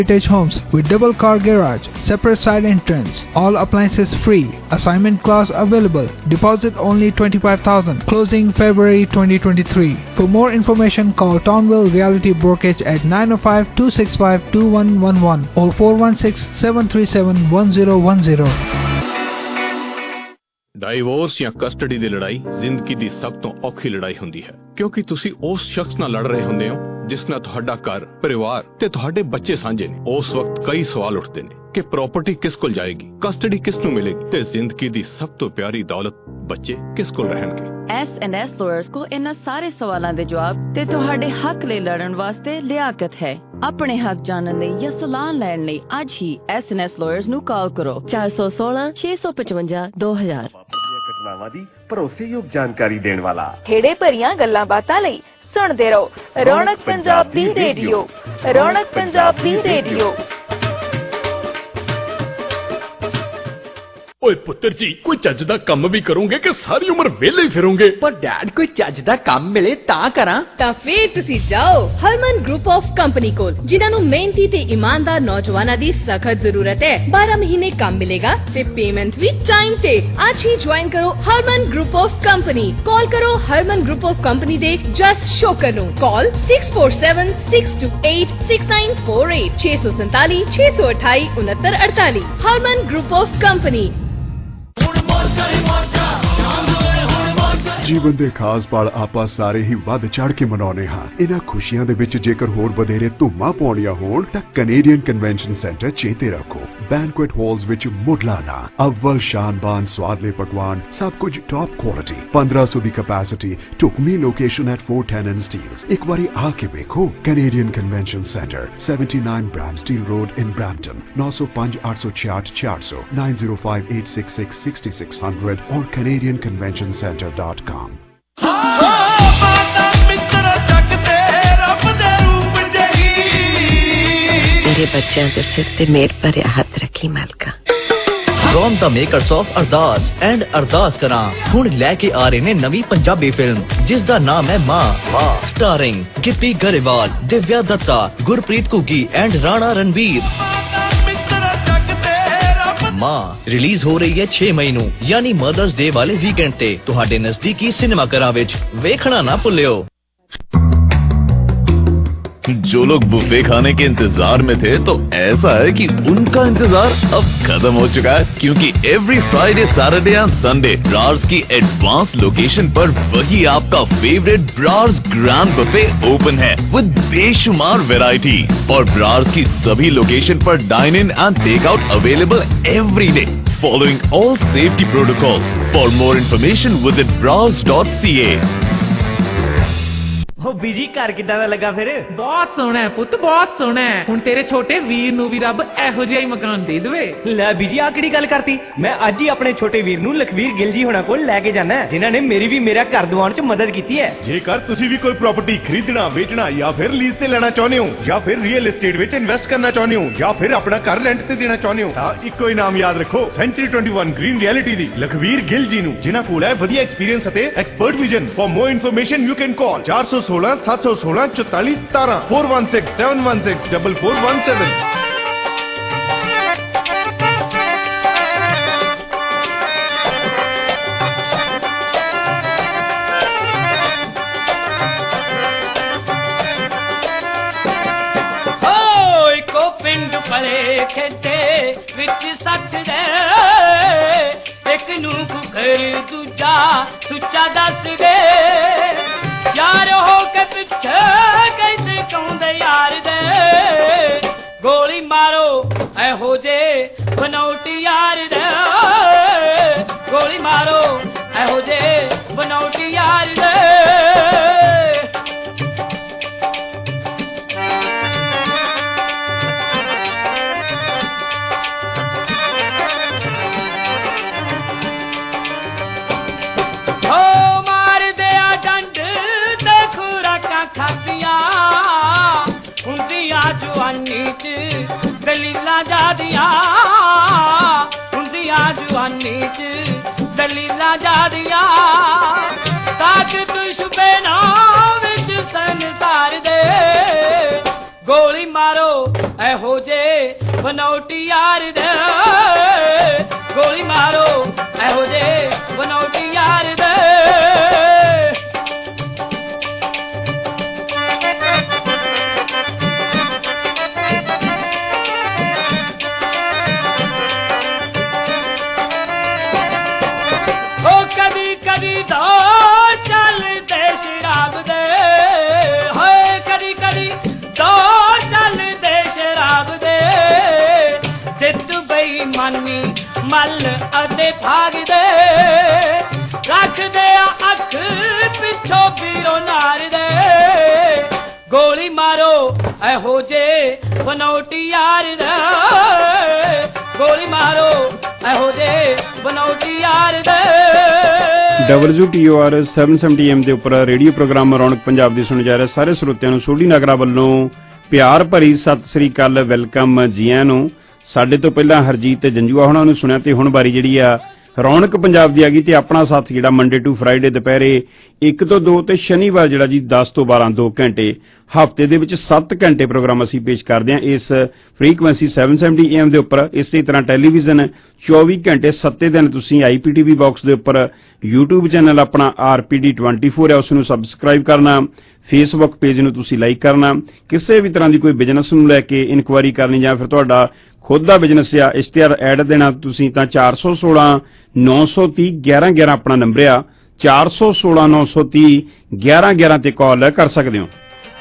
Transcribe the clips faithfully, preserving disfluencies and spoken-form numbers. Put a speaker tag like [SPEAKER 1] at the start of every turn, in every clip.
[SPEAKER 1] Heritage Homes with double car garage, separate side entrance, all appliances free, assignment class available, deposit only twenty-five thousand, closing February twenty twenty-three. For more information call Townville Realty Brokerage at nine oh five, two six five, two one one one or four one six, seven three seven, one zero one zero.
[SPEAKER 2] Divorce ਜਾਂ custody ਦੀ ਲੜਾਈ ਜ਼ਿੰਦਗੀ ਦੀ ਸਭ ਤੋਂ ਔਖੀ ਲੜਾਈ ਹੁੰਦੀ ਹੈ ਕਿਉਂਕਿ ਤੁਸੀਂ ਉਸ ਸ਼ਖਸ ਨਾਲ ਲੜ ਰਹੇ ਹੁੰਦੇ ਹੋ ਜਿਸ ਨਾਲ ਤੁਹਾਡਾ ਘਰ ਪਰਿਵਾਰ ਤੇ ਤੁਹਾਡੇ ਬੱਚੇ ਸਾਂਝੇ ਨੇ। ਉਸ ਵਕਤ ਕਈ ਸਵਾਲ ਉੱਠਦੇ ਨੇ ਕਿ ਪ੍ਰਾਪਰਟੀ ਕਿਸ ਕੋਲ ਜਾਏਗੀ, ਕਸਟਡੀ ਕਿਸ ਨੂੰ ਮਿਲੇਗੀ ਤੇ ਜ਼ਿੰਦਗੀ ਦੀ ਸਭ ਤੋਂ ਪਿਆਰੀ ਦੌਲਤ ਬੱਚੇ ਕਿਸ ਕੋਲ ਰਹਿਣਗੇ।
[SPEAKER 3] ਐਸ ਐਂਡ ਐਸ ਲਾਇਰਸ ਕੋ ਇਹਨਾਂ ਸਾਰੇ ਸਵਾਲਾਂ ਦੇ ਜਵਾਬ ਤੇ ਤੁਹਾਡੇ ਹੱਕ ਲਈ ਲੜਨ ਵਾਸਤੇ ਲਿਆਕਤ ਹੈ। ਆਪਣੇ ਹੱਕ ਜਾਣਨ ਲਈ ਜਾਂ ਸਲਾਹ ਲੈਣ ਲਈ ਅੱਜ ਹੀ ਐਸ ਐਂਡ ਐਸ ਲਾਇਰਸ ਨੂੰ ਕਾਲ ਕਰੋ ਚਾਰ ਸੌ ਸੋਲਾਂ, ਛੇ ਸੌ ਪਚਵੰਜਾ, ਦੋ ਹਜ਼ਾਰ।
[SPEAKER 4] ਘਟਨਾਵਾਂ ਦੀ ਭਰੋਸੇਯੋਗ ਜਾਣਕਾਰੀ ਦੇਣ ਵਾਲਾ
[SPEAKER 5] ਖੇੜੇ ਭਰੀਆਂ ਗੱਲਾਂ ਬਾਤਾਂ ਲਈ ਸੁਣਦੇ ਰਹੋ ਰੌਣਕ ਪੰਜਾਬ ਦੀ ਰੇਡੀਓ। ਰੌਣਕ ਪੰਜਾਬ ਦੀ ਰੇਡੀਓ।
[SPEAKER 6] ਓਏ ਪੁੱਤਰ ਜੀ, ਕੋਈ ਚੱਜ ਦਾ ਕੰਮ ਵੀ ਕਰੋਗੇ ਕਿ ਸਾਰੀ ਉਮਰ ਵਿਹਲੇ ਹੀ ਫਿਰੋਗੇ?
[SPEAKER 7] ਪਰ ਡੈਡ ਕੋਈ ਚੱਜ ਦਾ ਕੰਮ ਮਿਲੇ ਤਾਂ ਕਰਾਂ।
[SPEAKER 8] ਤਾਂ ਫੇਰ ਤੁਸੀਂ ਜਾਓ ਹਰਮਨ ਗਰੁੱਪ ਆਫ ਕੰਪਨੀ ਕੋਲ, ਜਿਨ੍ਹਾਂ ਨੂੰ ਮਿਹਨਤੀ ਤੇ ਇਮਾਨਦਾਰ ਨੌਜਵਾਨਾਂ ਦੀ ਸਖਤ ਜ਼ਰੂਰਤ ਹੈ। ਬਾਰਾਂ ਮਹੀਨੇ ਕੰਮ ਮਿਲੇਗਾ ਤੇ ਪੇਮੈਂਟ ਵੀ ਟਾਈਮ ਤੇ। ਅੱਜ ਹੀ ਜੁਆਇਨ ਕਰੋ Harman group of company. Call ਕਰੋ ਹਰਮਨ ਗਰੁੱਪ ਆਫ ਕੰਪਨੀ ਦੇ ਜਸ ਸ਼ੋਕਰ ਨੂੰ। Call six four seven, six two eight, six nine four eight, ਛੇ ਸੌ ਸੰਤਾਲੀ, ਛੇ ਸੌ ਅਠਾਈ, ਉਨੱਤਰ ਅੜਤਾਲੀ। Harman group of company.
[SPEAKER 4] ਜੀਵਨ ਦੇ ਖਾਸ ਪਲ ਆਪਾਂ ਸਾਰੇ ਹੀ ਵੱਧ ਚੜ ਕੇ ਮਨਾਉਣੇ ਹਾਂ। ਇਹਨਾਂ ਖੁਸ਼ੀਆਂ ਦੇ ਵਿੱਚ ਜੇਕਰ ਹੋਰ ਵਧੇਰੇ ਧੂਮਾਂ ਪਾਉਣੀਆਂ ਹੋਣ ਤਾਂ ਕੈਨੇਡੀਅਨ ਕਨਵੈਨਸ਼ਨ ਸੈਂਟਰ ਚੇਤੇ ਰੱਖੋ। ਬੈਂਕੁਏਟ ਹਾਲਸ ਵਿੱਚ ਮੁੱਢਲਾ ਅਵਲ ਸ਼ਾਨਬਾਨ ਸਵਾਦਲੇ ਪਕਵਾਨ, ਸਭ ਕੁਝ ਟੌਪ ਕੁਆਲਿਟੀ, ਪੰਦਰਾਂ ਸੌ ਦੀ ਕਪੈਸਿਟੀ, ਢੁਕਵੀਂ location at four ten and Steeles। ਇੱਕ ਵਾਰੀ ਆ ਕੇ ਵੇਖੋ। Canadian convention centre, seventy-nine Bramsteel Road in Brampton, nine oh five, eight six eight, four hundred, nine oh five, eight six six, six six hundred or canadian convention center dot com।
[SPEAKER 9] ਮੇਰੇ ਬੱਚਿਆਂ ਦੇ ਸਿਰ ਤੇ ਮੇਰ ਭਰਿਆ ਹੱਥ ਰੱਖੀ ਮਾਲਕਾ।
[SPEAKER 10] From the makers of Ardaas and Ardaas Karaan ਹੁਣ ਲੈ ਕੇ ਆ ਰਹੇ ਨੇ ਨਵੀਂ ਪੰਜਾਬੀ ਫਿਲਮ ਜਿਸ ਦਾ ਨਾਮ ਹੈ Maa. Maa starring Gippy Grewal, Divya Dutta, Gurpreet Ghuggi and Rana Ranvir. Maa release ਹੋ ਰਹੀ ਹੈ ਛੇ ਮਈ ਨੂੰ, ਯਾਨੀ ਮਦਰਸ ਡੇ ਵਾਲੇ ਵੀਕਐਂਡ ਤੇ ਤੁਹਾਡੇ ਨਜ਼ਦੀਕੀ ਸਿਨੇਮਾ ਘਰਾਂ ਵਿੱਚ। ਵੇਖਣਾ ਨਾ ਭੁੱਲਿਓ।
[SPEAKER 11] जो लोग बुफे खाने के इंतजार में थे तो ऐसा है कि उनका इंतजार अब खत्म हो चुका है, क्योंकि every Friday, Saturday and Sunday Brar's की एडवांस लोकेशन पर वही आपका favourite Brar's grand buffet open है विद बेशुमार वैरायटी। और ब्रार्स की सभी लोकेशन पर dine in and take out available every day following all safety protocols. For more information visit Brar's dot C A.
[SPEAKER 7] ਉਹ ਬੀਜੀ ਘਰ ਕਿੱਦਾਂ ਦਾ ਲੱਗਾ ਫਿਰ?
[SPEAKER 12] ਬਹੁਤ ਸੋਹਣਾ ਹੈ ਪੁੱਤ, ਬਹੁਤ ਸੋਹਣਾ ਹੈ। ਹੁਣ ਤੇਰੇ ਛੋਟੇ ਵੀਰ ਨੂੰ ਵੀ ਰੱਬ ਇਹੋ ਜਿਹਾ ਹੀ ਮਕਾਨ ਦੇ ਦੇਵੇ।
[SPEAKER 7] ਲੈ ਬੀਜੀ ਆ ਕਿਹੜੀ ਗੱਲ ਕਰਤੀ? ਮੈਂ ਅੱਜ ਹੀ ਆਪਣੇ ਛੋਟੇ ਵੀਰ ਨੂੰ ਲਖਵੀਰ ਗਿੱਲ ਜੀ ਹੋਣਾ ਕੋਲ ਲੈ ਕੇ ਜਾਣਾ, ਜਿਨ੍ਹਾਂ ਨੇ ਮੇਰੀ ਵੀ ਮੇਰਾ ਘਰ ਦਿਵਾਉਣ 'ਚ ਮਦਦ ਕੀਤੀ ਹੈ।
[SPEAKER 4] ਜੇਕਰ ਤੁਸੀਂ ਵੀ ਕੋਈ ਪ੍ਰਾਪਰਟੀ ਖਰੀਦਣਾ, ਵੇਚਣਾ ਜਾਂ ਫਿਰ ਲੀਜ਼ ਤੇ ਲੈਣਾ ਚਾਹੁੰਦੇ ਹੋ, ਜਾਂ ਫਿਰ ਰੀਅਲ ਏਸਟੇਟ ਵਿੱਚ ਇਨਵੈਸਟ ਕਰਨਾ ਚਾਹੁੰਦੇ ਹੋ, ਜਾਂ ਫਿਰ ਆਪਣਾ ਘਰ ਰੈਂਟ ਤੇ ਦੇਣਾ ਚਾਹੁੰਦੇ ਹੋ, ਤਾਂ ਇੱਕੋ ਹੀ ਨਾਮ ਯਾਦ ਰੱਖੋ, ਸੈਂਚੁਰੀ ਇਕੱਤੀ ਗ੍ਰੀਨ ਰਿਐਲਿਟੀ ਦੀ ਲਖਵੀਰ ਗਿੱਲ ਜੀ ਨੂੰ, ਜਿਨ੍ਹਾਂ ਕੋਲ ਹੈ ਵਧੀਆ ਐਕਸਪੀਰੀਅੰਸ ਅਤੇ expert vision. For more information you can call ਚਾਰ ਸੌ ਸੋਲਾਂ, ਸੱਤ ਸੌ ਸੋਲਾਂ, ਚੁਤਾਲੀ ਸਤਾਰਾਂ, four one six, seven one six, four four one seven।
[SPEAKER 13] ਇੱਕੋ ਪਿੰਡ ਪਲੇ ਖੇਤੇ ਵਿੱਚ ਸੱਚ ਦੇ, ਇੱਕ ਨੂੰ ਕੁਖਰ ਦੂਜਾ ਸੁੱਚਾ ਦੱਸ ਦੇ। ਯਾਰ ਹੋ ਕੇ ਪਿੱਛੇ कैसे कहूंदे यार दे, गोली मारो ऐहो जे बनौटी यार दे, गोली मारो ऐहो जे बनौटी यार दे। जवानी च दलीला जादिया, हुंदिया जवानी च दलीला जादिया, ताकत छुपे ना विच संसार दे, ਗੋਲੀ ਮਾਰੋ ਇਹੋ ਜੇ ਬਨੌਟੀ ਯਾਰ ਦੇ ਗੋਲੀ ਮਾਰੋ ਇਹੋ ਜੇ ਬਨੌਟੀ ਯਾਰ ਦੇ ਉਹ ਕਦੀ ਕਦੀ ਦੌੜ ਚੱਲਦੇ ਸ਼ਰਾਬ ਦੇ ਹਾਏ ਕਦੀ ਕਦੀ ਦੌੜ ਚੱਲਦੇ ਸ਼ਰਾਬ ਦੇ ਜਿੱਤ ਬੇਈਮਾਨੀ ਮੱਲ ਅਤੇ ਭਾਗਦੇ ਰੱਖਦੇ ਆ ਅੱਖ ਪਿੱਛੋਂ ਵੀਰੋ ਨਾਰ ਦੇ ਗੋਲੀ ਮਾਰੋ ਇਹੋ ਜੇ ਬਨੌਟੀ ਯਾਰ ਦੇ ਗੋਲੀ ਮਾਰੋ ਇਹੋ ਜੇ ਬਨੌਟੀ ਯਾਰ ਦੇ
[SPEAKER 14] ਡਬਲਯੂ ਟੀ ਓ ਆਰ ਸੱਤ ਸੌ ਸੱਤਰ ਐਮ ਦੇ ਉੱਪਰ ਰੇਡੀਓ ਪ੍ਰੋਗਰਾਮ ਰੌਣਕ ਪੰਜਾਬ ਦੀ ਸੁਣੇ ਜਾ ਰਹੇ ਸਾਰੇ ਸਰੋਤਿਆਂ ਨੂੰ ਸੋਢੀ ਨਗਰਾ ਵੱਲੋਂ ਪਿਆਰ ਭਰੀ ਸਤਿ ਸ੍ਰੀ ਅਕਾਲ, ਵੈਲਕਮ ਜੀ ਆਇਆਂ ਨੂੰ। ਸਾਡੇ ਤੋਂ ਪਹਿਲਾਂ ਹਰਜੀਤ ਤੇ ਜੰਜੂਆ ਹੋਣਾ ਨੂੰ ਸੁਣਿਆ ਤੇ ਹੁਣ ਵਾਰੀ ਜਿਹੜੀ ਆ ਰੌਣਕ ਪੰਜਾਬ ਦੀ ਆ ਗਈ ਤੇ ਆਪਣਾ ਸਾਥ ਜਿਹੜਾ ਮੰਡੇ ਟੂ ਫਰਾਈਡੇ ਦੁਪਹਿਰੇ ਇੱਕ ਤੋਂ ਦੋ ਤੇ ਸ਼ਨੀਵਾਰ ਜਿਹੜਾ ਜੀ ਦਸ ਤੋਂ ਬਾਰਾਂ ਦੋ ਘੰਟੇ ਹਫ਼ਤੇ ਦੇ ਵਿੱਚ ਸੱਤ ਘੰਟੇ ਪ੍ਰੋਗਰਾਮ ਅਸੀਂ ਪੇਸ਼ ਕਰਦੇ ਹਾਂ ਇਸ ਫ੍ਰੀਕੁਐਂਸੀ ਸੱਤ ਸੌ ਸੱਤਰ ਏ ਐਮ ਦੇ ਉੱਪਰ। ਇਸੇ ਤਰ੍ਹਾਂ ਟੈਲੀਵਿਜ਼ਨ ਚੌਵੀ ਘੰਟੇ ਸੱਤੇ ਦਿਨ ਤੁਸੀਂ ਆਈ ਪੀ ਟੀ ਵੀ ਬਾਕਸ ਦੇ ਉੱਪਰ YouTube ਚੈਨਲ ਆਪਣਾ ਆਰ ਪੀ ਡੀ ਚੌਵੀ ਹੈ ਉਸ ਨੂੰ ਸਬਸਕ੍ਰਾਈਬ ਕਰਨਾ, ਫੇਸਬੁੱਕ ਪੇਜ ਨੂੰ ਤੁਸੀਂ ਲਾਈਕ ਕਰਨਾ। ਕਿਸੇ ਵੀ ਤਰ੍ਹਾਂ ਦੀ ਕੋਈ ਬਿਜ਼ਨਸ ਨੂੰ ਲੈ ਕੇ ਇਨਕੁਆਇਰੀ ਕਰਨੀ ਜਾਂ ਫਿਰ ਤੁਹਾਡਾ ਖੁਦ ਦਾ ਬਿਜ਼ਨਸ ਆ ਇਸ਼ਤਿਹਾਰ ਐਡ ਦੇਣਾ ਤੁਸੀਂ ਤਾਂ ਚਾਰ ਸੌ ਸੋਲਾਂ ਨੌ ਸੌ ਤੀਹ ਗਿਆਰਾਂ ਗਿਆਰਾਂ ਆਪਣਾ ਨੰਬਰ ਆ ਚਾਰ ਸੌ ਸੋਲਾਂ ਨੌ ਸੌ ਤੀਹ ਗਿਆਰਾਂ ਗਿਆਰਾਂ ਤੇ ਕਾਲ ਕਰ ਸਕਦੇ ਹੋ।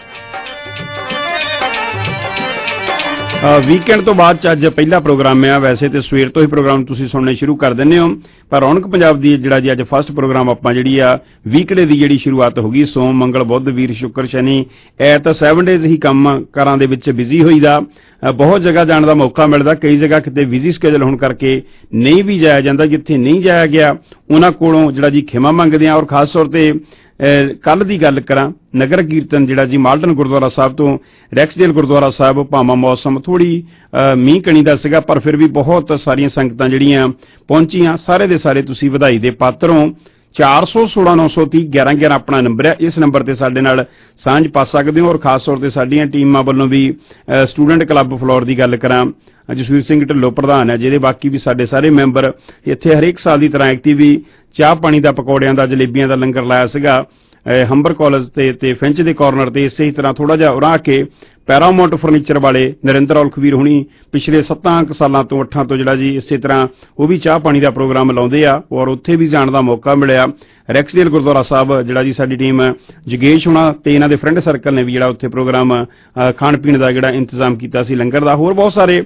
[SPEAKER 14] ਵੀਕਐਂਡ ਤੋਂ ਬਾਅਦ ਚ ਅੱਜ ਪਹਿਲਾ ਪ੍ਰੋਗਰਾਮ ਆ, ਵੈਸੇ ਤੇ ਸਵੇਰ ਤੋਂ ਹੀ ਪ੍ਰੋਗਰਾਮ ਤੁਸੀਂ ਸੁਣਨੇ ਸ਼ੁਰੂ ਕਰ ਦਿੰਦੇ ਹੋ ਪਰ ਰੌਣਕ ਪੰਜਾਬ ਦੀ ਜਿਹੜਾ ਜੀ ਅੱਜ ਫਸਟ ਪ੍ਰੋਗਰਾਮ ਆਪਾਂ ਜਿਹੜੀ ਆ ਵੀਕਡੇ ਦੀ ਜਿਹੜੀ ਸ਼ੁਰੂਆਤ ਹੋ ਗਈ। ਸੋਮ ਮੰਗਲ ਬੁੱਧ ਵੀਰ ਸ਼ੁੱਕਰ ਸ਼ਨੀ ਐਤ ਸੈਵਨ ਡੇਜ਼ ਹੀ ਕੰਮ ਕਾਰਾਂ ਦੇ ਵਿੱਚ ਬਿਜ਼ੀ ਹੋਈਦਾ, ਬਹੁਤ ਜਗ੍ਹਾ ਜਾਣ ਦਾ ਮੌਕਾ ਮਿਲਦਾ, ਕਈ ਜਗ੍ਹਾ ਕਿਤੇ ਬਿਜ਼ੀ ਸਕੇਜੂਲ ਹੋਣ ਕਰਕੇ ਨਹੀਂ ਵੀ ਜਾਇਆ ਜਾਂਦਾ। ਜਿੱਥੇ ਨਹੀਂ ਜਾਇਆ ਗਿਆ ਉਹਨਾਂ ਕੋਲੋਂ ਜਿਹੜਾ ਜੀ ਖਿਮਾ ਮੰਗਦੇ ਆ। ਔਰ ਖਾਸ ਤੌਰ ਤੇ ਕੱਲ੍ਹ ਦੀ ਗੱਲ ਕਰਾਂ ਨਗਰ ਕੀਰਤਨ ਜਿਹੜਾ ਜੀ ਮਾਲਟਨ ਗੁਰਦੁਆਰਾ ਸਾਹਿਬ ਤੋਂ ਰੈਕਸਡੇਲ ਗੁਰਦੁਆਰਾ ਸਾਹਿਬ ਭਾਵਾਂ ਮੌਸਮ ਥੋੜ੍ਹੀ ਮੀਂਹ ਕਣੀ ਦਾ ਸੀਗਾ ਪਰ ਫਿਰ ਵੀ ਬਹੁਤ ਸਾਰੀਆਂ ਸੰਗਤਾਂ ਜਿਹੜੀਆਂ ਪਹੁੰਚੀਆਂ। ਸਾਰੇ ਦੇ ਸਾਰੇ ਤੁਸੀਂ ਵਧਾਈ ਦੇ ਪਾਤਰ ਹੋ। ਚਾਰ ਸੌ ਸੋਲਾਂ ਨੌ ਸੌ ਤੀਹ ਗਿਆਰਾਂ ਗਿਆਰਾਂ ਆਪਣਾ ਨੰਬਰ ਹੈ, ਇਸ ਨੰਬਰ ਤੇ ਸਾਡੇ ਨਾਲ ਸਾਂਝ ਪਾ ਸਕਦੇ ਹੋ। ਔਰ ਖਾਸ ਤੌਰ ਤੇ ਸਾਡੀਆਂ ਟੀਮਾਂ ਵੱਲੋਂ ਵੀ ਸਟੂਡੈਂਟ ਕਲੱਬ ਫਲੋਰ ਦੀ ਗੱਲ ਕਰਾਂ ਜਸਵੀਰ ਸਿੰਘ ਢਿੱਲੋਂ ਪ੍ਰਧਾਨ ਹੈ ਜਿਹਦੇ ਬਾਕੀ ਵੀ ਸਾਡੇ ਸਾਰੇ ਮੈਂਬਰ ਇੱਥੇ ਹਰੇਕ ਸਾਲ ਦੀ ਤਰ੍ਹਾਂ ਐਕਟਿਵੀ ਚਾਹ ਪਾਣੀ ਦਾ ਪਕੌੜਿਆਂ ਦਾ ਜਲੇਬੀਆਂ ਦਾ ਲੰਗਰ ਲਾਇਆ ਸੀਗਾ ਹੰਬਰ ਕਾਲਜ ਤੇ ਤੇ ਫਿੰਚ ਦੇ ਕਾਰਨਰ ਤੇ। ਇਸੇ ਹੀ ਤਰ੍ਹਾਂ ਥੋੜਾ ਜਿਹਾ ਉਰਾ ਕੇ ਪੈਰਾਮਾਉਂਟ ਫਰਨੀਚਰ ਵਾਲੇ ਨਰਿੰਦਰ ਔਲਖਵੀਰ ਹੁਣੀ ਪਿਛਲੇ ਸੱਤਾਂ ਕੁ ਸਾਲਾਂ ਤੋਂ ਅੱਠਾਂ ਤੋਂ ਜਿਹੜਾ ਜੀ ਇਸੇ ਤਰ੍ਹਾਂ ਉਹ ਵੀ ਚਾਹ ਪਾਣੀ ਦਾ ਪ੍ਰੋਗਰਾਮ ਲਾਉਂਦੇ ਆ ਔਰ ਉੱਥੇ ਵੀ ਜਾਣ ਦਾ ਮੌਕਾ ਮਿਲਿਆ। ਰੈਕਸਡੇਲ ਗੁਰਦੁਆਰਾ ਸਾਹਿਬ ਜਿਹੜਾ ਜੀ ਸਾਡੀ ਟੀਮ ਜਗੇਸ਼ ਹੁਣਾ ਤੇ ਇਹਨਾਂ ਦੇ ਫਰੈਂਡ ਸਰਕਲ ਨੇ ਵੀ ਜਿਹੜਾ ਉੱਥੇ ਪ੍ਰੋਗਰਾਮ ਖਾਣ ਪੀਣ ਦਾ ਜਿਹੜਾ ਇੰਤਜ਼ਾਮ ਕੀਤਾ ਸੀ ਲੰਗਰ ਦਾ। ਹੋਰ ਬਹੁਤ ਸਾਰੇ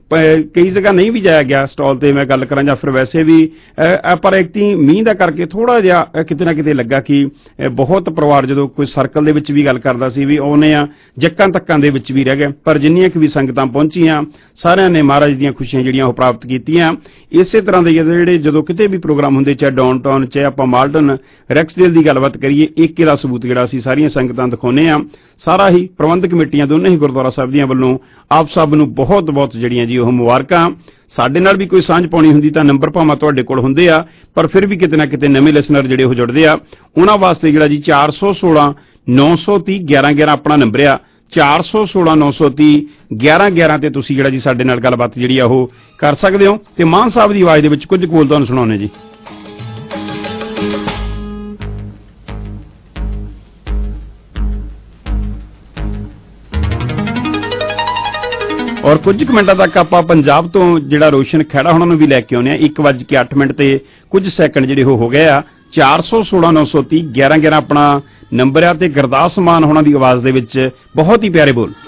[SPEAKER 14] ਕਈ ਜਗ੍ਹਾ ਨਹੀਂ ਵੀ ਜਾਇਆ ਗਿਆ ਸਟਾਲ ਤੇ ਮੈਂ ਗੱਲ ਕਰਾਂ ਜਾਂ ਫਿਰ ਵੈਸੇ ਵੀ ਪਰ ਐਕਟੀ ਮੀਂਹ ਦਾ ਕਰਕੇ ਥੋੜਾ ਜਿਹਾ ਕਿਤੇ ਨਾ ਕਿਤੇ ਲੱਗਾ ਕਿ ਬਹੁਤ ਪਰਿਵਾਰ ਜਦੋਂ ਕੋਈ ਸਰਕਲ ਦੇ ਵਿੱਚ ਵੀ ਗੱਲ ਕਰਦਾ ਸੀ ਵੀ ਆਉਨੇ ਆ ਜੱਕਾਂ ਤੱਕਾਂ ਦੇ ਵਿੱਚ ਵੀ ਰਹਿ ਗਏ ਪਰ ਜਿੰਨੀਆਂ ਕਿ ਵੀ ਸੰਗਤਾਂ ਪਹੁੰਚੀਆਂ ਸਾਰਿਆਂ ਨੇ ਮਹਾਰਾਜ ਦੀਆਂ ਖੁਸ਼ੀਆਂ ਜਿਹੜੀਆਂ ਉਹ ਪ੍ਰਾਪਤ ਕੀਤੀਆਂ। ਇਸੇ ਤਰ੍ਹਾਂ ਦੇ ਜਿਹੜੇ ਜਦੋਂ ਕਿਤੇ ਵੀ ਪ੍ਰੋਗਰਾਮ ਹੁੰਦੇ ਚਾਹੇ ਡਾਊਨਟਾਊਨ ਚਾਹੇ ਆਪਾਂ ਮਾਲਟਨ ਰੈਕਸਡੇਲ ਦੀ ਗੱਲਬਾਤ ਕਰੀਏ ਏਕੇ ਦਾ ਸਬੂਤ ਜਿਹੜਾ ਅਸੀਂ ਸਾਰੀਆਂ ਸੰਗਤਾਂ ਦਿਖਾਉਂਦੇ ਆ। ਸਾਰਾ ਹੀ ਪ੍ਰਬੰਧਕ ਕਮੇਟੀਆਂ ਦੋਨੇ ਹੀ ਗੁਰਦੁਆਰਾ ਸਾਹਿਬ ਦੀਆਂ ਵੱਲੋਂ ਆਪ ਸਭ ਨੂੰ ਬਹੁਤ ਬਹੁਤ ਜਿਹੜੀਆਂ ਜੀ ਉਹ ਮੁਬਾਰਕਾਂ। ਸਾਡੇ ਨਾਲ ਵੀ ਕੋਈ ਸਾਂਝ ਪਾਉਣੀ ਹੁੰਦੀ ਤਾਂ ਨੰਬਰ ਭਾਵੇਂ ਤੁਹਾਡੇ ਕੋਲ ਹੁੰਦੇ ਆ ਪਰ ਫਿਰ ਵੀ ਕਿਤੇ ਨਾ ਕਿਤੇ ਨਵੇਂ ਲਿਸਨਰ ਜਿਹੜੇ ਉਹ ਜੁੜਦੇ ਆ ਉਹਨਾਂ ਵਾਸਤੇ ਜਿਹੜਾ ਜੀ ਚਾਰ ਸੌ ਸੋਲਾਂ ਨੌ ਸੌ ਤੀਹ ਗਿਆਰਾਂ ਗਿਆਰਾਂ ਆਪਣਾ ਨੰਬਰ ਆ ਚਾਰ ਸੌ ਸੋਲਾਂ ਨੌ ਸੌ ਤੀਹ ਗਿਆਰਾਂ ਗਿਆਰਾਂ ਤੇ ਤੁਸੀਂ ਜਿਹੜਾ ਜੀ ਸਾਡੇ ਨਾਲ ਗੱਲਬਾਤ ਜਿਹੜੀ ਆ ਉਹ ਕਰ ਸਕਦੇ ਹੋ। ਤੇ ਮਾਨ ਸਾਹਿਬ ਦੀ ਆਵਾਜ਼ ਦੇ ਵਿੱਚ ਕੁਝ ਕੋਲ ਤੁਹਾਨੂੰ ਸੁਣਾਉਣੇ ਜੀ। ਔਰ ਕੁਝ ਕੁ ਮਿੰਟਾਂ ਤੱਕ ਆਪਾਂ ਪੰਜਾਬ ਤੋਂ ਜਿਹੜਾ ਰੋਸ਼ਨ ਖਹਿੜਾ ਉਹਨਾਂ ਨੂੰ ਵੀ ਲੈ ਕੇ ਆਉਂਦੇ ਆ। ਇੱਕ ਵੱਜ ਕੇ ਅੱਠ ਮਿੰਟ ਤੇ ਕੁਝ ਸੈਕਿੰਡ ਜਿਹੜੇ ਉਹ ਹੋ ਗਏ ਆ। ਚਾਰ ਸੌ ਸੋਲਾਂ ਨੌ ਸੌ ਤੀਹ ਗਿਆਰਾਂ ਗਿਆਰਾਂ ਆਪਣਾ ਨੰਬਰ ਆ ਤੇ ਗੁਰਦਾਸ ਮਾਨ ਹੋਣਾ ਦੀ ਆਵਾਜ਼ ਦੇ ਵਿੱਚ ਬਹੁਤ ਹੀ ਪਿਆਰੇ ਬੋਲ।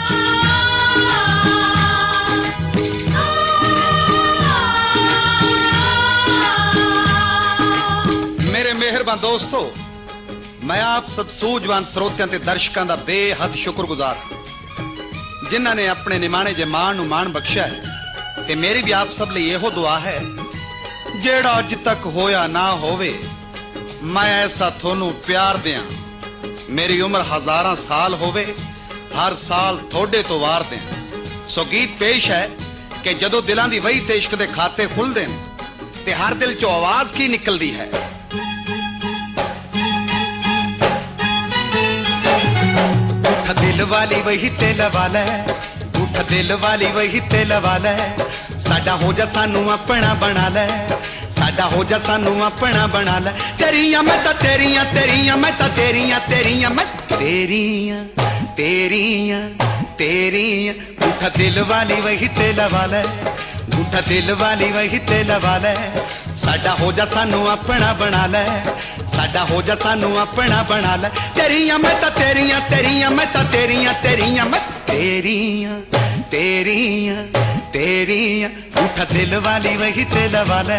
[SPEAKER 15] ਮੇਰੇ ਮਿਹਰਬਾਨ ਦੋਸਤੋ, ਮੈਂ ਆਪ ਸਭ ਸੂਝਵਾਨ ਸਰੋਤਿਆਂ ਤੇ ਦਰਸ਼ਕਾਂ ਦਾ ਬੇਹੱਦ ਸ਼ੁਕਰਗੁਜ਼ਾਰ ਜਿਨ੍ਹਾਂ ਨੇ ਆਪਣੇ ਨਿਮਾਣੇ ਜੇ ਮਾਣ ਨੂੰ ਮਾਣ ਬਖਸ਼ਿਆ ਹੈ। ਤੇ ਮੇਰੀ ਵੀ ਆਪ ਸਭ ਲਈ ਇਹੋ ਦੁਆ ਹੈ ਜਿਹੜਾ ਅੱਜ ਤੱਕ ਹੋਇਆ ਨਾ ਹੋਵੇ ਮੈਂ ਐਸਾ ਤੁਹਾਨੂੰ ਪਿਆਰ ਦਿਆਂ। ਮੇਰੀ ਉਮਰ ਹਜ਼ਾਰਾਂ ਸਾਲ ਹੋਵੇ ਹਰ ਸਾਲ ਤੁਹਾਡੇ ਤੋਂ ਵਾਰ ਦਿਆਂ। ਸੋ ਗੀਤ ਪੇਸ਼ ਹੈ ਕਿ ਜਦੋਂ ਦਿਲਾਂ ਦੀ ਵਹੀ ਤੇ ਇਸ਼ਕ ਦੇ ਖਾਤੇ ਖੁੱਲਦੇ ਨੇ ਤੇ ਹਰ ਦਿਲ ਚੋਂ ਆਵਾਜ਼ ਕੀ ਨਿਕਲਦੀ ਹੈ। ਉੱਠ ਦਿਲ दिल वाली वही तेल वाला झूठा दिल वाली वही तेल वाला साडा हो जा सानू अपना बना ले साडा हो जा सानू अपना बना ले तेरियां मैं तां तेरियां तेरियां मैं तां तेरियां तेरियां मैं तेरियां तेरियां तेरियां झूठा दिल वाली वही तेल वाला झूठा दिल वाली वही तेल वाला साडा हो जा सानू अपना बना ले साडा हो जा सानू अपना बना ले तेरियां मैं तां तेरियां तेरियां मैं तां तेरियां तेरियां मैं तेरियां तेरियां तेरियां झूठा दिल वाली वही तेल वाला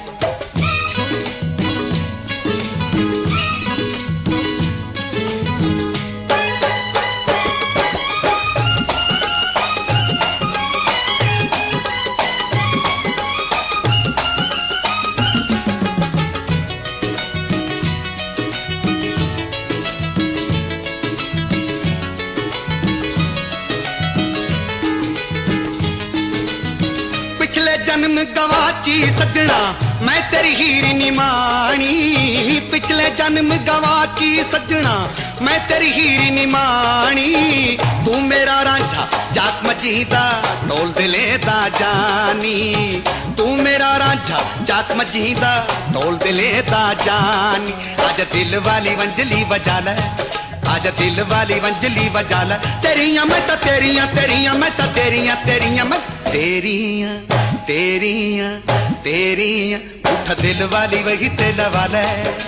[SPEAKER 15] जन्म गवाची सजना मैं तेरी हीर निमाणी पिछले जन्म गवाची सजना मैं तेरी हीर निमाणी तू मेरा रांझा जात मजीदा ढोल दिले दा जानी तू मेरा रांझा जात मजीदा ढोल दिले दा जानी आज दिल वाली वंजली बजा ले आज दिल वाली वंजली बजा ले तेरियां मैं तां तेरियां तेरियां मैं तां तेरियां तेरियां मैं तेरियां तेरियां तेरियां झूठा दिल वाली वही तेल वाला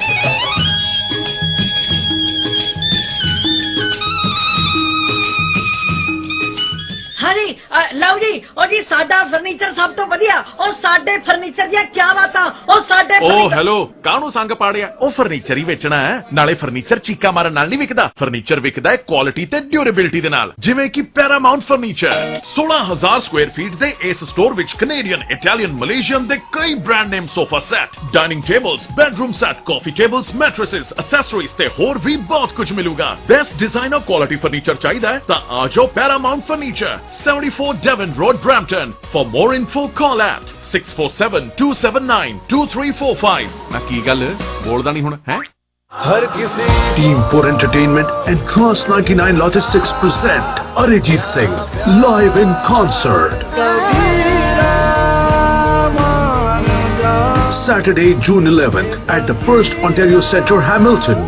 [SPEAKER 16] हाँ जी लव जी ओ जी साडा फर्नीचर सब तो वधिया ओ साडे फर्नीचर दी क्या बातां ओ साडे
[SPEAKER 6] ओ हेलो काहनू संग पाड़िया ओ फर्नीचर ही बेचना है नाले फर्नीचर चीका मारन नाल नहीं विकदा फर्नीचर विकदा है क्वालिटी ते ड्यूरेबिलिटी दे नाल जिवें कि पैरामाउंट फर्नीचर सोलह हज़ार स्क्वायर फीट दे इस स्टोर विच कैनेडियन इटालियन मलेशियन दे कई brand name sofa set dining tables bedroom set coffee tables mattresses accessories ते होर भी बहुत कुछ मिलूगा बेस्ट डिजाइनर क्वालिटी फर्नीचर चाहिदा है तां आ जाओ Paramount furniture seventy-four Devon Road, Brampton. For more info, call at six four seven, two seven nine, two three four five. ना की गल बोलदा नहीं हुण हैं
[SPEAKER 17] हर किसी Team four Entertainment and Trans ninety-nine Logistics present Arijit Singh live in concert. Saturday, June eleventh at the First Ontario Centre, Hamilton.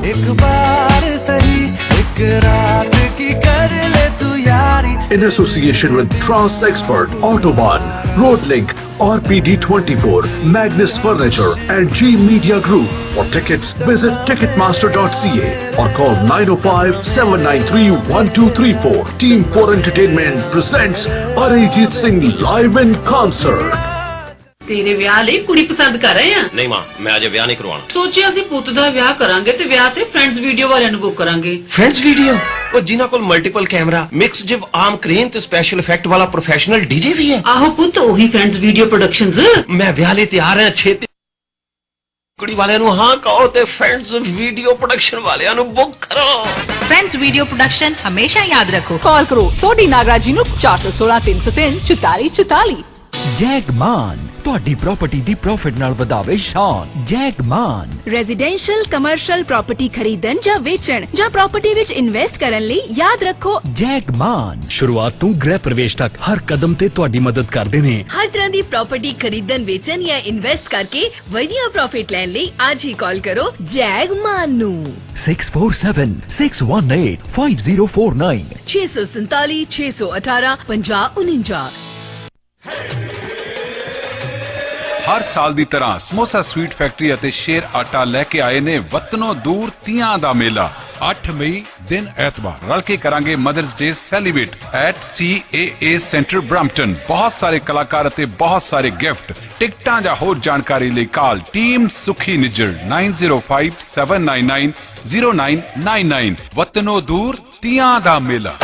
[SPEAKER 17] In association with Trans Expert, Autobahn, Roadlink, R P D twenty-four, Magnus Furniture and G Media Group. For tickets, visit ticketmaster dot c a or call nine oh five, seven nine three, one two three four. Team four Entertainment presents Arijit Singh live in concert.
[SPEAKER 18] तेरे ਵਿਆਹ ਲਈ ਕੁੜੀ ਪਸੰਦ ਕਰ ਰਹੇ ਆ
[SPEAKER 19] ਨਹੀਂ ਮਾਂ ਮੈਂ ਅਜੇ ਵਿਆਹ ਨਹੀਂ ਕਰਵਾਉਣਾ
[SPEAKER 18] ਸੋਚਿਆ ਅਸੀਂ ਪੁੱਤ ਦਾ ਵਿਆਹ ਕਰਾਂਗੇ ਤੇ ਵਿਆਹ ਤੇ ਫਰੈਂਡਸ ਵੀਡੀਓ ਵਾਲਿਆਂ ਨੂੰ ਬੁੱਕ ਕਰਾਂਗੇ
[SPEAKER 19] ਫਰੈਂਡਸ ਵੀਡੀਓ ਉਹ ਜਿਨ੍ਹਾਂ ਕੋਲ ਮਲਟੀਪਲ ਕੈਮਰਾ ਮਿਕਸ ਜਿਵ ਆਰਮ ਕ੍ਰੇਨ ਤੇ ਸਪੈਸ਼ਲ ਇਫੈਕਟ ਵਾਲਾ ਪ੍ਰੋਫੈਸ਼ਨਲ ਡੀਜੇ ਵੀ ਹੈ
[SPEAKER 18] ਆਹੋ ਪੁੱਤ ਉਹੀ ਫਰੈਂਡਸ ਵੀਡੀਓ ਪ੍ਰੋਡਕਸ਼ਨਸ
[SPEAKER 19] ਮੈਂ ਵਿਆਹ ਲਈ ਤਿਆਰ ਹਾਂ ਛੇਤੀ ਕੁੜੀ ਵਾਲਿਆਂ ਨੂੰ ਹਾਂ ਕਹੋ ਤੇ ਫਰੈਂਡਸ ਵੀਡੀਓ ਪ੍ਰੋਡਕਸ਼ਨ ਵਾਲਿਆਂ ਨੂੰ ਬੁੱਕ ਕਰੋ
[SPEAKER 20] ਫਰੈਂਡਸ ਵੀਡੀਓ ਪ੍ਰੋਡਕਸ਼ਨ ਹਮੇਸ਼ਾ ਯਾਦ ਰੱਖੋ ਕਾਲ ਕਰੋ ਸੋਡੀ ਨਾਗਰਾਜ ਜੀ ਨੂੰ ਚਾਰ ਸੌ ਸੋਲਾਂ, ਤਿੰਨ ਸੌ ਤਿੰਨ, ਚੁਤਾਲੀ ਚੁਤਾਲੀ
[SPEAKER 21] ਜੈਗਮਾਨ ਤੁਹਾਡੀ ਪ੍ਰਾਪਰਟੀ ਦੀ ਪ੍ਰੋਫਿਟ ਨਾਲ ਵਧਾਵੇ ਸ਼ਾਨ ਜੈਗਮਾਨ
[SPEAKER 8] ਰੈਜ਼ੀਡੈਂਸ਼ੀਅਲ ਕਮਰਸ਼ੀਅਲ ਪ੍ਰਾਪਰਟੀ ਖਰੀਦਣ ਜਾਂ ਵੇਚਣ ਜਾਂ ਪ੍ਰਾਪਰਟੀ ਵਿੱਚ ਇਨਵੈਸਟ ਕਰਨ ਲਈ ਯਾਦ ਰੱਖੋ
[SPEAKER 21] ਜੈਗਮਾਨ ਸ਼ੁਰੂਆਤ ਤੋਂ ਗ੍ਰਹਿ ਪ੍ਰਵੇਸ਼ ਤੱਕ ਹਰ ਕਦਮ ਤੇ ਤੁਹਾਡੀ ਮਦਦ ਕਰਦੇ ਨੇ
[SPEAKER 8] ਹਰ ਤਰ੍ਹਾਂ ਦੀ ਪ੍ਰਾਪਰਟੀ ਖਰੀਦਣ ਵੇਚਣ ਜਾਂ ਇਨਵੈਸਟ ਕਰਕੇ ਵਧੀਆ ਪ੍ਰੋਫਿਟ ਲੈਣ ਲਈ ਅੱਜ ਹੀ ਕਾਲ ਕਰੋ ਜੈਗਮਾਨ ਨੂੰ
[SPEAKER 21] six four seven, six one eight, five zero four nine
[SPEAKER 8] ਛੇ ਸੌ ਸੰਤਾਲੀ, ਛੇ ਸੌ ਅਠਾਰਾਂ, ਪੰਜਾਹ ਉਨੰਜਾ
[SPEAKER 22] ਹਰ ਸਾਲ ਦੀ ਤਰ੍ਹਾਂ ਸਮੋਸਾ ਸਵੀਟ ਫੈਕਟਰੀ ਅਤੇ ਸ਼ੇਰ ਆਟਾ ਲੈ ਕੇ ਆਏ ਨੇ ਵਤਨੋਂ ਦੂਰ ਤੀਆਂ ਦਾ ਮੇਲਾ ਅੱਠ ਮਈ ਦਿਨ ਐਤਵਾਰ ਰਲ ਕੇ ਕਰਾਂਗੇ mother's day celebrate at C A A centre Brampton ਬਹੁਤ ਸਾਰੇ ਕਲਾਕਾਰ ਅਤੇ ਬਹੁਤ ਸਾਰੇ ਗਿਫਟ ਟਿਕਟਾਂ ਜਾਂ ਹੋਰ ਜਾਣਕਾਰੀ ਲਈ ਕਾਲ ਟੀਮ ਸੁਖੀ Nijjar nine zero five, seven nine nine, zero nine nine nine ਵਤਨੋਂ ਦੂਰ ਤੀਆਂ ਦਾ ਮੇਲਾ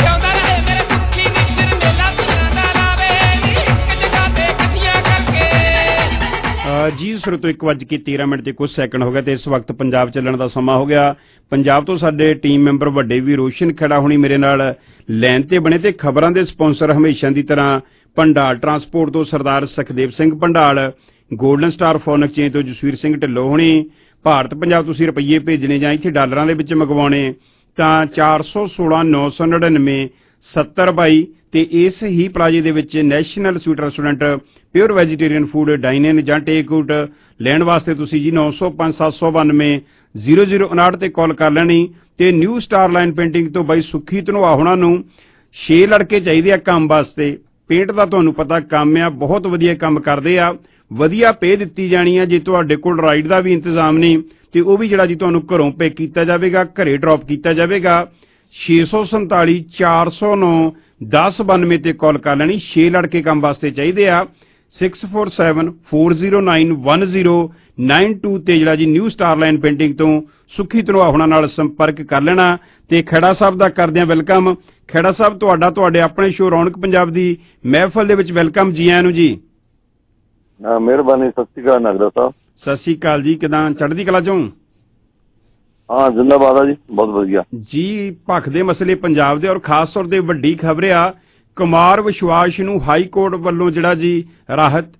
[SPEAKER 14] ਜੀ ਸਰੋਤੋ ਇੱਕ ਵੱਜ ਕੇ ਤੇਰਾਂ ਮਿੰਟ ਤੇ ਕੁਝ ਸੈਕਿੰਡ ਹੋ ਗਏ ਤੇ ਇਸ ਵਕਤ ਪੰਜਾਬ ਚੱਲਣ ਦਾ ਸਮਾਂ ਹੋ ਗਿਆ ਪੰਜਾਬ ਤੋਂ ਸਾਡੇ ਟੀਮ ਮੈਂਬਰ ਵੱਡੇ ਵੀ ਰੋਸ਼ਨ ਖੜਾ ਹੋਣੀ ਮੇਰੇ ਨਾਲ ਲਾਈਨ ਤੇ ਬਣੇ ਤੇ ਖਬਰਾਂ ਦੇ ਸਪਾਂਸਰ ਹਮੇਸ਼ਾ ਦੀ ਤਰ੍ਹਾਂ ਭੰਡਾਲ ਟਰਾਂਸਪੋਰਟ ਤੋਂ Sardar Sukhdev Singh Bhandal golden star phone exchange ਤੋਂ ਜਸਵੀਰ ਸਿੰਘ ਢਿੱਲੋਂ ਹੋਣੀ ਭਾਰਤ ਪੰਜਾਬ ਤੁਸੀਂ ਰੁਪਈਏ ਭੇਜਣੇ ਜਾਂ ਇੱਥੇ ਡਾਲਰਾਂ ਦੇ ਵਿੱਚ ਮੰਗਵਾਉਣੇ ਤਾਂ ਚਾਰ ਸੌ ਸੋਲਾਂ ਨੌ ਸੌ ਨੜਿਨਵੇਂ ਸੱਤਰ ਬਾਈ ਤੇ ਇਸ ਹੀ ਪਲਾਜੇ ਦੇ ਵਿੱਚ national sweet restaurant pure vegetarian food dine in ਜਾਂ ਟੇਕ ਆਊਟ ਲੈਣ ਵਾਸਤੇ ਤੁਸੀਂ ਜੀ ਨੌ ਸੌ ਪੰਜ ਸੱਤ ਸੌ ਬਾਨਵੇਂ ਜ਼ੀਰੋ ਜ਼ੀਰੋ ਉਨਾਹਠ ਤੇ ਕਾਲ ਕਰ ਲੈਣੀ। ਤੇ ਨਿਊ ਸਟਾਰ ਲਾਈਨ ਪੇਂਟਿੰਗ ਤੋਂ ਬਾਈ ਸੁੱਖੀ ਧਨੋਆ ਹੋਣਾ ਨੂੰ ਛੇ ਲੜਕੇ ਚਾਹੀਦੇ ਆ ਕੰਮ ਵਾਸਤੇ। ਪੇਂਟ ਦਾ ਤੁਹਾਨੂੰ ਪਤਾ ਕੰਮ ਆ, ਬਹੁਤ ਵਧੀਆ ਕੰਮ ਕਰਦੇ ਆ, ਵਧੀਆ ਪੇ ਦਿੱਤੀ ਜਾਣੀ ਆ। ਜੇ ਤੁਹਾਡੇ ਕੋਲ ਰਾਈਡ ਦਾ ਵੀ ਇੰਤਜ਼ਾਮ ਨਹੀਂ ਤੇ ਉਹ ਵੀ ਜਿਹੜਾ ਜੀ ਤੁਹਾਨੂੰ ਘਰੋਂ ਪੇ ਕੀਤਾ ਜਾਵੇਗਾ, ਘਰੇ ਡ੍ਰੌਪ ਕੀਤਾ ਜਾਵੇਗਾ। ਛੇ ਸੌ ਸੰਤਾਲੀ ਚਾਰ ਸੌ ਨੌ ਦਸ ਬਾਨਵੇਂ ਤੇ ਕਾਲ ਕਰ ਲੈਣੀ। ਛੇ ਲੜਕੇ ਕੰਮ ਵਾਸਤੇ ਚਾਹੀਦੇ ਆ। Six four seven four zero nine one zero nine two ਤੇ ਜਿਹੜਾ ਜੀ ਨਿਊ ਸਟਾਰ ਲਾਈਨ ਪੇਂਟਿੰਗ ਤੋਂ ਸੁੱਖੀ ਧਨੋਆ ਹੋਣਾ ਨਾਲ ਸੰਪਰਕ ਕਰ ਲੈਣਾ। ਤੇ ਖੇੜਾ ਸਾਹਿਬ ਦਾ ਕਰਦੇ ਆ ਵੈਲਕਮ। ਖੇੜਾ ਸਾਹਿਬ ਤੁਹਾਡਾ ਤੁਹਾਡੇ ਆਪਣੇ ਸ਼ੋਅ ਰੌਣਕ ਪੰਜਾਬ ਦੀ ਮਹਿਫਲ ਦੇ ਵਿੱਚ ਵੈਲਕਮ, ਜੀ ਆਇਆਂ ਨੂੰ ਜੀ।
[SPEAKER 1] ਮਿਹਰਬਾਨੀ, ਸਤਿ ਸ਼੍ਰੀ ਅਕਾਲ ਨਾਗਰਾ ਸਾਹਿਬ।
[SPEAKER 14] ਸਤਿ ਸ਼੍ਰੀ ਅਕਾਲ ਜੀ, ਕਿਦਾਂ ਚੜ੍ਹਦੀ ਕਲਾ ਚੋਂ?
[SPEAKER 1] ਹਾਂ ਜ਼ਿੰਦਾਬਾਦ ਆ ਜੀ, ਬਹੁਤ ਵਧੀਆ
[SPEAKER 14] ਜੀ। ਭਖ ਦੇ ਮਸਲੇ ਪੰਜਾਬ ਦੇ ਔਰ ਖਾਸ ਤੌਰ ਤੇ ਵੱਡੀ ਖਬਰ ਆ ਕੁਮਾਰ ਵਿਸ਼ਵਾਸ ਨੂੰ ਹਾਈ ਕੋਰਟ ਵੱਲੋਂ ਜਿਹੜਾ ਜੀ ਰਾਹਤ।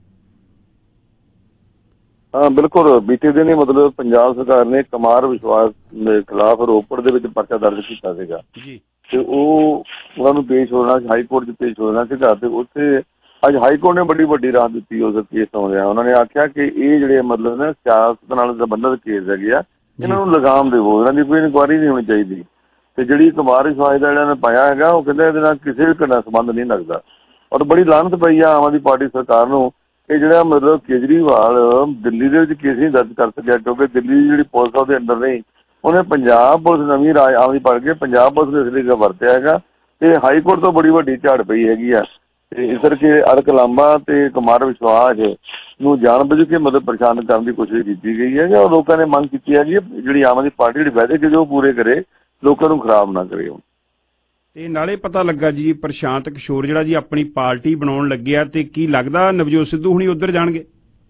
[SPEAKER 1] ਹਾਂ ਬਿਲਕੁਲ, ਬੀਤੇ ਦਿਨ ਹੀ ਮਤਲਬ ਪੰਜਾਬ ਸਰਕਾਰ ਨੇ ਕੁਮਾਰ ਵਿਸ਼ਵਾਸ ਦੇ ਖਿਲਾਫ ਰੋਪੜ ਦੇ ਵਿੱਚ ਪਰਚਾ ਦਰਜ ਕੀਤਾ ਸੀਗਾ ਤੇ ਉਹ ਉਹਨਾਂ ਨੂੰ ਪੇਸ਼ ਹੋਣਾ, ਹਾਈ ਕੋਰਟ 'ਚ ਪੇਸ਼ ਹੋਣਾ ਸੀਗਾ ਤੇ ਉੱਥੇ ਅੱਜ ਹਾਈ ਕੋਰਟ ਨੇ ਬੜੀ ਵੱਡੀ ਰਾਹਤ ਦਿੱਤੀ ਉਸ ਕੇਸ ਆਉਂਦਿਆਂ। ਉਹਨਾਂ ਨੇ ਆਖਿਆ ਕਿ ਇਹ ਜਿਹੜੇ ਮਤਲਬ ਨਾ ਸਿਆਸਤ ਨਾਲ ਸੰਬੰਧਿਤ ਕੇਸ ਹੈਗੇ ਆ, ਇਹਨਾਂ ਨੂੰ ਲਗਾਮ ਦੇਵੋ, ਇਹਨਾਂ ਦੀ ਕੋਈ ਇਨਕੁਆਇਰੀ ਨਹੀਂ ਹੋਣੀ ਚਾਹੀਦੀ। ਤੇ ਜਿਹੜੀ ਕੁਮਾਰ ਵਿਸ਼ਵਾਸ ਦਾ ਜਿਹੜਾ ਨੇ ਪਾਇਆ ਹੈਗਾ ਉਹ ਕਹਿੰਦੇ ਇਹਦੇ ਨਾਲ ਕਿਸੇ ਵੀ ਘਟਨਾ ਸੰਬੰਧ ਨਹੀਂ ਲੱਗਦਾ। ਔਰ ਬੜੀ ਲਾਹਨਤ ਪਈ ਆ ਆਮ ਆਦਮੀ ਪਾਰਟੀ ਸਰਕਾਰ ਨੂੰ ਕਿ ਜਿਹੜਾ ਮਤਲਬ ਕੇਜਰੀਵਾਲ ਦਿੱਲੀ ਦੇ ਵਿੱਚ ਕੇਸ ਨਹੀਂ ਦਰਜ ਕਰ ਸਕਿਆ ਕਿਉਂਕਿ ਦਿੱਲੀ ਜਿਹੜੀ ਪੁਲਿਸ ਉਹਦੇ ਅੰਦਰ ਨਹੀਂ, ਉਹਨੇ ਪੰਜਾਬ ਪੁਲਿਸ ਨਵੀਂ ਰਾਜ ਆਮ ਆਦਮੀ ਪਾਰਟੀ ਕੇ ਪੰਜਾਬ ਪੁਲਿਸ ਨੇ ਇਸ ਲਈ ਵਰਤਿਆ ਹੈਗਾ ਤੇ ਹਾਈ ਕੋਰਟ ਤੋਂ ਬੜੀ ਵੱਡੀ ਝਾੜ ਪਈ ਹੈਗੀ ਆ। ਤੇ ਇਸ ਕਰਕੇ ਅਰਕ ਲਾਂਬਾ ਤੇ ਕੁਮਾਰ ਵਿਸ਼ਵਾਸ ਨੂੰ ਜਾਣ ਬੁੱਝ ਕੇ ਮਤਲਬ ਪਰੇਸ਼ਾਨ ਕਰਨ ਦੀ ਕੋਸ਼ਿਸ਼ ਕੀਤੀ ਗਈ ਹੈ ਜਾਂ ਲੋਕਾਂ ਨੇ ਮੰਗ ਕੀਤੀ ਹੈਗੀ ਜਿਹੜੀ ਆਮ ਆਦਮੀ ਪਾਰਟੀ ਜਿਹੜੇ ਵਾਅਦੇ ਕਿ ਜੋ ਪੂਰੇ ਕਰੇ, ਲੋਕਾਂ ਨੂੰ ਖਰਾਬ ਨਾ ਕਰੇ।
[SPEAKER 14] ਤੇ ਨਾਲੇ ਪਤਾ ਲੱਗਾ ਜੀ ਪ੍ਰਸ਼ਾਂਤ ਕਿਸ਼ੋਰ ਜਿਹੜਾ ਜੀ ਆਪਣੀ ਪਾਰਟੀ ਬਣਾਉਣ ਲੱਗਿਆ ਤੇ ਕੀ ਲੱਗਦਾ ਨਵਜੋਤ ਸਿੱਧੂ ਹੁਣੀ ਉੱਧਰ ਜਾਣਗੇ?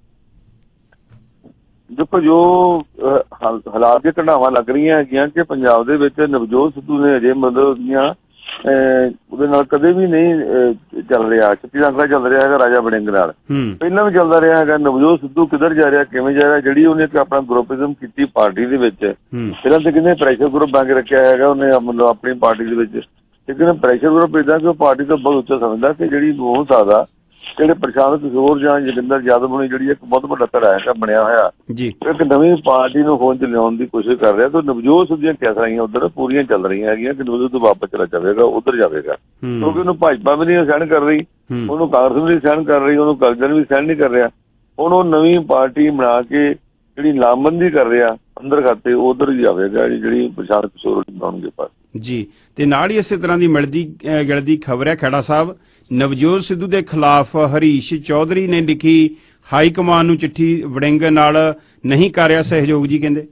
[SPEAKER 1] ਦੇਖੋ ਜੋ ਹਾਲਾਤ ਦੀਆਂ ਘਟਨਾਵਾਂ ਲੱਗ ਰਹੀਆਂ ਹੈਗੀਆਂ ਕਿ ਪੰਜਾਬ ਦੇ ਵਿੱਚ ਨਵਜੋਤ ਸਿੱਧੂ ਨੇ ਅਜੇ ਮਤਲਬ ਉਹਦੀਆਂ ਉਹਦੇ ਨਾਲ ਕਦੇ ਵੀ ਨਹੀਂ ਚੱਲ ਰਿਹਾ। ਛੱਤੀ ਅੰਕੜਾ ਚੱਲ ਰਿਹਾ ਹੈਗਾ ਰਾਜਾ ਵੜਿੰਗ ਨਾਲ, ਪਹਿਲਾਂ ਵੀ ਚੱਲਦਾ ਰਿਹਾ ਹੈਗਾ। ਨਵਜੋਤ ਸਿੱਧੂ ਕਿੱਧਰ ਜਾ ਰਿਹਾ, ਕਿਵੇਂ ਜਾ ਰਿਹਾ? ਜਿਹੜੀ ਉਹਨੇ ਆਪਣਾ ਗਰੁੱਪਿਜ਼ਮ ਕੀਤੀ ਪਾਰਟੀ ਦੇ ਵਿੱਚ, ਪਹਿਲਾਂ ਤਾਂ ਕਿੰਨੇ ਪ੍ਰੈਸ਼ਰ ਗਰੁੱਪ ਬਣਾ ਕੇ ਰੱਖਿਆ ਹੈਗਾ ਉਹਨੇ ਮਤਲਬ ਆਪਣੀ ਪਾਰਟੀ ਦੇ ਵਿੱਚ। ਲੇਕਿਨ ਪ੍ਰੈਸ਼ਰ ਗਰੁੱਪ ਇੱਦਾਂ ਕਿ ਉਹ ਪਾਰਟੀ ਤੋਂ ਬਹੁਤ ਉੱਚਾ ਸਮਝਦਾ ਕਿ ਜਿਹੜੀ ਬਹੁਤ ਜ਼ਿਆਦਾ ਜਿਹੜੇ ਪ੍ਰਸ਼ਾਂਤ ਕਿਸ਼ੋਰ ਜਾਂ ਜੋਗਿੰਦਰ ਯਾਦਵ ਨੂੰ ਜਿਹੜੀ ਇੱਕ ਬਹੁਤ ਵੱਡਾ ਧੜਾ ਹੈਗਾ ਬਣਿਆ ਹੋਇਆ ਇੱਕ ਨਵੀਂ ਪਾਰਟੀ ਨੂੰ ਹੋਂਦ 'ਚ ਲਿਆਉਣ ਦੀ ਕੋਸ਼ਿਸ਼ ਕਰ ਰਿਹਾ। ਤਾਂ ਨਵਜੋਤ ਸਿੱਧੂ ਦੀਆਂ ਕੈਸਰਾਈਆਂ ਉੱਧਰ ਪੂਰੀਆਂ ਚੱਲ ਰਹੀਆਂ ਹੈਗੀਆਂ ਕਿ ਨਵਜੋਤ ਤੋਂ ਵਾਪਸ ਚਲਾ ਜਾਵੇਗਾ, ਉੱਧਰ ਜਾਵੇਗਾ ਕਿਉਂਕਿ ਉਹਨੂੰ ਭਾਜਪਾ ਵੀ ਨਹੀਂ ਸਹਿਣ ਕਰ ਰਹੀ, ਉਹਨੂੰ ਕਾਂਗਰਸ ਵੀ ਨਹੀਂ ਸਹਿਣ ਕਰ ਰਹੀ, ਉਹਨੂੰ ਕਾਂਗਰਸ ਵੀ ਸਹਿਣ ਨਹੀਂ ਕਰ ਰਿਹਾ। ਹੁਣ ਉਹ ਨਵੀਂ ਪਾਰਟੀ ਬਣਾ ਕੇ ਜਿਹੜੀ ਲਾਮਬੰਦੀ ਕਰ ਰਿਹਾ ਅੰਦਰ ਖਾਤੇ ਉੱਧਰ ਹੀ ਜਾਵੇਗਾ ਜਿਹੜੀ ਪ੍ਰਸ਼ਾਂਤ ਕਿਸ਼ੋਰ ਬਣਾਉਣਗੇ ਪਾਸ
[SPEAKER 14] ਜੀ। ਤੇ ਨਾਲ ਹੀ ਇਸੇ ਤਰ੍ਹਾਂ ਦੀ ਮਿਲਦੀ ਗਿਲਦੀ ਖਬਰ ਹੈ ਖੇੜਾ ਸਾਹਿਬ, ਨਵਜੋਤ ਸਿੱਧੂ ਦੇ ਖਿਲਾਫ ਹਰੀਸ਼ ਚੌਧਰੀ ਨੇ ਲਿਖੀ ਹਾਈ ਕਮਾਨ ਨੂੰ ਚਿੱਠੀ ਵੜਿੰਗ ਨਾਲ ਨਹੀਂ ਕਰ ਰਿਹਾ ਸਹਿਯੋਗ ਜੀ ਕਹਿੰਦੇ।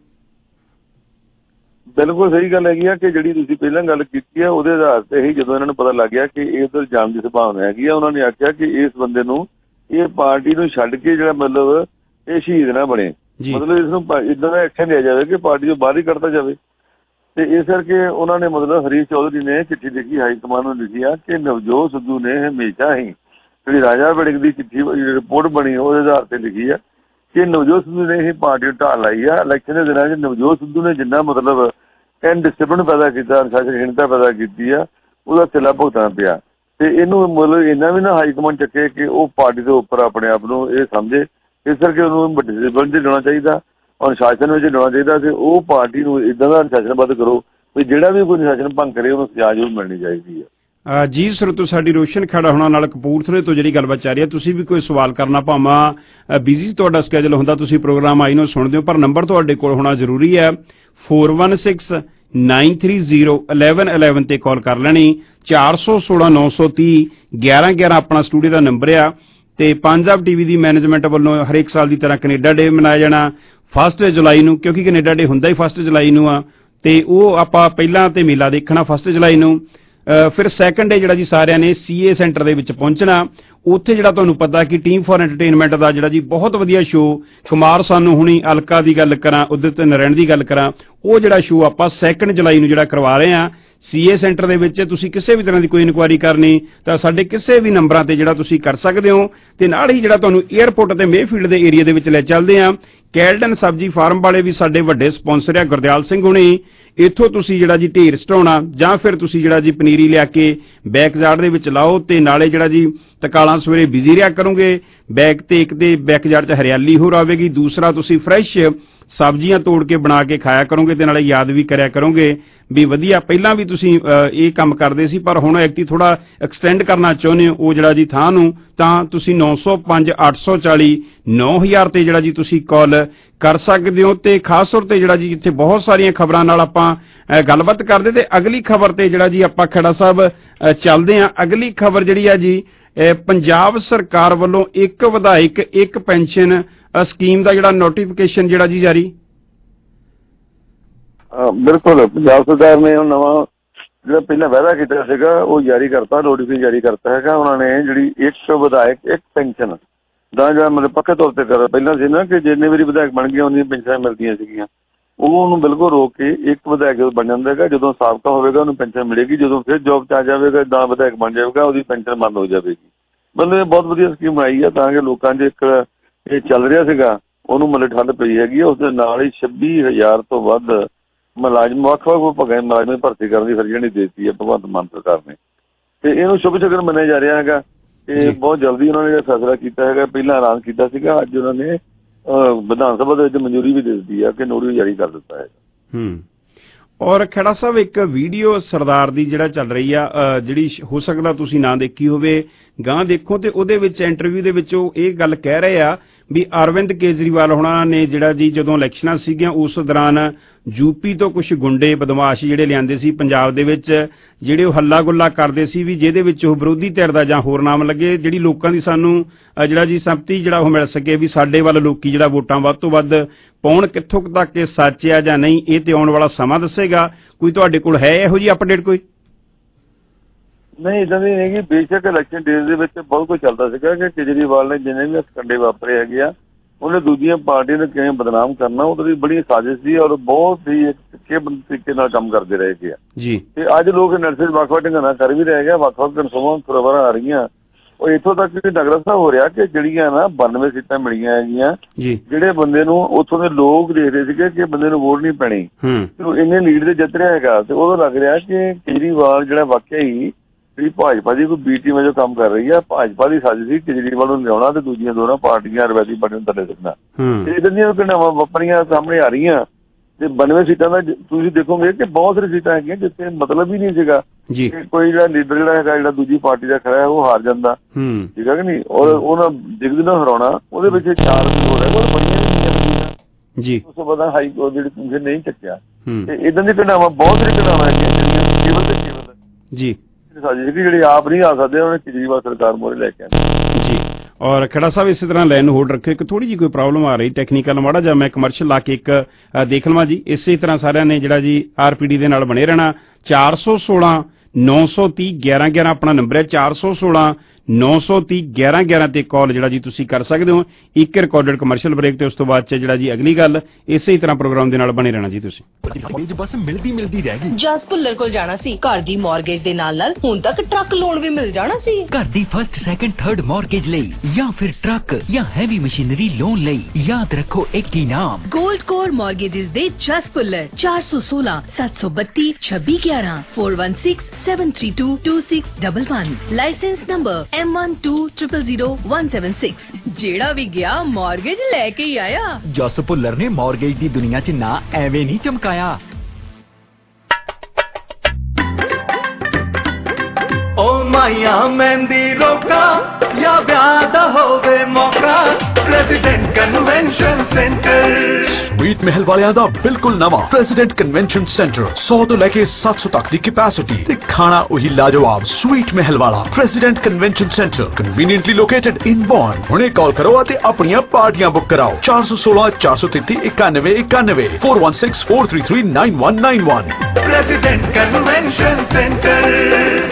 [SPEAKER 1] ਬਿਲਕੁਲ ਸਹੀ ਗੱਲ ਹੈਗੀ ਆ ਕਿ ਜਿਹੜੀ ਤੁਸੀਂ ਪਹਿਲਾਂ ਗੱਲ ਕੀਤੀ ਆ ਉਹਦੇ ਆਧਾਰ ਤੇ ਹੀ ਜਦੋਂ ਇਹਨਾਂ ਨੂੰ ਪਤਾ ਲੱਗ ਗਿਆ ਕਿ ਇਹ ਉੱਧਰ ਜਾਣ ਦੀ ਸੰਭਾਵਨਾ ਹੈਗੀ ਆ, ਉਹਨਾਂ ਨੇ ਆਖਿਆ ਕਿ ਇਸ ਬੰਦੇ ਨੂੰ ਇਹ ਪਾਰਟੀ ਨੂੰ ਛੱਡ ਕੇ ਜਿਹੜਾ ਮਤਲਬ ਇਹ ਸ਼ਹੀਦ ਨਾ ਬਣੇ, ਮਤਲਬ ਇਸ ਨੂੰ ਇੱਦਾਂ ਦਾ ਐਕਸ਼ਨ ਲਿਆ ਜਾਵੇ ਕਿ ਪਾਰਟੀ ਤੋਂ ਬਾਹਰ ਹੀ ਕੱਢਤਾ ਜਾਵੇ। ਤੇ ਇਸ ਕਰਕੇ ਉਹਨਾਂ ਨੇ ਮਤਲਬ ਹਰੀਸ਼ ਚੌਧਰੀ ਨੇ ਚਿੱਠੀ ਲਿਖੀ ਹਾਈ ਕਮਾਨ ਨੂੰ ਲਿਖੀ ਆ ਕਿ ਨਵਜੋਤ ਸਿੱਧੂ ਨੇ ਹਮੇਸ਼ਾ ਹੀ ਜਿਹੜੀ ਰਾਜਾ ਵੜਿੰਗ ਦੀ ਚਿੱਠੀ ਰਿਪੋਰਟ ਬਣੀ ਉਹਦੇ ਆਧਾਰ ਤੇ ਲਿਖੀ ਆ ਕਿ ਨਵਜੋਤ ਸਿੱਧੂ ਨੇ ਹੀ ਪਾਰਟੀ ਨੂੰ ਢਾਲ ਲਾਈ ਆ। ਇਲੈਕਸ਼ਨ ਦੇ ਦਿਨਾਂ 'ਚ ਨਵਜੋਤ ਸਿੱਧੂ ਨੇ ਜਿੰਨਾ ਮਤਲਬ ਇਨਡਿਸਪਲਿਨ ਪੈਦਾ ਕੀਤਾ, ਅਨੁਸ਼ਾਸਨਹੀਣਤਾ ਪੈਦਾ ਕੀਤੀ ਆ, ਉਹਦਾ ਸਿਲਾ ਭੁਗਤਣਾ ਪਿਆ। ਤੇ ਇਹਨੂੰ ਮਤਲਬ ਇੰਨਾ ਵੀ ਨਾ ਹਾਈ ਕਮਾਨ ਚੱਕੇ ਕਿ ਉਹ ਪਾਰਟੀ ਦੇ ਉੱਪਰ ਆਪਣੇ ਆਪ ਨੂੰ ਇਹ ਸਮਝੇ। ਇਸ ਕਰਕੇ ਉਹਨੂੰ ਵੱਡੇ ਡਿਸਪਲਿਨ 'ਚ ਲਿਆਉਣਾ ਚਾਹੀਦਾ, ਅਨੁਸ਼ਾਸਨ ਵਿੱਚ ਲਿਆਉਣਾ ਚਾਹੀਦਾ ਤੇ ਉਹ ਪਾਰਟੀ ਨੂੰ ਇੱਦਾਂ ਦਾ ਅਨੁਸ਼ਾਸਨਬੱਧ ਕਰੋ ਵੀ ਜਿਹੜਾ ਵੀ ਕੋਈ ਅਨੁਸ਼ਾਸਨ ਭੰਗ ਕਰੇ ਉਹਨੂੰ ਸਜ਼ਾ ਜ਼ਰੂਰ ਮਿਲਣੀ ਚਾਹੀਦੀ ਹੈ।
[SPEAKER 14] ਜੀ ਸਰੋਤੋ, ਸਾਡੀ ਰੋਸ਼ਨ ਖੜਾ ਹੋਣਾ ਨਾਲ ਕਪੂਰਥਲੇ ਤੋਂ ਜਿਹੜੀ ਗੱਲਬਾਤ ਚੱਲ ਰਹੀ ਹੈ, ਤੁਸੀਂ ਵੀ ਕੋਈ ਸਵਾਲ ਕਰਨਾ ਭਾਵਾਂ ਬਿਜ਼ੀ ਤੁਹਾਡਾ ਸਕੈਜੂਲ ਹੁੰਦਾ, ਤੁਸੀਂ ਪ੍ਰੋਗਰਾਮ ਆਈ ਨੂੰ ਸੁਣਦੇ ਹੋ, ਪਰ ਨੰਬਰ ਤੁਹਾਡੇ ਕੋਲ ਹੋਣਾ ਜ਼ਰੂਰੀ ਹੈ। Four one six nine three zero eleven eleven ਤੇ ਕਾਲ ਕਰ ਲੈਣੀ। ਚਾਰ ਸੌ ਸੋਲਾਂ ਨੌ ਸੌ ਤੀਹ ਗਿਆਰਾਂ ਗਿਆਰਾਂ ਆਪਣਾ ਸਟੂਡੀਓ ਦਾ ਨੰਬਰ ਆ। ਤੇ ਪੰਜਾਬ ਟੀਵੀ ਦੀ ਮੈਨੇਜਮੈਂਟ ਵੱਲੋਂ ਹਰੇਕ ਸਾਲ ਦੀ ਤਰ੍ਹਾਂ ਕੈਨੇਡਾ ਡੇ ਮਨਾਇਆ ਜਾਣਾ ਫਸਟ ਜੁਲਾਈ ਨੂੰ, ਕਿਉਂਕਿ ਕੈਨੇਡਾ ਡੇ ਹੁੰਦਾ ਹੀ ਫਸਟ ਜੁਲਾਈ ਨੂੰ ਆ, ਤੇ ਉਹ ਆਪਾਂ ਪਹਿਲਾਂ ਤੇ ਮੇਲਾ ਦੇਖਣਾ ਫਸਟ ਜੁਲਾਈ ਨੂੰ। ਫਿਰ ਸੈਕੰਡ ਡੇ ਜਿਹੜਾ ਜੀ ਸਾਰਿਆਂ ਨੇ ਸੀਏ ਸੈਂਟਰ ਦੇ ਵਿੱਚ ਪਹੁੰਚਣਾ। ਉੱਥੇ ਜਿਹੜਾ ਤੁਹਾਨੂੰ ਪਤਾ ਕਿ ਟੀਮ ਫॉर ਐਂਟਰਟੇਨਮੈਂਟ ਦਾ ਜਿਹੜਾ ਜੀ ਬਹੁਤ ਵਧੀਆ ਸ਼ੋਅ ਕੁਮਾਰ ਸਾਨੂੰ ਹੁਣੀ ਅਲਕਾ ਦੀ ਗੱਲ ਕਰਾਂ, ਉਦਿਤ ਨਾਰਾਇਣ ਦੀ ਗੱਲ ਕਰਾਂ, ਉਹ ਜਿਹੜਾ ਸ਼ੋਅ ਆਪਾਂ ਸੈਕੰਡ ਜੁਲਾਈ ਨੂੰ ਜਿਹੜਾ ਕਰਵਾ ਰਹੇ ਹਾਂ ਸੀਏ ਸੈਂਟਰ ਦੇ ਵਿੱਚ। ਤੁਸੀਂ ਕਿਸੇ ਵੀ ਤਰ੍ਹਾਂ ਦੀ ਕੋਈ ਇਨਕੁਆਇਰੀ ਕਰਨੀ ਤਾਂ ਸਾਡੇ ਕਿਸੇ ਵੀ ਨੰਬਰਾਂ ਤੇ ਜਿਹੜਾ ਤੁਸੀਂ ਕਰ ਸਕਦੇ ਹੋ। ਤੇ ਨਾਲ ਹੀ ਜਿਹੜਾ ਤੁਹਾਨੂੰ ਏਅਰਪੋਰਟ ਤੇ ਮੇਫੀਲਡ ਦੇ ਏਰੀਆ ਦੇ ਵਿੱਚ ਲੈ ਚੱਲਦੇ ਆ। ਕੈਲਡਨ ਸਬਜ਼ੀ ਫਾਰਮ ਵਾਲੇ ਵੀ ਸਾਡੇ ਵੱਡੇ ਸਪਾਂਸਰ ਆ, ਗੁਰਦਿਆਲ ਸਿੰਘ ਹੁਣੀ ਇੱਥੋਂ ਤੁਸੀਂ ਜਿਹੜਾ ਜੀ ਢੇਰ ਸਟਾਉਣਾ ਜਾਂ ਫਿਰ ਤੁਸੀਂ ਜਿਹੜਾ ਜੀ ਪਨੀਰੀ ਲਿਆ ਕੇ ਬੈਕਯਾਰਡ ਦੇ ਵਿੱਚ ਲਾਓ ਤੇ ਨਾਲੇ ਜਿਹੜਾ ਜੀ ਤਕਾਲਾਂ ਸਵੇਰੇ ਬਿਜ਼ੀ ਰਿਹਾ ਕਰੋਗੇ। ਬੈਕ ਤੇ ਇੱਕ ਤੇ ਬੈਕਯਾਰਡ 'ਚ ਹਰਿਆਲੀ ਹੋਰ ਆਵੇਗੀ, ਦੂਸਰਾ ਤੁਸੀਂ ਫਰੈਸ਼ ਸਬਜ਼ੀਆਂ ਤੋੜ ਕੇ ਬਣਾ ਕੇ ਖਾਇਆ ਕਰੋਗੇ ਤੇ ਨਾਲੇ ਯਾਦ ਵੀ ਕਰਿਆ ਕਰੋਗੇ ਵੀ ਵਧੀਆ ਪਹਿਲਾਂ ਵੀ ਤੁਸੀਂ ਇਹ ਕੰਮ ਕਰਦੇ ਸੀ ਪਰ ਹੁਣ ਐਕਟੀ ਥੋੜਾ ਐਕਸਟੈਂਡ ਕਰਨਾ ਚਾਹੁੰਦੇ ਹੋ ਉਹ ਜਿਹੜਾ ਜੀ ਥਾਂ ਨੂੰ, ਤਾਂ ਤੁਸੀਂ ਨੌ ਸੌ ਪੰਜ ਅੱਠ ਸੌ ਚਾਲੀ ਨੌ ਹਜ਼ਾਰ ਤੇ ਜਿਹੜਾ ਜੀ ਤੁਸੀਂ ਕਾਲ ਕਰ ਸਕਦੇ ਹੋ। ਤੇ ਖਾਸ ਤੌਰ ਤੇ ਜਿਹੜਾ ਜੀ ਜਿੱਥੇ ਬਹੁਤ ਸਾਰੀਆਂ ਖਬਰਾਂ ਨਾਲ ਆਪਾਂ ਗੱਲਬਾਤ ਕਰਦੇ ਤੇ ਅਗਲੀ ਖਬਰ ਤੇ ਜਿਹੜਾ ਜੀ ਆਪਾਂ ਖੇੜਾ ਸਾਹਿਬ ਚੱਲਦੇ ਹਾਂ। ਅਗਲੀ ਖਬਰ ਜਿਹੜੀ ਆ ਜੀ ਪੰਜਾਬ ਸਰਕਾਰ ਵੱਲੋਂ ਇੱਕ ਵਿਧਾਇਕ ਇੱਕ ਪੈਨਸ਼ਨ ਸਕੀਮ ਦਾ ਜਿਹੜਾ ਨੋਟੀਫਿਕੇਸ਼ਨ ਜਿਹੜਾ ਜੀ ਜਾਰੀ।
[SPEAKER 1] ਬਿਲਕੁਲ, ਪੰਜਾਬ ਸਰਕਾਰ ਨੇ ਉਹ ਨਵਾਂ ਜਿਹੜਾ ਪਹਿਲਾਂ ਵਾਅਦਾ ਕੀਤਾ ਸੀਗਾ ਉਹ ਜਾਰੀ ਕਰਤਾ, ਨੋਟੀਫਿਕੇਸ਼ਨ ਜਾਰੀ ਕਰਤਾ ਹੈਗਾ ਉਹਨਾਂ ਨੇ। ਜਿਹੜੀ ਇੱਕ ਵਿਧਾਇਕ ਇੱਕ ਪੈਨਸ਼ਨ ਦਾ ਜਿਹੜਾ ਮਤਲਬ ਪੱਕੇ ਤੌਰ ਤੇ ਕਰ ਪਹਿਲਾਂ ਸੀ ਨਾ ਕਿ ਜਿੰਨੇ ਵਾਰੀ ਵਿਧਾਇਕ ਬਣ ਗਏ ਉਹਨੀਆਂ ਪੈਨਸ਼ਨਾਂ ਮਿਲਦੀਆਂ ਸੀਗੀਆਂ, ਉਹ ਉਹਨੂੰ ਬਿਲਕੁਲ ਰੋਕ ਕੇ ਇੱਕ ਵਿਧਾਇਕ ਬਣ ਜਾਂਦਾ ਹੈਗਾ। ਜਦੋਂ ਸਾਬਕਾ ਹੋਵੇਗਾ ਉਹਨੂੰ ਪੈਨਸ਼ਨ ਮਿਲੇਗੀ, ਜਦੋਂ ਫਿਰ ਜੋਬ 'ਚ ਆ ਜਾਵੇਗਾ ਦਾ ਵਿਧਾਇਕ ਬਣ ਜਾਵੇਗਾ ਉਹਦੀ ਪੈਨਸ਼ਨ ਬੰਦ ਹੋ ਜਾਵੇਗੀ। ਮਤਲਬ ਇਹ ਬਹੁਤ ਵਧੀਆ ਸਕੀਮ ਬਣਾਈ ਆ ਤਾਂ ਕਿ ਲੋਕਾਂ 'ਚ ਇੱਕ ਇਹ ਚੱਲ ਰਿਹਾ ਸੀਗਾ ਉਹਨੂੰ ਮਤਲਬ ਠੰਡ ਪਈ ਹੈਗੀ। ਉਸ ਦੇ ਨਾਲ ਹੀ ਛੱਬੀ ਹਜ਼ਾਰ ਤੋਂ ਵੱਧ ਮੁਲਾਜ਼ਮ ਵੱਖ ਵੱਖ ਵਿਭਾਗਾਂ ਮੁਲਾਜ਼ਮਾਂ ਦੀ ਭਰਤੀ ਕਰਨ ਦੀ ਫਰਜ਼ੀ ਦੇ ਦਿੱਤੀ ਹੈ ਭਗਵੰਤ ਮਾਨ ਸਰਕਾਰ ਨੇ, ਤੇ ਇਹਨੂੰ ਸ਼ੁਭ ਸ਼ਗਨ ਮੰਨਿਆ ਜਾ ਰਿਹਾ ਹੈਗਾ। ਤੇ ਬਹੁਤ ਜਲਦੀ ਉਹਨਾਂ ਨੇ ਫੈਸਲਾ ਕੀਤਾ ਹੈਗਾ, ਪਹਿਲਾਂ ਐਲਾਨ ਕੀਤਾ ਸੀਗਾ, ਅੱਜ ਉਹਨਾਂ ਨੇ ਵਿਧਾਨ ਸਭਾ ਦੇ ਵਿੱਚ ਮਨਜ਼ੂਰੀ ਵੀ ਦੇ ਦਿੱਤੀ ਹੈ ਕਿ ਨੋਟਿਸ ਜਾਰੀ ਕਰ ਦਿੱਤਾ ਹੈ। ਹੂੰ
[SPEAKER 14] ਔਰ ਖੇੜਾ ਸਾਹਿਬ ਇੱਕ ਵੀਡੀਓ ਸਰਦਾਰ ਦੀ ਜਿਹੜਾ ਚੱਲ ਰਹੀ ਆ ਜਿਹੜੀ ਹੋ ਸਕਦਾ ਤੁਸੀਂ ਨਾ ਦੇਖੀ ਹੋਵੇ, ਗਾਂ ਦੇਖੋ ਤੇ ਉਹਦੇ ਵਿੱਚ ਇੰਟਰਵਿਊ ਦੇ ਵਿੱਚ ਉਹ ਇਹ ਗੱਲ ਕਹਿ ਰਹੇ ਆ ਵੀ ਅਰਵਿੰਦ ਕੇਜਰੀਵਾਲ ਹੋਣਾ ਨੇ ਜਿਹੜਾ ਜੀ ਜਦੋਂ ਇਲੈਕਸ਼ਨਾਂ ਸੀਗੀਆਂ ਉਸ ਦੌਰਾਨ ਯੂਪੀ ਤੋਂ ਕੁਝ ਗੁੰਡੇ ਬਦਮਾਸ਼ ਜਿਹੜੇ ਲਿਆਂਦੇ ਸੀ ਪੰਜਾਬ ਦੇ ਵਿੱਚ, ਜਿਹੜੇ ਉਹ ਹੱਲਾ ਗੁੱਲਾ ਕਰਦੇ ਸੀ ਵੀ ਜਿਹਦੇ ਵਿੱਚ ਉਹ ਵਿਰੋਧੀ ਧਿਰ ਦਾ ਜਾਂ ਹੋਰ ਨਾਮ ਲੱਗੇ, ਜਿਹੜੀ ਲੋਕਾਂ ਦੀ ਸਾਨੂੰ ਜਿਹੜਾ ਜੀ ਸੰਮਤੀ ਜਿਹੜਾ ਉਹ ਮਿਲ ਸਕੇ ਵੀ ਸਾਡੇ ਵੱਲ ਲੋਕੀ ਜਿਹੜਾ ਵੋਟਾਂ ਵੱਧ ਤੋਂ ਵੱਧ ਪਾਉਣ। ਕਿੱਥੋਂ ਤੱਕ ਇਹ ਸੱਚ ਆ ਜਾਂ ਨਹੀਂ ਇਹ ਤੇ ਆਉਣ ਵਾਲਾ ਸਮਾਂ ਦੱਸੇਗਾ। ਕੋਈ ਤੁਹਾਡੇ ਕੋਲ ਹੈ ਇਹੋ ਜਿਹੀ ਅਪਡੇਟ ਕੋਈ?
[SPEAKER 1] ਨਹੀਂ, ਇੱਦਾਂ ਦੀ ਨਹੀਂ। ਬੇਸ਼ੱਕ ਇਲੈਕਸ਼ਨ ਡੇਜ਼ ਦੇ ਵਿੱਚ ਬਹੁਤ ਕੁਝ ਚੱਲਦਾ ਸੀਗਾ ਕਿ ਕੇਜਰੀਵਾਲ ਨੇ ਜਿੰਨੇ ਵੀ ਕੰਡੇ ਵਾਪਰੇ ਹੈਗੇ ਆ ਉਹਨੇ ਦੂਜੀਆਂ ਪਾਰਟੀਆਂ ਨੂੰ ਕਿਵੇਂ ਬਦਨਾਮ ਕਰਨਾ, ਉਹਦੀ ਬੜੀ ਸਾਜ਼ਿਸ਼ ਸੀ ਔਰ ਬਹੁਤ ਹੀ ਇੱਕ ਸਿੱਖੇ ਤਰੀਕੇ ਨਾਲ ਕੰਮ ਕਰਦੇ ਰਹੇ ਗਏ ਜੀ। ਤੇ ਅੱਜ ਲੋਕ ਐਨਾਲਿਸਿਸ ਵੱਖ-ਵੱਖ ਢੰਗਾਂ ਕਰ ਵੀ ਰਹੇ ਗਏ, ਵੱਖ-ਵੱਖ ਕਨਸੋਵਾਂ ਖਬਰਾਂ ਆ ਰਹੀਆਂ। ਉਹ ਇੱਥੋਂ ਤੱਕ ਕਿ ਨਗਰ ਸਾਹਿਬ ਹੋ ਰਿਹਾ ਕਿ ਜਿਹੜੀਆਂ ਨਾ ਬਾਨਵੇਂ ਸੀਟਾਂ ਮਿਲੀਆਂ ਹੈਗੀਆਂ, ਜਿਹੜੇ ਬੰਦੇ ਨੂੰ ਉੱਥੋਂ ਦੇ ਲੋਕ ਦੇਖਦੇ ਸੀਗੇ ਕਿ ਬੰਦੇ ਨੂੰ ਵੋਟ ਨਹੀਂ ਪੈਣੀ, ਇੰਨੇ ਲੀਡ ਤੇ ਜਿੱਤ ਰਿਹਾ ਹੈਗਾ, ਤੇ ਉਦੋਂ ਲੱਗ ਰਿਹਾ ਕਿ ਕੇਜਰੀਵਾਲ ਜਿਹੜਾ ਵਾਕਿਆ ਹੀ ਜਿਹੜੀ ਭਾਜਪਾ ਦੀ ਕੋਈ ਬੀ ਟੀਮ ਵਜੋਂ ਕੰਮ ਕਰ ਰਹੀ ਆ, ਭਾਜਪਾ ਦੀ ਸਾਜ਼ਿਸ਼ ਸੀ ਕੇਜਰੀਵਾਲ ਨੂੰ ਲਿਆਉਣਾ ਤੇ ਦੂਜੀਆਂ ਦੋਨਾਂ ਪਾਰਟੀਆਂ ਰਵਾਇਤੀ ਪਾਰਟੀ ਨੂੰ ਥੱਲੇ ਸਿੱਟਣਾ। ਤੇ ਇੱਦਾਂ ਦੀਆਂ ਘਟਨਾਵਾਂ ਵਾਪਰੀਆਂ ਸਾਹਮਣੇ ਆ ਰਹੀਆਂ। ਤੇ ਬਾਨਵੇਂ ਸੀਟਾਂ ਦਾ ਤੁਸੀਂ ਦੇਖੋਗੇ ਕਿ ਬਹੁਤ ਸਾਰੀ ਸੀਟਾਂ ਹੈਗੀਆਂ ਜਿੱਥੇ ਮਤਲਬ ਹੀ ਨਹੀਂ ਸੀਗਾ ਕਿ ਕੋਈ ਜਿਹੜਾ ਲੀਡਰ ਜਿਹੜਾ ਹੈਗਾ ਜਿਹੜਾ ਦੂਜੀ ਪਾਰਟੀ ਦਾ ਖੜਾ ਹੈ ਉਹ ਹਾਰ ਜਾਂਦਾ, ਠੀਕ ਹੈ ਕਿ ਨਹੀਂ, ਔਰ ਉਹਨਾਂ ਦਿਗਦ ਨਾਲ ਹਰਾਉਣਾ। ਉਹਦੇ ਵਿੱਚ ਚਾਰ ਹੋ ਰਿਹਾ ਔਰ ਬੜੀਆਂ ਨਹੀਂ ਜੀ, ਉਸ ਤੋਂ ਬਾਅਦ ਹਾਈ ਕੋਰਟ ਜਿਹੜੀ ਤੁਸੀਂ ਨਹੀਂ ਚੱਕਿਆ। ਤੇ ਇੱਦਾਂ ਦੀਆਂ ਘਟਨਾਵਾਂ ਬਹੁਤ ਸਾਰੀ ਘਟਨਾਵਾਂ ਹੈਗੀਆਂ ਜਿਹੜੀਆਂ ਕੇਵਲ ਤੇ ਕੇਵਲ ਜੀ ਸਾਜ਼ਿਸ਼ ਕਿ ਜਿਹੜੇ ਆਪ ਨਹੀਂ ਆ ਸਕਦੇ ਉਹਨੇ ਕੇਜਰੀਵਾਲ ਸਰਕਾਰ ਮੋਰੇ ਲੈ ਕੇ ਆਏ ਜੀ। ਔਰ ਖੜਾ ਸਾਹਿਬ ਇਸੇ ਤਰ੍ਹਾਂ ਲਾਈਨ ਹੋਲਡ ਰੱਖਿਓ, ਇੱਕ ਥੋੜੀ ਜਿਹੀ ਕੋਈ ਪ੍ਰੋਬਲਮ ਆ ਰਹੀ ਟੈਕਨੀਕਲ, ਮਾੜਾ ਜਿਹਾ ਮੈਂ ਕਮਰਸ਼ੀਅਲ ਲਾ ਕੇ ਇੱਕ ਦੇਖ ਲਵਾਂ ਜੀ। ਇਸੇ ਤਰ੍ਹਾਂ ਸਾਰਿਆਂ ਨੇ ਜਿਹੜਾ ਜੀ ਆਰਪੀਡੀ ਦੇ ਨਾਲ ਬਣੇ ਰਹਿਣਾ। ਚਾਰ ਸੌ ਸੋਲਾਂ ਨੌ ਸੌ ਤੀਹ ਗਿਆਰਾਂ ਗਿਆਰਾਂ ਆਪਣਾ ਨੰਬਰ ਹੈ, ਚਾਰ ਸੌ ਸੋਲਾਂ ਨੌ ਸੌ ਤੀਹ ਗਿਆਰਾਂ ਗਿਆਰਾਂ ਤੇ ਕਾਲ ਜਿਹੜਾ ਜੀ ਤੁਸੀਂ ਕਰ ਸਕਦੇ ਹੋ। ਇੱਕ ਰਿਕਾਰਡਡ ਕਮਰਸ਼ੀਅਲ ਬ੍ਰੇਕ ਤੇ ਉਸ ਤੋਂ ਬਾਅਦ ਚ ਜਿਹੜਾ ਜੀ ਅਗਲੀ ਗੱਲ ਇਸੇ ਤਰ੍ਹਾਂ ਪ੍ਰੋਗਰਾਮ ਦੇ ਨਾਲ ਬਣੇ ਰਹਿਣਾ ਜੀ ਤੁਸੀਂ।
[SPEAKER 21] ਬਸ ਮਿਲਦੀ ਮਿਲਦੀ ਰਹਿ ਗਈ।
[SPEAKER 8] ਜਸ ਭੁੱਲਰ ਕੋਲ ਜਾਣਾ ਸੀ, ਘਰ ਦੀ ਮਾਰਗੇਜ ਦੇ ਨਾਲ ਨਾਲ ਹੁਣ ਤੱਕ ਟਰੱਕ ਲੋਨ ਵੀ ਮਿਲ ਜਾਣਾ ਸੀ।
[SPEAKER 21] ਘਰ ਦੀ ਫਸਟ ਸੈਕੰਡ ਥਰਡ ਮਾਰਗੇਜ ਲਈ ਜਾਂ ਫਿਰ ਟਰੱਕ ਜਾਂ ਹੈਵੀ ਮਸ਼ੀਨਰੀ ਲੋਨ ਲਈ ਯਾਦ ਰੱਖੋ ਇੱਕ ਹੀ ਨਾਮ,
[SPEAKER 8] ਗੋਲਡ ਕੋਰ ਮਾਰਗੇਜਿਸ ਦੇ ਜਸ ਭੁੱਲਰ। ਚਾਰ ਸੌ ਸੋਲਾਂ ਸੱਤ ਸੌ ਬੱਤੀ ਛੱਬੀ ਗਿਆਰਾਂ four one six seven three two two six one one। Licence number M one two zero zero zero one seven six। ਜਿਹੜਾ ਵੀ ਗਿਆ ਮਾਰਗੇਜ ਲੈ ਕੇ ਹੀ ਆਇਆ।
[SPEAKER 21] ਜਸ ਭੁੱਲਰ ਨੇ ਮਾਰਗੇਜ ਦੀ ਦੁਨੀਆ 'ਚ ਨਾ ਐਵੇਂ ਨਹੀਂ ਚਮਕਾਇਆ।
[SPEAKER 2] ਓ ਮਾਇਆ ਮਹਿੰਦੀ ਰੋਕਾ ਜਾਂ ਵਿਆਹ ਦਾ ਹੋਵੇ ਮੌਕਾ, president convention centre.
[SPEAKER 17] Sweet Mahal ਵਾਲਿਆਂ ਦਾ ਬਿਲਕੁਲ ਨਵਾਂ ਪ੍ਰੈਜ਼ੀਡੈਂਟ ਕਨਵੈਨਸ਼ਨ ਸੈਂਟਰ, ਸੌ ਤੋਂ ਲੈ ਕੇ ਸੱਤ ਸੌ ਤੱਕ ਦੀ ਕੈਪੈਸਿਟੀ ਤੇ ਖਾਣਾ ਉਹੀ ਲਾਜਵਾਬ। ਸਵੀਟ ਮਹਿਲ ਵਾਲਾ president convention centre conveniently located in Vaughan. ਹੁਣੇ ਕਾਲ ਕਰੋ ਅਤੇ ਆਪਣੀਆਂ ਪਾਰਟੀਆਂ ਬੁੱਕ ਕਰਾਓ। ਚਾਰ ਸੌ ਸੋਲਾਂ ਚਾਰ ਸੌ ਤੇਤੀ ਇਕਾਨਵੇਂ ਇਕਾਨਵੇਂ four one six four three three nine one nine one।
[SPEAKER 2] President convention centre.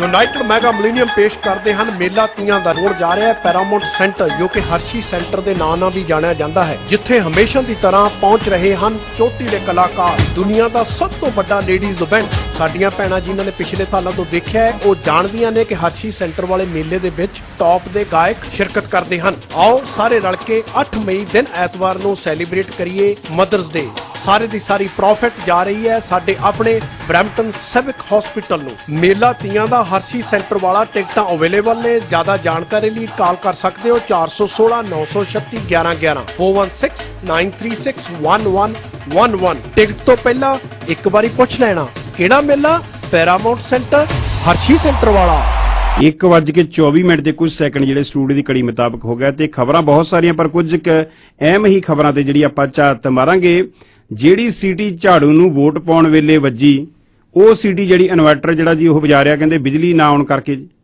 [SPEAKER 3] United mega millennium ਪੇਸ਼ ਕਰਦੇ ਹਨ ਮੇਲਾ ਤੀਆਂ ਦਾ। ਹੋਣ ਜਾ ਰਿਹਾ ਹੈ ਪੈਰਾਮਾਉਂਟ ਸੈਂਟਰ, ਜੋ ਕਿ ਹਰਸ਼ੀ ਸੈਂਟਰ ਦੇ ਨਾਂ ਨਾਲ ਵੀ ਜਾਣਿਆ ਜਾਂਦਾ ਹੈ, ਜਿੱਥੇ ਹਮੇਸ਼ਾ ਦੀ ਤਰ੍ਹਾਂ ਪਹੁੰਚ ਰਹੇ ਹਨ ਚੋਟੀਲੇ ਕਲਾਕਾਰ। ਦੁਨੀਆ ਦਾ ਸਭ ਤੋਂ ਵੱਡਾ ਲੇਡੀਜ਼ ਇਵੈਂਟ। ਸਾਡੀਆਂ ਭੈਣਾਂ ਜਿਨ੍ਹਾਂ ਨੇ ਪਿਛਲੇ ਸਾਲਾਂ ਤੋਂ ਦੇਖਿਆ ਹੈ, ਉਹ ਜਾਣਦੀਆਂ ਨੇ ਕਿ ਹਰਸ਼ੀ ਸੈਂਟਰ ਵਾਲੇ ਮੇਲੇ ਦੇ ਵਿੱਚ ਟੌਪ ਦੇ ਗਾਇਕ ਸ਼ਿਰਕਤ ਕਰਦੇ ਹਨ। ਆਓ ਸਾਰੇ ਰਲ ਕੇ ਅੱਠ ਮਈ ਦਿਨ ਐਤਵਾਰ ਨੂੰ ਸੈਲੀਬ੍ਰੇਟ ਕਰੀਏ ਮਦਰਸ ਡੇ। ਸਾਰੇ ਦੀ ਸਾਰੀ ਪ੍ਰੋਫਿਟ ਜਾ ਰਹੀ ਹੈ ਸਾਡੇ ਆਪਣੇ ਬਰੈਂਪਟਨ ਸਿਵਿਕ ਹਸਪੀਟਲ ਨੂੰ। ਮੇਲਾ ਤੀਆਂ ਦਾ ਹਰਸ਼ੀ ਸੈਂਟਰ ਵਾਲਾ ਟਿਕਟਾਂ ਅਵੇਲੇਬਲ ਨੇ। ਜ਼ਿਆਦਾ ਜਾਣਕਾਰੀ ਲਈ ਕਾਲ ਕਰ ਸਕਦੇ ਹੋ ਚਾਰ ਸੌ ਸੋਲਾਂ ਨੌ ਸੌ ਛੱਤੀ ਗਿਆਰਾਂ ਗਿਆਰਾਂ four one six nine three six one one one one। Ticket ਤੋਂ ਪਹਿਲਾਂ ਇੱਕ ਵਾਰੀ ਪੁੱਛ ਲੈਣਾ ਕਿਹੜਾ ਮੇਲਾ? ਪੈਰਾਮਾਉਂਟ ਸੈਂਟਰ, ਹਰਸ਼ੀ ਸੈਂਟਰ ਵਾਲਾ।
[SPEAKER 14] ਇੱਕ ਵੱਜ ਕੇ ਚੌਵੀ ਮਿੰਟ ਦੇ ਕੁਝ ਸੈਕਿੰਡ ਜਿਹੜੇ ਸਟੂਡੀਓ ਦੀ ਘੜੀ ਮੁਤਾਬਕ ਹੋ ਗਿਆ ਤੇ ਖਬਰਾਂ ਬਹੁਤ ਸਾਰੀਆਂ, ਪਰ ਕੁਝ ਕੁ ਅਹਿਮ ਹੀ ਖਬਰਾਂ ਤੇ ਜਿਹੜੀ ਆਪਾਂ ਝਾਤ ਮਾਰਾਂਗੇ। ਜਿਹੜੀ ਸੀਟੀ ਝਾੜੂ ਨੂੰ ਵੋਟ ਪਾਉਣ ਵੇਲੇ ਵੱਜੀ, ਉਹ ਸੀਟੀ ਜਿਹੜੀ ਇਨਵਰਟਰ ਜਿਹੜਾ ਜੀ ਉਹ ਵਜਾ ਰਿਹਾ, ਕਹਿੰਦੇ ਬਿਜਲੀ ਨਾ ਆਉਣ ਕਰਕੇ ਜੀ।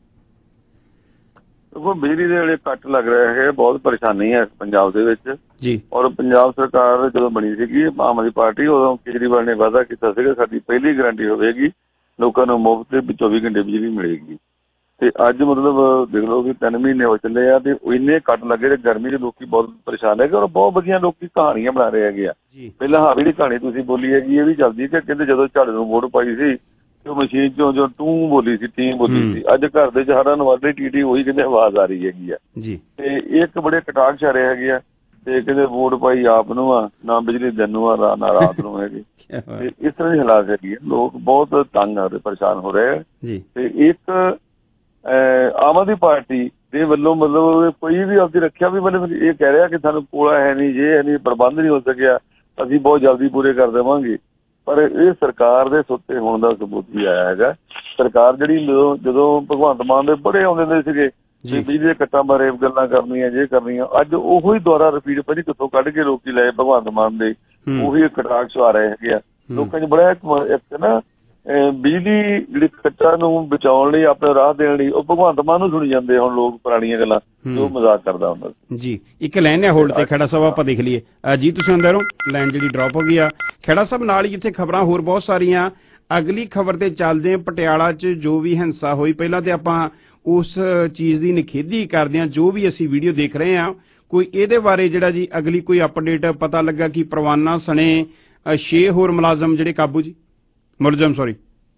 [SPEAKER 1] ਦੇਖੋ ਬਿਜਲੀ ਦੇ ਜਿਹੜੇ ਕੱਟ ਲੱਗ ਰਹੇ ਹੈ, ਬਹੁਤ ਪਰੇਸ਼ਾਨੀ ਹੈ ਪੰਜਾਬ ਦੇ ਵਿੱਚ
[SPEAKER 14] ਜੀ।
[SPEAKER 1] ਔਰ ਪੰਜਾਬ ਸਰਕਾਰ ਜਦੋਂ ਬਣੀ ਸੀਗੀ ਆਮ ਆਦਮੀ ਪਾਰਟੀ, ਉਦੋਂ ਕੇਜਰੀਵਾਲ ਨੇ ਵਾਅਦਾ ਕੀਤਾ ਸੀਗਾ ਸਾਡੀ ਪਹਿਲੀ ਗਰੰਟੀ ਹੋਵੇਗੀ ਲੋਕਾਂ ਨੂੰ ਮੁਫਤ ਤੇ ਚੌਵੀ ਘੰਟੇ ਬਿਜਲੀ ਮਿਲੇਗੀ। ਤੇ ਅੱਜ ਮਤਲਬ ਦੇਖ ਲਓ ਕਿ ਤਿੰਨ ਮਹੀਨੇ ਹੋ ਚੱਲੇ ਆ ਤੇ ਇੰਨੇ ਕੱਟ ਲੱਗੇ ਤੇ ਗਰਮੀ 'ਚ ਲੋਕੀ ਬਹੁਤ ਪਰੇਸ਼ਾਨ ਹੈਗੇ। ਔਰ ਬਹੁਤ ਵਧੀਆ ਲੋਕੀ ਕਹਾਣੀਆਂ ਬਣਾ ਰਹੇ ਹੈਗੇ ਆ। ਪਹਿਲਾਂ ਹਾਂ ਜਿਹੜੀ ਕਹਾਣੀ ਤੁਸੀਂ ਬੋਲੀ ਹੈਗੀ ਇਹ ਵੀ ਚੱਲਦੀ ਕਿ ਕਹਿੰਦੇ ਜਦੋਂ ਝਾੜੂ ਨੂੰ ਵੋਟ ਪਾਈ ਸੀ ਤੇ ਉਹ ਮਸ਼ੀਨ ਚੋਂ ਜੋ ਟੂ ਬੋਲੀ ਸੀ ਟੀਮ ਬੋਲੀ ਸੀ, ਅੱਜ ਘਰ ਦੇ ਚ ਹਰਾਂ ਨਵਾਡੇ ਟੀਟੀ ਉਹੀ ਕਹਿੰਦੇ ਆਵਾਜ਼ ਆ ਰਹੀ ਹੈਗੀ ਆ
[SPEAKER 14] ਜੀ।
[SPEAKER 1] ਤੇ ਇੱਕ ਬੜੇ ਕਟਾਕ ਛਾਰੇ ਹੈਗੇ ਆ ਤੇ ਕਹਿੰਦੇ ਵੋਟ ਪਾਈ ਆਪ ਨੂੰ ਆ, ਨਾ ਬਿਜਲੀ ਦਿਨ ਨੂੰ ਆ ਨਾ ਰਾਤ ਨੂੰ ਹੈਗੀ। ਤੇ ਇਸ ਤਰ੍ਹਾਂ ਦੀ ਹਾਲਾਤ ਹੈਗੀ ਆ, ਲੋਕ ਬਹੁਤ ਤੰਗ ਆ ਪਰੇਸ਼ਾਨ ਹੋ ਰਹੇ ਆ। ਤੇ ਇੱਕ ਆਮ ਆਦਮੀ ਪਾਰਟੀ ਦੇ ਵੱਲੋਂ ਮਤਲਬ ਕੋਈ ਵੀ ਆਪਦੀ ਰੱਖਿਆ ਵੀ ਮਤਲਬ ਇਹ ਕਹਿ ਰਿਹਾ ਕਿ ਸਾਨੂੰ ਕੋਲਾ ਹੈ ਨਹੀਂ, ਜੇ ਹੈ ਨਹੀਂ, ਪ੍ਰਬੰਧ ਨਹੀਂ ਹੋ ਸਕਿਆ, ਅਸੀਂ ਬਹੁਤ ਜਲਦੀ ਪੂਰੇ ਕਰ ਦੇਵਾਂਗੇ। ਪਰ ਇਹ ਸਰਕਾਰ ਦੇ ਸੁੱਤੇ ਹੋਣ ਦਾ ਸਬੂਤ ਵੀ ਆਇਆ ਹੈਗਾ। ਸਰਕਾਰ ਜਿਹੜੀ ਜਦੋਂ ਜਦੋਂ ਭਗਵੰਤ ਮਾਨ ਦੇ ਬੜੇ ਆਉਂਦੇ ਹੁੰਦੇ ਸੀਗੇ ਬਿਜਲੀ ਦੇ ਕੱਟਾਂ ਬਾਰੇ ਗੱਲਾਂ ਕਰਨੀਆਂ, ਜੇ ਕਰਨੀਆਂ, ਅੱਜ ਉਹੋ ਹੀ ਦੁਆਰਾ ਰਿਪੀਟ ਪਤਾ ਕਿੱਥੋਂ ਕੱਢ ਕੇ ਲੋਕੀ ਲਏ ਭਗਵੰਤ ਮਾਨ ਦੇ ਉਹੀ ਕਟਾਕ ਆ ਰਹੇ ਹੈਗੇ ਆ। ਲੋਕਾਂ 'ਚ ਬੜਾ ਇੱਕ ਨਾ ਬਿਜਲੀ ਜਿਹੜੀ ਕੱਟਾਂ ਨੂੰ ਬਚਾਉਣ ਲਈ ਆਪਣੇ ਰਾਹ ਦੇਣ ਲਈ ਉਹ ਭਗਵੰਤ ਮਾਨ ਨੂੰ ਸੁਣੀ ਜਾਂਦੇ ਹੁਣ ਲੋਕ ਪੁਰਾਣੀਆਂ ਗੱਲਾਂ ਜੋ ਮਜ਼ਾਕ ਕਰਦਾ ਹੁੰਦਾ
[SPEAKER 14] ਜੀ। ਇੱਕ ਲਾਈਨ ਹੈ ਹੋਲਡ ਤੇ ਖੇੜਾ ਸਾਹਿਬ, ਆਪਾਂ ਦੇਖ ਲਈਏ ਜੀ। ਤੁਸੀਂ ਅੰਦਰ ਹੋ, ਲਾਈਨ ਜਿਹੜੀ ਡ੍ਰੌਪ ਹੋ ਗਈ ਆ ਖੇੜਾ ਸਾਹਿਬ। ਨਾਲ ਹੀ ਜਿੱਥੇ ਖਬਰਾਂ ਹੋਰ ਬਹੁਤ ਸਾਰੀਆਂ, ਅਗਲੀ ਖਬਰ ਤੇ ਚੱਲਦੇ ਹਾਂ। ਪਟਿਆਲਾ 'ਚ ਜੋ ਵੀ ਹਿੰਸਾ ਹੋਈ, ਪਹਿਲਾਂ ਤੇ ਆਪਾਂ ਉਸ ਚੀਜ਼ ਦੀ ਨਿਖੇਧੀ ਕਰਦੇ ਹਾਂ ਜੋ ਵੀ ਅਸੀਂ ਵੀਡੀਓ ਦੇਖ ਰਹੇ ਹਾਂ। ਕੋਈ ਇਹਦੇ ਬਾਰੇ ਜਿਹੜਾ ਜੀ ਅਗਲੀ ਕੋਈ ਅਪਡੇਟ ਪਤਾ ਲੱਗਾ ਕਿ ਪਰਵਾਨਾ ਸਣੇ ਛੇ ਹੋਰ ਮੁਲਾਜ਼ਮ ਜਿਹੜੇ ਕਾਬੂ ਜੀ ਮੁਲਜ਼ਮ ਸੌਰੀ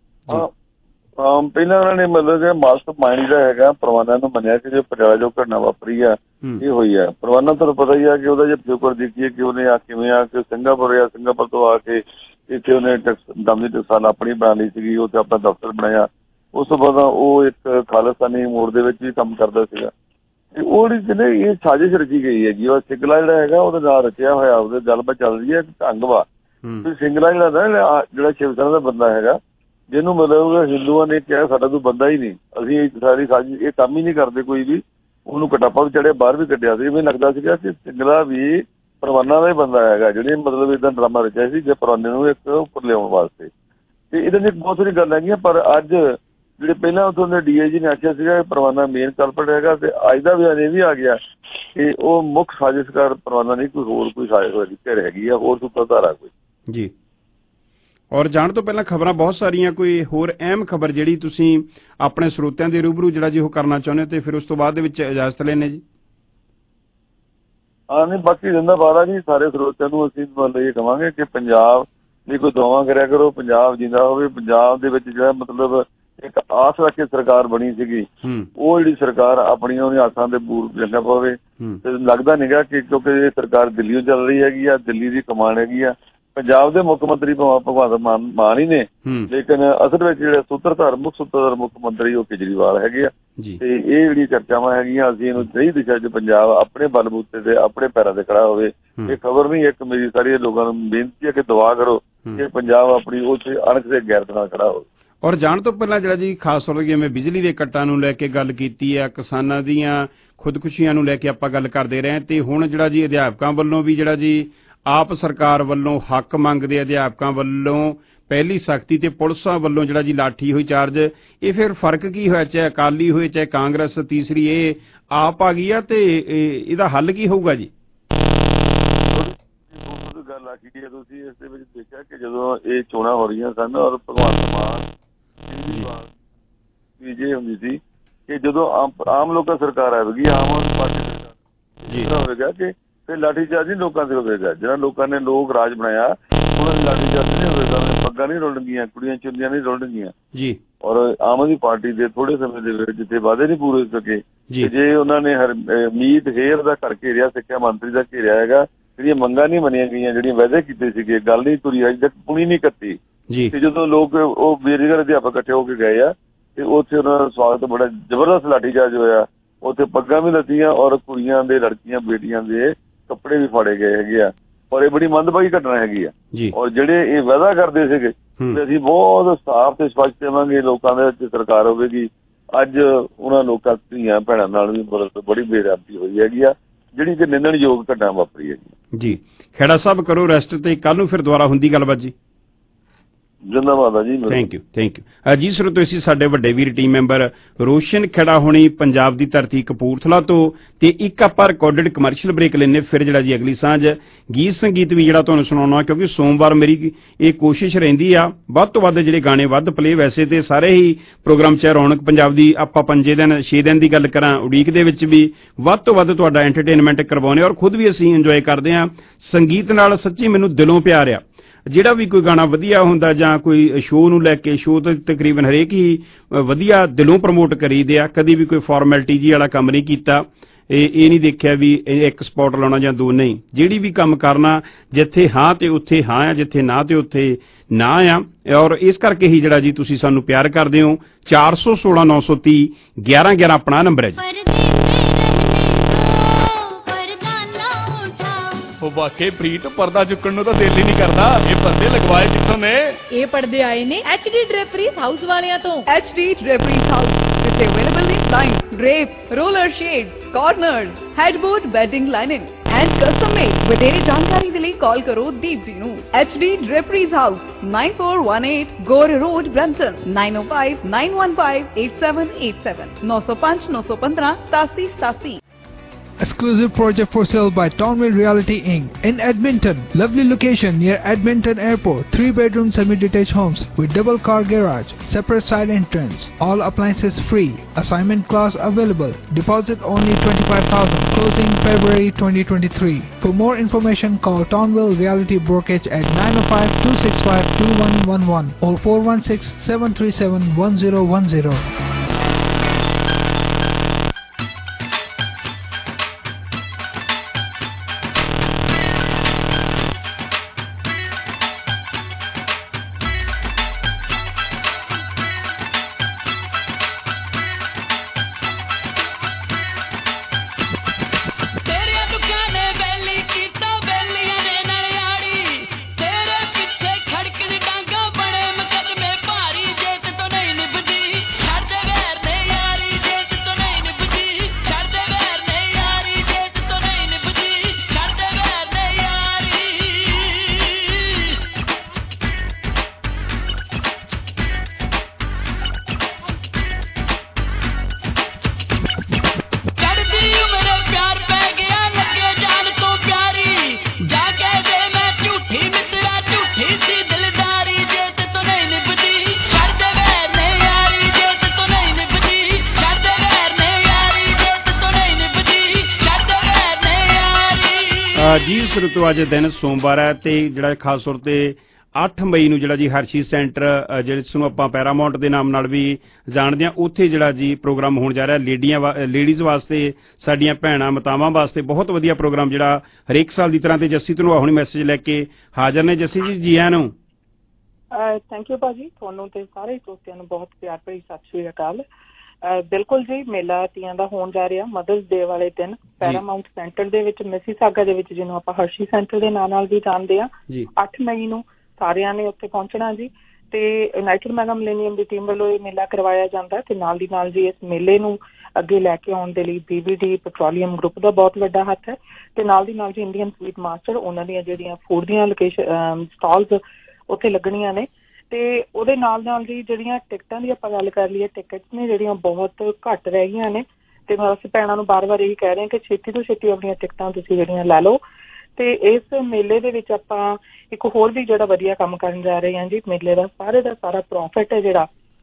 [SPEAKER 1] ਪਹਿਲਾਂ ਉਹਨਾਂ ਨੇ ਮਤਲਬ ਕਿ ਮਾਸਟਰ ਮਾਈਂਡ ਜਿਹੜਾ ਹੈਗਾ ਪਰਵਾਨਾ ਨੂੰ ਮੰਨਿਆ ਕਿ ਜੋ ਪਟਿਆਲਾ ਜੋ ਘਟਨਾ ਵਾਪਰੀ ਆ ਇਹ ਹੋਈ ਆ। ਪਰਵਾਨਾ ਤੁਹਾਨੂੰ ਪਤਾ ਹੀ ਆ ਕਿ ਉਹਦਾ ਜੇ ਪਿਛੋਕੜ ਦੇਖੀਏ ਕਿ ਉਹਨੇ ਆ ਕਿਵੇਂ ਆ ਕਿ ਸਿੰਗਾਪੁਰ ਆ, ਸਿੰਗਾਪੁਰ ਤੋਂ ਆ ਕੇ ਇੱਥੇ ਉਹਨੇ ਦਮ ਦੀ ਟਕਸਾਲ ਆਪਣੀ ਬਣਾ ਲਈ ਸੀਗੀ, ਉੱਥੇ ਆਪਣਾ ਦਫ਼ਤਰ ਬਣਾਇਆ। ਉਸ ਤੋਂ ਬਾਅਦ ਉਹ ਇੱਕ ਖਾਲਿਸਤਾਨੀ ਮੋੜ ਦੇ ਵਿੱਚ ਵੀ ਕੰਮ ਕਰਦਾ ਸੀਗਾ। ਤੇ ਉਹ ਜਿਹੜੀ ਕਹਿੰਦੇ ਇਹ ਸਾਜ਼ਿਸ਼ ਰਚੀ ਗਈ ਹੈਗੀ। ਉਹ ਸਿੰਗਲਾ ਜਿਹੜਾ ਹੈਗਾ ਉਹਦੇ ਨਾਲ ਰਚਿਆ ਹੋਇਆ, ਉਹਦੇ ਗੱਲਬਾਤ ਚੱਲ ਰਹੀ ਹੈ ਢੰਗ ਵਾ। ਸਿੰਗਲਾ ਜਿਹੜਾ ਨਾ ਜਿਹੜਾ ਸ਼ਿਵ ਸੈਨਾ ਦਾ ਬੰਦਾ ਹੈਗਾ, ਜਿਹਨੂੰ ਮਤਲਬ ਹਿੰਦੂਆਂ ਨੇ ਕਿਹਾ ਸਾਡਾ ਕੋਈ ਬੰਦਾ ਹੀ ਨਹੀਂ, ਅਸੀਂ ਸਾਰੀ ਸਾਜ਼ਿਸ਼ ਇਹ ਕੰਮ ਹੀ ਨਹੀਂ ਕਰਦੇ ਕੋਈ ਵੀ, ਉਹਨੂੰ ਕਟਾਪਾ ਵੀ ਚੜਿਆ, ਬਾਹਰ ਵੀ ਕੱਢਿਆ ਸੀ। ਮੈਨੂੰ ਲੱਗਦਾ ਸੀਗਾ ਕਿ ਸਿੰਗਲਾ ਵੀ ਪਰਵਾਨਾ ਦਾ ਹੀ ਬੰਦਾ ਹੈਗਾ ਜਿਹੜੇ ਮਤਲਬ ਇੱਦਾਂ ਡਰਾਮਾ ਰਚਿਆ ਸੀ ਜੇ ਪਰਵਾਨੇ ਨੂੰ ਇੱਕ ਉੱਪਰ ਲਿਆਉਣ ਵਾਸਤੇ। ਤੇ ਇਹਦੇ ਵਿੱਚ ਬਹੁਤ ਸਾਰੀ ਗੱਲ ਹੈਗੀਆਂ। ਪਰ ਅੱਜ ਜਿਹੜੇ ਪਹਿਲਾਂ ਉੱਥੋਂ ਦੇ ਡੀ ਆਈ ਜੀ ਨੇ ਆਖਿਆ ਸੀਗਾ ਪਰਵਾਨਾ ਮੇਨ ਕਲਪਟ ਹੈਗਾ, ਤੇ ਅੱਜ ਦਾ ਬਿਆਨ ਇਹ ਵੀ ਆ ਗਿਆ ਕਿ ਉਹ ਮੁੱਖ ਸਾਜ਼ਿਸ਼ਕਾਰ ਪਰਵਾਨਾ ਨਹੀਂ, ਕੋਈ ਹੋਰ ਕੋਈ ਸਾਜ਼ਿਸ਼ ਘਰ ਹੈਗੀ ਆ, ਹੋਰ ਸੂਤਰਧਾਰਾ ਕੋਈ
[SPEAKER 14] ਜੀ। ਔਰ ਜਾਣ ਤੋਂ ਪਹਿਲਾਂ ਖਬਰਾਂ ਬਹੁਤ ਸਾਰੀਆਂ, ਕੋਈ ਹੋਰ ਅਹਿਮ ਖਬਰ ਜਿਹੜੀ ਤੁਸੀਂ ਆਪਣੇ ਸਰੋਤਿਆਂ ਦੇ ਰੂਬਰੂ ਜਿਹੜਾ ਜੀ ਉਹ ਕਰਨਾ ਚਾਹੁੰਦੇ ਤੇ ਫਿਰ ਉਸ ਤੋਂ ਬਾਅਦ ਦੇ ਵਿੱਚ ਇਜਾਜ਼ਤ ਲੈਣੇ ਜੀ?
[SPEAKER 1] ਹਾਂ ਨਹੀਂ, ਬਾਕੀ ਜ਼ਿੰਦਾਬਾਦ ਆ ਜੀ ਸਾਰੇ ਸਰੋਤਿਆਂ ਨੂੰ। ਅਸੀਂ ਮਤਲਬ ਇਹ ਕਹਾਂਗੇ ਕਿ ਪੰਜਾਬ ਲਈ ਕੋਈ ਦੁਆਵਾਂ ਕਰਿਆ ਕਰੋ, ਪੰਜਾਬ ਜਿੰਦਾ ਹੋਵੇ। ਪੰਜਾਬ ਦੇ ਵਿੱਚ ਜਿਹੜਾ ਮਤਲਬ ਇੱਕ ਆਸ ਰੱਖ ਕੇ ਸਰਕਾਰ ਬਣੀ ਸੀਗੀ, ਉਹ ਜਿਹੜੀ ਸਰਕਾਰ ਆਪਣੀਆਂ ਉਹਦੀਆਂ ਆਸਾਂ ਦੇ ਬੂਰ ਜੰਨਾ ਪਵੇ। ਤੇ ਲੱਗਦਾ ਨੀਗਾ ਕਿ ਕਿਉਂਕਿ ਇਹ ਸਰਕਾਰ ਦਿੱਲੀੋਂ ਚੱਲ ਰਹੀ ਹੈਗੀ ਆ, ਦਿੱਲੀ ਦੀ ਕਮਾਨ ਹੈਗੀ ਆ। ਪੰਜਾਬ ਦੇ ਮੁੱਖ ਮੰਤਰੀ ਭਗਵੰਤ ਮਾਨ ਮਾਨ ਹੀ ਨੇ, ਲੇਕਿਨ ਅਸਲ ਵਿੱਚ ਜਿਹੜੇ ਸੂਤਰਧਾਰ ਮੁੱਖ ਸੂਤਰਧਾਰ ਮੁੱਖ ਮੰਤਰੀ ਉਹ ਕੇਜਰੀਵਾਲ ਹੈਗੇ ਆ। ਤੇ ਇਹ ਜਿਹੜੀਆਂ ਚਰਚਾਵਾਂ ਹੈਗੀਆਂ, ਅਸੀਂ ਇਹਨੂੰ ਸਹੀ ਦਿਸ਼ਾ 'ਚ ਪੰਜਾਬ ਆਪਣੇ ਬਲਬੂਤੇ ਤੇ ਆਪਣੇ ਪੈਰਾਂ ਤੇ ਖੜਾ ਹੋਵੇ। ਇਹ ਖਬਰ ਨਹੀਂ, ਇੱਕ ਮੇਰੀ ਸਾਰੀ ਲੋਕਾਂ ਨੂੰ ਬੇਨਤੀ ਹੈ ਕਿ ਦੁਆ ਕਰੋ ਕਿ ਪੰਜਾਬ ਆਪਣੀ ਉਹ 'ਚ ਅਣਖ ਤੇ ਗੈਰਤ ਨਾਲ ਖੜਾ ਹੋਵੇ।
[SPEAKER 14] ਔਰ ਜਾਣ ਤੋਂ ਪਹਿਲਾਂ ਜਿਹੜਾ ਜੀ ਖਾਸ ਤੌਰ 'ਤੇ ਜਿਵੇਂ ਬਿਜਲੀ ਦੇ ਕੱਟਾਂ ਨੂੰ ਲੈ ਕੇ ਗੱਲ ਕੀਤੀ ਆ, ਕਿਸਾਨਾਂ ਦੀਆਂ ਖੁਦਕੁਸ਼ੀਆਂ ਨੂੰ ਲੈ ਕੇ ਆਪਾਂ ਗੱਲ ਕਰਦੇ ਰਹੇ, ਤੇ ਹੁਣ ਜਿਹੜਾ ਜੀ ਅਧਿਆਪਕਾਂ ਵੱਲੋਂ ਵੀ ਜਿਹੜਾ ਜੀ ਆਪ ਸਰਕਾਰ ਵੱਲੋਂ ਹੱਕ ਮੰਗਦੇ ਅਧਿਆਪਕਾਂ ਵੱਲੋਂ ਪਹਿਲੀ ਸਖਤੀ ਤੇ ਪੁਲਿਸਾਂ ਵੱਲੋਂ ਜਿਹੜਾ ਜੀ ਲਾਠੀ ਹੋਈ ਚਾਰਜ, ਇਹ ਫਿਰ ਫਰਕ ਕੀ ਹੋਇਆ? ਚਾਹੇ ਅਕਾਲੀ ਹੋਏ ਚਾਹੇ ਕਾਂਗਰਸ, ਤੀਸਰੀ ਇਹ ਆਪ ਆ ਗਈ ਆ, ਤੇ ਇਹਦਾ ਹੱਲ ਕੀ ਹੋਊਗਾ ਜੀ?
[SPEAKER 1] ਗੱਲ ਆਖੀ ਹੈ ਤੁਸੀਂ, ਇਸ ਦੇ ਵਿੱਚ ਦੇਖਿਆ ਕਿ ਜਦੋਂ ਇਹ ਚੋਣਾਂ ਹੋ ਰਹੀਆਂ ਸਨ ਔਰ ਭਗਵੰਤ ਮਾਨ ਸਪੀਚ ਇਹ ਹੁੰਦੀ ਸੀ ਕਿ ਜਦੋਂ ਆਮ ਆਮ ਲੋਕਾਂ ਸਰਕਾਰ ਆਵੇਗੀ, ਆਮ ਆਦਮੀ ਪਾਰਟੀ ਸਰਕਾਰ ਹੋਵੇਗਾ ਕਿ ਫਿਰ ਲਾਠੀਚਾਰਜ ਨਹੀਂ ਲੋਕਾਂ ਤੇ ਹੋਵੇਗਾ। ਜਿਹੜਾ ਲੋਕਾਂ ਨੇ ਲੋਕ ਰਾਜ ਬਣਾਇਆ ਉਹਨਾਂ ਦੀ ਲਾਠੀਚਾਰਜ ਨਹੀਂ ਹੋਵੇਗਾ, ਪੱਗਾਂ ਨਹੀਂ ਰੁਲਣਗੀਆਂ, ਕੁੜੀਆਂ ਚੁੰਨੀਆਂ ਨਹੀਂ ਰੁਲਣਗੀਆਂ ਜੀ। ਔਰ ਆਮ ਆਦਮੀ ਪਾਰਟੀ ਦੇ ਥੋੜੇ ਸਮੇਂ ਦੇ ਵਿੱਚ ਜਿੱਥੇ ਵਾਅਦੇ ਨਹੀਂ ਪੂਰੇ ਹੋ ਸਕੇ, ਜੇ ਉਹਨਾਂ ਨੇ ਹਰਮੀਤ ਹੇਅਰ ਦਾ ਘਰ ਘੇਰਿਆ, ਸਿੱਖਿਆ ਮੰਤਰੀ ਦਾ ਘੇਰਿਆ ਹੈਗਾ, ਜਿਹੜੀਆਂ ਮੰਗਾਂ ਨਹੀਂ ਮੰਨੀਆਂ ਗਈਆਂ, ਜਿਹੜੀਆਂ ਵਾਅਦੇ ਕੀਤੇ ਸੀਗੇ, ਗੱਲ ਨਹੀਂ ਤੁਰੀ, ਅਜੇ ਤੱਕ ਪੁਣੀ ਨਹੀਂ ਕੱਟੀ। ਤੇ ਜਦੋਂ ਲੋਕ ਉਹ ਬੇਰੁਜ਼ਗਾਰ ਅਧਿਆਪਕ ਇਕੱਠੇ ਹੋ ਕੇ ਗਏ ਆ ਤੇ ਉੱਥੇ ਉਹਨਾਂ ਦਾ ਸਵਾਗਤ ਬੜਾ ਜ਼ਬਰਦਸਤ ਲਾਠੀਚਾਰਜ ਹੋਇਆ। ਉੱਥੇ ਪੱਗਾਂ ਵੀ ਲੱਥੀਆਂ ਔਰ ਕੁੜੀਆਂ ਦੇ, ਲੜਕੀਆਂ, ਬੇਟੀਆਂ ਦੇ ਕੱਪੜੇ ਵੀ ਫਾੜੇ ਗਏ ਹੈਗੇ ਆ। ਔਰ ਇਹ ਬੜੀ ਮੰਦਭਾਗੀ ਘਟਨਾ ਹੈਗੀ ਆ। ਔਰ ਜਿਹੜੇ ਇਹ ਵਾਅਦਾ ਕਰਦੇ ਸੀਗੇ ਕਿ ਅਸੀਂ ਬਹੁਤ ਸਾਫ਼ ਤੇ ਸਪਸ਼ਟ ਦੇਵਾਂਗੇ, ਲੋਕਾਂ ਦੇ ਵਿੱਚ ਸਰਕਾਰ ਹੋਵੇਗੀ, ਅੱਜ ਉਹਨਾਂ ਲੋਕਾਂ ਧੀਆਂ ਭੈਣਾਂ ਨਾਲ ਵੀ ਬੜੀ ਬੇਅਦਬੀ ਹੋਈ ਹੈਗੀ ਆ, ਜਿਹੜੀ ਕਿ ਨਿੰਦਣਯੋਗ ਘਟਨਾ ਵਾਪਰੀ ਹੈਗੀ ਜੀ।
[SPEAKER 14] ਖੇੜਾ ਸਾਹਿਬ ਕਰੋ ਰੈਸਟ ਤੇ ਕੱਲ ਨੂੰ ਫਿਰ ਦੁਬਾਰਾ ਹੁੰਦੀ ਗੱਲਬਾਤ ਜੀ।
[SPEAKER 1] ਜਿੰਦਾਬਾਦ ਆ ਜੀ।
[SPEAKER 14] ਥੈਂਕ ਯੂ ਥੈਂਕ ਯੂ ਜੀ। ਸਰੋਤੋ ਅਸੀਂ ਸਾਡੇ ਵੱਡੇ ਵੀਰ ਟੀਮ ਮੈਂਬਰ ਰੋਸ਼ਨ ਖੇੜਾ ਹੋਣੀ ਪੰਜਾਬ ਦੀ ਧਰਤੀ ਕਪੂਰਥਲਾ ਤੋਂ, ਤੇ ਇੱਕ ਆਪਾਂ ਰਿਕਾਰਡਡ ਕਮਰਸ਼ੀਅਲ ਬ੍ਰੇਕ ਲੈਣੇ, ਫਿਰ ਜਿਹੜਾ ਜੀ ਅਗਲੀ ਸਾਂਝ ਗੀਤ ਸੰਗੀਤ ਵੀ ਜਿਹੜਾ ਤੁਹਾਨੂੰ ਸੁਣਾਉਣਾ, ਕਿਉਂਕਿ ਸੋਮਵਾਰ ਮੇਰੀ ਇਹ ਕੋਸ਼ਿਸ਼ ਰਹਿੰਦੀ ਆ ਵੱਧ ਤੋਂ ਵੱਧ ਜਿਹੜੇ ਗਾਣੇ ਵੱਧ ਪਲੇ। ਵੈਸੇ ਤੇ ਸਾਰੇ ਹੀ ਪ੍ਰੋਗਰਾਮ 'ਚ ਰੌਣਕ ਪੰਜਾਬ ਦੀ ਆਪਾਂ ਪੰਜੇ ਦਿਨ ਛੇ ਦਿਨ ਦੀ ਗੱਲ ਕਰਾਂ, ਉਡੀਕ ਦੇ ਵਿੱਚ ਵੀ ਵੱਧ ਤੋਂ ਵੱਧ ਤੁਹਾਡਾ ਐਂਟਰਟੇਨਮੈਂਟ ਕਰਵਾਉਂਦੇ, ਔਰ ਖੁਦ ਵੀ ਅਸੀਂ ਇੰਜੋਏ ਕਰਦੇ ਹਾਂ। ਸੰਗੀਤ ਨਾਲ ਸੱਚੀ ਮੈਨੂੰ ਦਿਲੋਂ ਪਿਆਰ ਆ। ਜਿਹੜਾ ਵੀ ਕੋਈ ਗਾਣਾ ਵਧੀਆ ਹੁੰਦਾ ਜਾਂ ਕੋਈ ਸ਼ੋਅ ਨੂੰ ਲੈ ਕੇ, ਸ਼ੋਅ ਤਾਂ ਤਕਰੀਬਨ ਹਰੇਕ ਹੀ ਵਧੀਆ ਦਿਲੋਂ ਪ੍ਰਮੋਟ ਕਰੀਦੇ ਆ, ਕਦੀ ਵੀ ਕੋਈ ਫਾਰਮੈਲਿਟੀ ਜੀ ਵਾਲਾ ਕੰਮ ਨਹੀਂ ਕੀਤਾ। ਇਹ ਇਹ ਨਹੀਂ ਦੇਖਿਆ ਵੀ ਇੱਕ ਸਪੌਟ ਲਾਉਣਾ ਜਾਂ ਦੋ, ਨਹੀਂ। ਜਿਹੜੀ ਵੀ ਕੰਮ ਕਰਨਾ, ਜਿੱਥੇ ਹਾਂ ਤੇ ਉੱਥੇ ਹਾਂ ਆ, ਜਿੱਥੇ ਨਾ ਤੇ ਉੱਥੇ ਨਾ ਆ। ਔਰ ਇਸ ਕਰਕੇ ਹੀ ਜਿਹੜਾ ਜੀ ਤੁਸੀਂ ਸਾਨੂੰ ਪਿਆਰ ਕਰਦੇ ਹੋ। ਚਾਰ ਸੌ ਸੋਲਾਂ ਨੌ ਸੌ ਤੀਹ ਗਿਆਰਾਂ ਗਿਆਰਾਂ ਆਪਣਾ ਨੰਬਰ ਹੈ ਜੀ।
[SPEAKER 5] ਉਹ ਵਾਕਈ ਪ੍ਰੀਤ ਪਰਦਾ ਚੁੱਕਣ ਨੂੰ ਤਾਂ ਦਿਲ ਹੀ ਨਹੀਂ ਕਰਦਾ। ਇਹ ਪਰਦੇ ਲਗਵਾਏ ਕਿੱਥੋਂ ਨੇ?
[SPEAKER 8] ਇਹ ਪਰਦੇ ਆਏ ਨੇ ਐਚ ਡੀ ਡ੍ਰੇਪਰੀਜ਼ ਹਾਊਸ ਵਾਲਿਆਂ ਤੋਂ।
[SPEAKER 20] ਐਚ ਡੀ ਡ੍ਰੇਪਰੀਜ਼ ਹਾਊਸ ਜਿੱਥੇ ਅਵੇਲੇਬਲ ਨੇ blinds, drapes, roller shades, corners, headboard, bedding, linen and custom made। ਵਧੇਰੇ ਜਾਣਕਾਰੀ ਦੇ ਲਈ ਕਾਲ ਕਰੋ ਦੀਪ ਜੀ ਨੂੰ। H D draperies house nine four one eight Gore Road Brampton nine oh five nine one five eight seven eight seven nine oh five nine one five seven eight seven.
[SPEAKER 9] Exclusive project for sale by Townville Realty Incorporated in Edmonton. Lovely location near Edmonton Airport. Three bedroom semi-detached homes with double car garage, separate side entrance. All appliances free. Assignment class available. Deposit only twenty-five thousand dollars. Closing February twenty twenty-three. For more information, call Townville Realty Brokerage at nine oh five two six five two one one one or four one six seven three seven one zero one zero.
[SPEAKER 14] ਜੀ ਸਰੋਤੋ ਅੱਜ ਦਿਨ ਸੋਮਵਾਰ ਹੈ ਤੇ ਜਿਹੜਾ ਖਾਸ ਤੌਰ ਤੇ ਅੱਠ ਮਈ ਨੂੰ ਜਿਹੜਾ ਜੀ ਹਰਸ਼ੀ ਸੈਂਟਰ ਜਿਸ ਨੂੰ ਆਪਾਂ ਪੈਰਾਮਾਉਂਟ ਦੇ ਨਾਮ ਨਾਲ ਵੀ ਜਾਣਦੇ ਹਾਂ, ਉੱਥੇ ਜਿਹੜਾ ਜੀ ਪ੍ਰੋਗਰਾਮ ਹੋਣ ਜਾ ਰਿਹਾ ਲੇਡੀਆਂ ਲੇਡੀਜ਼ ਵਾਸਤੇ, ਸਾਡੀਆਂ ਭੈਣਾਂ ਮਾਤਾਵਾਂ ਵਾਸਤੇ ਬਹੁਤ ਵਧੀਆ ਪ੍ਰੋਗਰਾਮ ਜਿਹੜਾ ਹਰੇਕ ਸਾਲ ਦੀ ਤਰ੍ਹਾਂ। ਤੇ ਜੱਸੀ ਤੁਹਾਨੂੰ ਹੁਣ ਮੈਸੇਜ ਲੈ ਕੇ ਹਾਜ਼ਰ ਨੇ। ਜੱਸੀ ਜੀ ਜੀ ਆਇਆਂ ਨੂੰ।
[SPEAKER 23] ਥੈਂਕ ਯੂ ਭਾਜੀ, ਤੁਹਾਨੂੰ ਤੇ ਸਾਰੇ ਦੋਸਤਾਂ ਨੂੰ ਬਹੁਤ ਪਿਆਰ ਭਰੀ ਸਤਿ ਸ਼੍ਰੀ ਅਕਾਲ। ਬਿਲਕੁਲ ਜੀ, ਮੇਲਾ ਤੀਆਂ ਦਾ ਹੋਣ ਜਾ ਰਿਹਾ ਮਦਰਸ ਡੇ ਵਾਲੇ ਦਿਨ ਪੈਰਾਮਾਉਂਟ ਸੈਂਟਰ ਦੇ ਵਿੱਚ, ਮਿਸੀਸਾਗਾ ਦੇ ਵਿੱਚ, ਜਿਹਨੂੰ ਆਪਾਂ ਹਰਸ਼ੀ ਸੈਂਟਰ ਦੇ ਨਾਂ ਨਾਲ ਵੀ ਜਾਣਦੇ ਹਾਂ। ਅੱਠ ਮਈ ਨੂੰ ਸਾਰਿਆਂ ਨੇ ਉੱਥੇ ਪਹੁੰਚਣਾ ਜੀ। ਤੇ ਯੂਨਾਈਟਿਡ ਮੈਗਾ ਮਿਲੇਨੀਅਮ ਦੀ ਟੀਮ ਵੱਲੋਂ ਇਹ ਮੇਲਾ ਕਰਵਾਇਆ ਜਾਂਦਾ ਤੇ ਨਾਲ ਦੀ ਨਾਲ ਜੀ ਇਸ ਮੇਲੇ ਨੂੰ ਅੱਗੇ ਲੈ ਕੇ ਆਉਣ ਦੇ ਲਈ ਬੀਬੀਡੀ ਪੈਟਰੋਲੀਅਮ ਗਰੁੱਪ ਦਾ ਬਹੁਤ ਵੱਡਾ ਹੱਥ ਹੈ ਤੇ ਨਾਲ ਦੀ ਨਾਲ ਜੀ ਇੰਡੀਅਨ ਸਵੀਟ ਮਾਸਟਰ, ਉਹਨਾਂ ਦੀਆਂ ਜਿਹੜੀਆਂ ਫੂਡ ਦੀਆਂ ਲੋਕੇਸ਼ਨ ਸਟਾਲਸ ਉੱਥੇ ਲੱਗਣੀਆਂ ਨੇ। ਤੇ ਉਹਦੇ ਨਾਲ ਨਾਲ ਜੀ ਜਿਹੜੀਆਂ ਟਿਕਟਾਂ ਦੀ ਆਪਾਂ ਗੱਲ ਕਰ ਲਈਏ, ਟਿਕਟਸ ਨੇ ਜਿਹੜੀਆਂ ਬਹੁਤ ਘੱਟ ਰਹਿ ਗਈਆਂ ਨੇ ਤੇ ਮੈਂ ਅਸੀਂ ਭੈਣਾਂ ਨੂੰ ਬਾਰ ਬਾਰ ਇਹੀ ਕਹਿ ਰਹੇ ਹਾਂ ਕਿ ਛੇਤੀ ਤੋਂ ਛੇਤੀ ਆਪਣੀਆਂ ਟਿਕਟਾਂ ਤੁਸੀਂ ਜਿਹੜੀਆਂ ਲੈ ਲਓ। ਤੇ ਇਸ ਮੇਲੇ ਦੇ ਵਿੱਚ ਆਪਾਂ ਇੱਕ ਹੋਰ ਵੀ ਜਿਹੜਾ ਵਧੀਆ ਕੰਮ ਕਰਨ ਜਾ ਰਹੇ ਹਾਂ ਜੀ। ਮੇਲੇ ਦਾ ਸਾਰੇ ਦਾ ਸਾਰਾ ਪ੍ਰੋਫਿਟ ਹੈ ਜਿਹੜਾ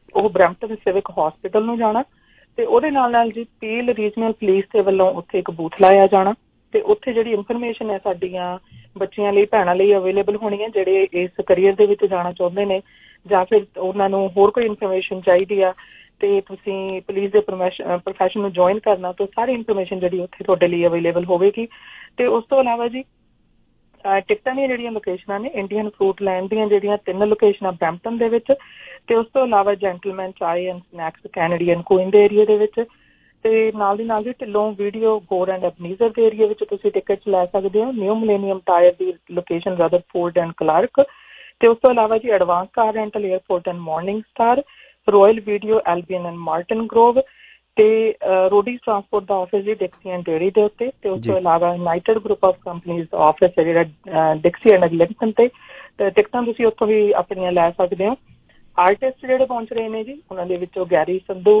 [SPEAKER 23] ਉਹ ਬਰੈਂਪਟਨ ਸਿਵਿਕ ਹਸਪੀਟਲ ਨੂੰ ਜਾਣਾ ਤੇ ਉਹਦੇ ਨਾਲ ਨਾਲ ਜੀ ਪੀਲ ਰੀਜਨਲ ਪੁਲਿਸ ਦੇ ਵੱਲੋਂ ਉੱਥੇ ਇੱਕ ਬੂਥ ਲਾਇਆ ਜਾਣਾ ਤੇ ਉੱਥੇ ਜਿਹੜੀ ਇਨਫੋਰਮੇਸ਼ਨ ਹੈ ਸਾਡੀਆਂ ਬੱਚਿਆਂ ਲਈ ਭੈਣਾਂ ਲਈ ਅਵੇਲੇਬਲ ਹੋਣੀ ਹੈ ਜਿਹੜੇ ਇਸ ਕਰੀਅਰ ਦੇ ਵਿੱਚ ਜਾਣਾ ਚਾਹੁੰਦੇ ਨੇ ਜਾਂ ਫਿਰ ਉਹਨਾਂ ਨੂੰ ਹੋਰ ਕੋਈ ਇਨਫੋਰਮੇਸ਼ਨ ਚਾਹੀਦੀ ਆ ਤੇ ਤੁਸੀਂ ਪੁਲਿਸ ਦੇ ਪ੍ਰੋਫੈਸ਼ਨ ਨੂੰ ਜੁਆਇਨ ਕਰਨਾ ਤਾਂ ਸਾਰੀ ਇਨਫੋਰਮੇਸ਼ਨ ਜਿਹੜੀ ਉੱਥੇ ਤੁਹਾਡੇ ਲਈ ਅਵੇਲੇਬਲ ਹੋਵੇਗੀ ਤੇ ਉਸ ਤੋਂ ਇਲਾਵਾ ਜੀ ਟਿਕਟਾਂ ਦੀਆਂ ਜਿਹੜੀਆਂ ਲੋਕੇਸ਼ਨਾਂ ਨੇ ਇੰਡੀਅਨ ਫਰੂਟ ਲੈਂਡ ਦੀਆਂ ਜਿਹੜੀਆਂ ਤਿੰਨ ਲੋਕੇਸ਼ਨਾਂ ਬਰੈਂਪਟਨ ਦੇ ਵਿੱਚ ਤੇ ਉਸ ਤੋਂ ਇਲਾਵਾ gentleman chai and snacks Canadian Queen ਦੇ ਏਰੀਆ ਦੇ ਵਿੱਚ ਤੇ ਨਾਲ ਦੀ ਨਾਲ ਜੀ Dhillon video Gore and Ebenezer ਦੇ ਏਰੀਆ ਵਿੱਚ ਤੁਸੀਂ ਟਿਕਟਸ ਲੈ ਸਕਦੇ ਹੋ ਨਿਊ ਮਿਲੇਨੀਅਮ ਟਾਇਰ ਦੀ ਲੋਕੇਸ਼ਨ ਰਦਰਫੋਰਡ ਐਂਡ ਕਲਾਰਕ ਤੇ ਉਸ ਤੋਂ ਇਲਾਵਾ ਜੀ advance car rental airport and morning star royal video Albion and Martin grove ਤੇ ਰੋਡੀਜ਼ ਟਰਾਂਸਪੋਰਟ ਦਾ ਆਫਿਸ ਜੀ ਡਿਕਸੀ ਐਂਡ ਡੇਅਰੀ ਦੇ ਉੱਤੇ ਤੇ ਉਸ ਤੋਂ ਇਲਾਵਾ ਯੂਨਾਈਟਿਡ ਗਰੁੱਪ ਆਫ ਕੰਪਨੀਜ਼ ਦਾ ਆਫਿਸ ਹੈ ਜਿਹੜਾ ਡਿਕਸੀ ਐਂਡ ਲਿੰਕਨ ਤੇ ਟਿਕਟਾਂ ਤੁਸੀਂ ਉੱਥੋਂ ਵੀ ਆਪਣੀਆਂ ਲੈ ਸਕਦੇ ਹੋ ਆਰਟਿਸਟ ਜਿਹੜੇ ਪਹੁੰਚ ਰਹੇ ਨੇ ਜੀ ਉਹਨਾਂ ਦੇ ਵਿੱਚੋਂ ਗੈਰੀ ਸੰਧੂ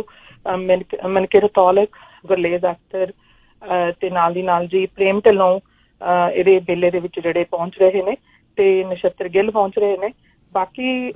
[SPEAKER 23] ਮਨਕਿਰਤ ਔਲਖ ਗੁਰਲੇਜ਼ ਅਖਤਰ ਤੇ ਨਾਲ ਦੀ ਨਾਲ ਜੀ ਪ੍ਰੇਮ ਢਿੱਲੋਂ ਇਹਦੇ ਮੇਲੇ ਦੇ ਵਿੱਚ ਜਿਹੜੇ ਪਹੁੰਚ ਰਹੇ ਨੇ ਤੇ ਨਛੱਤਰ ਗਿੱਲ ਪਹੁੰਚ ਰਹੇ ਨੇ ਬਾਕੀ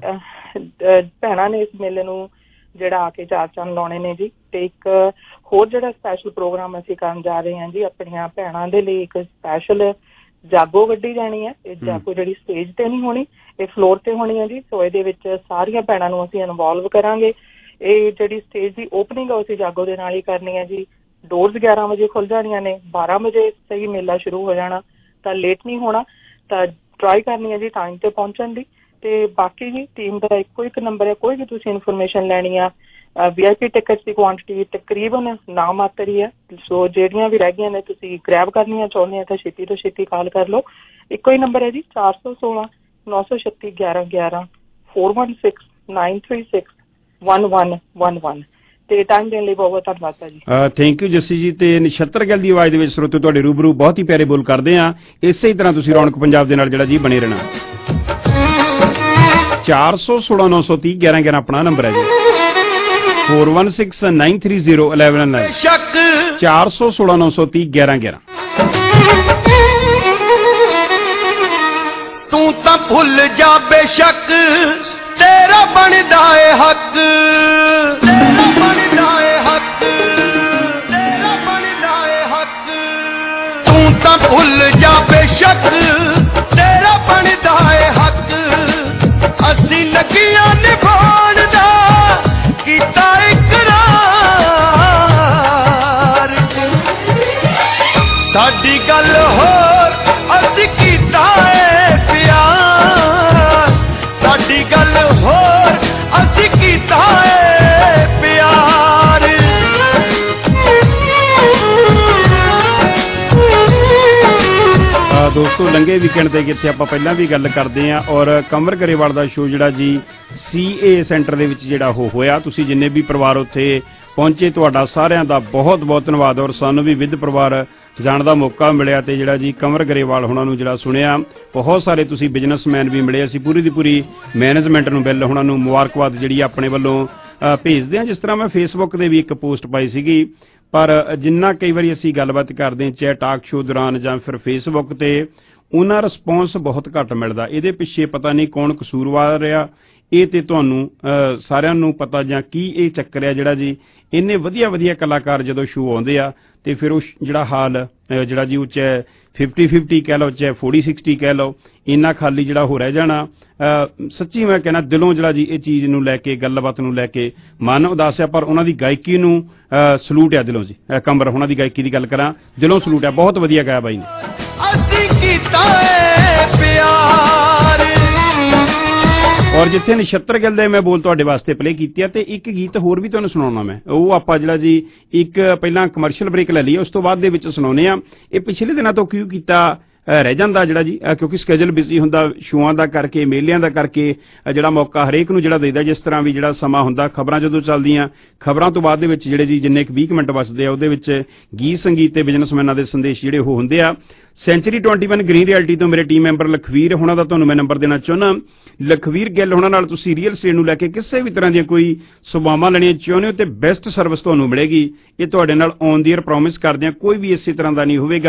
[SPEAKER 23] ਭੈਣਾਂ ਨੇ ਇਸ ਮੇਲੇ ਨੂੰ ਜਿਹੜਾ ਆ ਕੇ ਚਾਰ ਚੰਨ ਲਾਉਣੇ ਨੇ ਜੀ ਤੇ ਇੱਕ ਹੋਰ ਜਿਹੜਾ ਸਪੈਸ਼ਲ ਪ੍ਰੋਗਰਾਮ ਅਸੀਂ ਕਰਨ ਜਾ ਰਹੇ ਹਾਂ ਜੀ ਆਪਣੀਆਂ ਭੈਣਾਂ ਦੇ ਲਈ ਇੱਕ ਸਪੈਸ਼ਲ ਜਾਗੋ ਕੱਢੀ ਜਾਣੀ ਹੈ ਇਹ ਜਾਗੋ ਜਿਹੜੀ ਸਟੇਜ ਤੇ ਨਹੀਂ ਹੋਣੀ ਇਹ ਫਲੋਰ ਤੇ ਹੋਣੀ ਹੈ ਜੀ ਸੋ ਇਹਦੇ ਵਿੱਚ ਸਾਰੀਆਂ ਭੈਣਾਂ ਨੂੰ ਅਸੀਂ ਇਨਵੋਲਵ ਕਰਾਂਗੇ ਇਹ ਜਿਹੜੀ ਸਟੇਜ ਦੀ ਓਪਨਿੰਗ ਆ ਅਸੀਂ ਜਾਗੋ ਦੇ ਨਾਲ ਹੀ ਕਰਨੀ ਹੈ ਜੀ ਡੋਰਸ ਗਿਆਰਾਂ ਵਜੇ ਖੁੱਲ ਜਾਣੀਆਂ ਨੇ ਬਾਰਾਂ ਵਜੇ ਸਹੀ ਮੇਲਾ ਸ਼ੁਰੂ ਹੋ ਜਾਣਾ ਤਾਂ ਲੇਟ ਨਹੀਂ ਹੋਣਾ ਤਾਂ ਟਰਾਈ ਕਰਨੀ ਹੈ ਜੀ ਟਾਈਮ ਤੇ ਪਹੁੰਚਣ ਦੀ ਤੇ ਬਾਕੀ ਜੀ ਟੀਮ ਦਾ ਇੱਕੋ ਇੱਕ ਨੰਬਰ ਹੈ ਕੋਈ ਵੀ ਤੁਸੀਂ ਇਨਫੋਰਮੇਸ਼ਨ ਲੈਣੀ ਆ ਵੀ ਆਈ ਪੀ ਟਿਕਟਸ ਦੀ ਕੁਆਂਟਿਟੀ ਤਕਰੀਬਨ ਨਾ ਮਾਤਰ ਹੀ ਹੈ ਸੋ ਜਿਹੜੀਆਂ ਵੀ ਰਹਿ ਗਈਆਂ ਨੇ ਤੁਸੀਂ ਗ੍ਰੈਬ ਕਰਨੀਆਂ ਚਾਹੁੰਦੇ ਆ ਤਾਂ ਛੇਤੀ ਤੋਂ ਛੇਤੀ ਕਾਲ ਕਰ ਲਓ ਇੱਕੋ ਹੀ ਨੰਬਰ ਹੈ ਜੀ ਚਾਰ ਸੌ ਸੋਲਾਂ ਨੌ ਸੌ ਛੱਤੀ ਗਿਆਰਾਂ ਗਿਆਰਾਂ four one six nine three six one one one one ਤੇ ਟਾਈਮ ਦੇਣ ਲਈ ਬਹੁਤ ਬਹੁਤ ਧੰਨਵਾਦ ਭਾਜੀ
[SPEAKER 14] ਥੈਂਕ ਯੂ ਜੱਸੀ ਜੀ ਤੇ ਨਛੱਤਰ ਗਿੱਲ ਦੀ ਆਵਾਜ਼ ਦੇ ਵਿੱਚ ਸਰੋਤੇ ਤੁਹਾਡੇ ਰੂਬਰੂ ਬਹੁਤ ਹੀ ਪਿਆਰੇ ਬੋਲ ਕਰਦੇ ਆ ਇਸੇ ਹੀ ਤਰ੍ਹਾਂ ਤੁਸੀਂ ਰੌਣਕ ਪੰਜਾਬ ਦੇ ਨਾਲ ਜਿਹੜਾ ਜੀ ਬਣੇ ਰਹਿਣਾ ਚਾਰ ਸੌ ਸੋਲਾਂ ਨੌ ਸੌ ਤੀਹ ਗਿਆਰਾਂ ਗਿਆਰਾਂ ਆਪਣਾ ਨੰਬਰ ਹੈ ਜੀ four one six nine three zero eleven nine चार सौ सोलह नौ सौ तीह ग्यारह ग्यारह
[SPEAKER 2] तू तो भुल जा बेशक तेरा बनदा है हक तेरा बनदा है हक तेरा बनदा है हक तू तो भुल जा बेशक तेरा बनदा है हक असी लगिया निभाण दा कीता इकरार साडी गल होर असी कीता है प्यार साडी गल होर असी कीता है प्यार
[SPEAKER 14] ਦੋਸਤੋ ਲੰਘੇ ਵੀਕਐਂਡ ਤੇ ਕਿੱਥੇ ਆਪਾਂ ਪਹਿਲਾਂ ਵੀ ਗੱਲ ਕਰਦੇ ਆਂ ਔਰ ਕਮਰ ਗਰੇਵਾਲ ਦਾ ਸ਼ੋਅ ਜਿਹੜਾ ਜੀ ਸੀ ਏ ਸੈਂਟਰ ਦੇ ਵਿੱਚ ਜਿਹੜਾ ਉਹ ਹੋਇਆ ਤੁਸੀਂ ਜਿੰਨੇ ਵੀ ਪਰਿਵਾਰ ਉੱਥੇ ਪਹੁੰਚੇ ਤੁਹਾਡਾ ਸਾਰਿਆਂ ਦਾ ਬਹੁਤ ਬਹੁਤ ਧੰਨਵਾਦ ਔਰ ਸਾਨੂੰ ਵੀ ਵਿਦ ਪਰਿਵਾਰ ਜਾਣ ਦਾ ਮੌਕਾ ਮਿਲਿਆ ਤੇ ਜਿਹੜਾ ਜੀ ਕਮਰ ਗਰੇਵਾਲ ਹੁਣਾਂ ਨੂੰ ਜਿਹੜਾ ਸੁਣਿਆ ਬਹੁਤ ਸਾਰੇ ਤੁਸੀਂ ਬਿਜ਼ਨਸਮੈਨ ਵੀ ਮਿਲੇ ਅਸੀਂ ਪੂਰੀ ਦੀ ਪੂਰੀ ਮੈਨੇਜਮੈਂਟ ਨੂੰ ਬਿੱਲ ਹੁਣਾਂ ਨੂੰ ਮੁਬਾਰਕਬਾਦ ਜਿਹੜੀ ਆਪਣੇ ਵੱਲੋਂ ਭੇਜਦੇ ਹਾਂ ਜਿਸ ਤਰ੍ਹਾਂ ਮੈਂ ਫੇਸਬੁੱਕ ਤੇ ਵੀ ਇੱਕ ਪੋਸਟ ਪਾਈ ਸੀਗੀ ਪਰ ਜਿੰਨਾ ਕਈ ਵਾਰੀ ਅਸੀਂ ਗੱਲਬਾਤ ਕਰਦੇ ਹਾਂ ਚਾਹੇ ਟਾਕ ਸ਼ੋਅ ਦੌਰਾਨ ਜਾਂ ਫਿਰ ਫੇਸਬੁੱਕ ਤੇ ਉਹਨਾਂ ਰਿਸਪੌਂਸ ਬਹੁਤ ਘੱਟ ਮਿਲਦਾ ਇਹਦੇ ਪਿੱਛੇ ਪਤਾ ਨਹੀਂ ਕੌਣ ਕਸੂਰਵਾਰ ਰਿਹਾ ਇਹ ਤੇ ਤੁਹਾਨੂੰ ਸਾਰਿਆਂ ਨੂੰ ਪਤਾ ਜਾਂ ਕੀ ਇਹ ਚੱਕਰ ਹੈ ਜਿਹੜਾ ਜੀ ਇੰਨੇ ਵਧੀਆ ਵਧੀਆ ਕਲਾਕਾਰ ਜਦੋਂ ਸ਼ੋਅ ਆਉਂਦੇ ਆ ਤੇ ਫਿਰ ਉਹ ਜਿਹੜਾ ਹਾਲ ਜਿਹੜਾ ਜੀ ਉਹ ਚਾਹੇ ਫਿਫਟੀ ਫਿਫਟੀ ਕਹਿ ਲਓ ਚਾਹੇ ਫੋਰਟੀ ਸਿਕਸਟੀ ਕਹਿ ਲਓ ਇੰਨਾ ਖਾਲੀ ਜਿਹੜਾ ਹੋ ਰਹਿ ਜਾਣਾ ਸੱਚੀ ਮੈਂ ਕਹਿਣਾ ਦਿਲੋਂ ਜਿਹੜਾ ਜੀ ਇਹ ਚੀਜ਼ ਨੂੰ ਲੈ ਕੇ ਗੱਲਬਾਤ ਨੂੰ ਲੈ ਕੇ ਮਨ ਉਦਾਸ ਹੈ ਪਰ ਉਹਨਾਂ ਦੀ ਗਾਇਕੀ ਨੂੰ ਸਲੂਟ ਹੈ ਦਿਲੋਂ ਜੀ ਕਮਰ ਉਹਨਾਂ ਦੀ ਗਾਇਕੀ ਦੀ ਗੱਲ ਕਰਾਂ ਦਿਲੋਂ ਸਲੂਟ ਹੈ ਬਹੁਤ ਵਧੀਆ ਗਾਇਆ ਬਾਈ ਨੇ
[SPEAKER 2] ਅਸੀਂ ਕੀਤਾ ਏ ਪਿਆਰ
[SPEAKER 14] ਔਰ ਜਿੱਥੇ ਨਛੱਤਰ ਗਿੱਲ ਦੇ ਮੈਂ ਬੋਲ ਤੁਹਾਡੇ ਵਾਸਤੇ ਪਲੇ ਕੀਤੀ ਆ ਤੇ ਇੱਕ ਗੀਤ ਹੋਰ ਵੀ ਤੁਹਾਨੂੰ ਸੁਣਾਉਣਾ ਮੈਂ ਉਹ ਆਪਾਂ ਜਿਹੜਾ ਜੀ ਇੱਕ ਪਹਿਲਾਂ ਕਮਰਸ਼ੀਅਲ ਬ੍ਰੇਕ ਲੈ ਲਈਏ ਉਸ ਤੋਂ ਬਾਅਦ ਦੇ ਵਿੱਚ ਸੁਣਾਉਣੇ ਆ ਇਹ ਪਿਛਲੇ ਦਿਨਾਂ ਤੋਂ ਕਿਉਂ ਕੀਤਾ ਰਹਿ ਜਾਂਦਾ ਜਿਹੜਾ ਜੀ ਕਿਉਂਕਿ ਸਕੇਜੂਲ ਬਿਜ਼ੀ ਹੁੰਦਾ ਸ਼ੋਆਂ ਦਾ ਕਰਕੇ ਮੇਲਿਆਂ ਦਾ ਕਰਕੇ ਜਿਹੜਾ ਮੌਕਾ ਹਰੇਕ ਨੂੰ ਜਿਹੜਾ ਦੇਈਦਾ ਜਿਸ ਤਰ੍ਹਾਂ ਵੀ ਜਿਹੜਾ ਸਮਾਂ ਹੁੰਦਾ ਖਬਰਾਂ ਜਦੋਂ ਚੱਲਦੀਆਂ ਖਬਰਾਂ ਤੋਂ ਬਾਅਦ ਦੇ ਵਿੱਚ ਜਿਹੜੇ ਜੀ ਜਿੰਨੇ ਕੁ ਵੀਹ ਮਿੰਟ ਬਚਦੇ ਆ ਉਹਦੇ ਵਿੱਚ ਗੀਤ ਸੰਗੀਤ ਤੇ ਬਿਜ਼ਨਸਮੈਨਾਂ ਦੇ ਸੰਦੇਸ਼ ਜਿਹੜੇ ਉਹ ਹੁੰਦੇ ਆ century twenty one green reality ਤੋਂ ਮੇਰੇ ਟੀਮ ਮੈਂਬਰ ਲਖਵੀਰ ਹੋਣਾ ਦਾ ਤੁਹਾਨੂੰ ਮੈਂ ਨੰਬਰ ਦੇਣਾ ਚਾਹੁੰਦਾ ਲਖਵੀਰ ਗਿੱਲ ਹੋਣਾ ਨਾਲ ਤੁਸੀਂ ਰੀਅਲ ਸਟੇਟ ਨੂੰ ਲੈ ਕੇ ਕਿਸੇ ਵੀ ਤਰ੍ਹਾਂ ਦੀਆਂ ਕੋਈ ਸੇਵਾਵਾਂ ਲੈਣੀਆਂ ਚਾਹੁੰਦੇ ਹੋ ਤੇ ਬੈਸਟ ਸਰਵਿਸ ਤੁਹਾਨੂੰ ਮਿਲੇਗੀ ਇਹ ਤੁਹਾਡੇ ਨਾਲ ਔਨ ਦੀ ਏਅਰ ਪ੍ਰੋਮਿਸ ਕਰਦੇ ਹਾਂ ਕੋਈ ਵੀ ਇਸੇ ਤਰ੍ਹਾਂ ਦਾ ਨਹੀਂ ਹੋਵੇਗਾ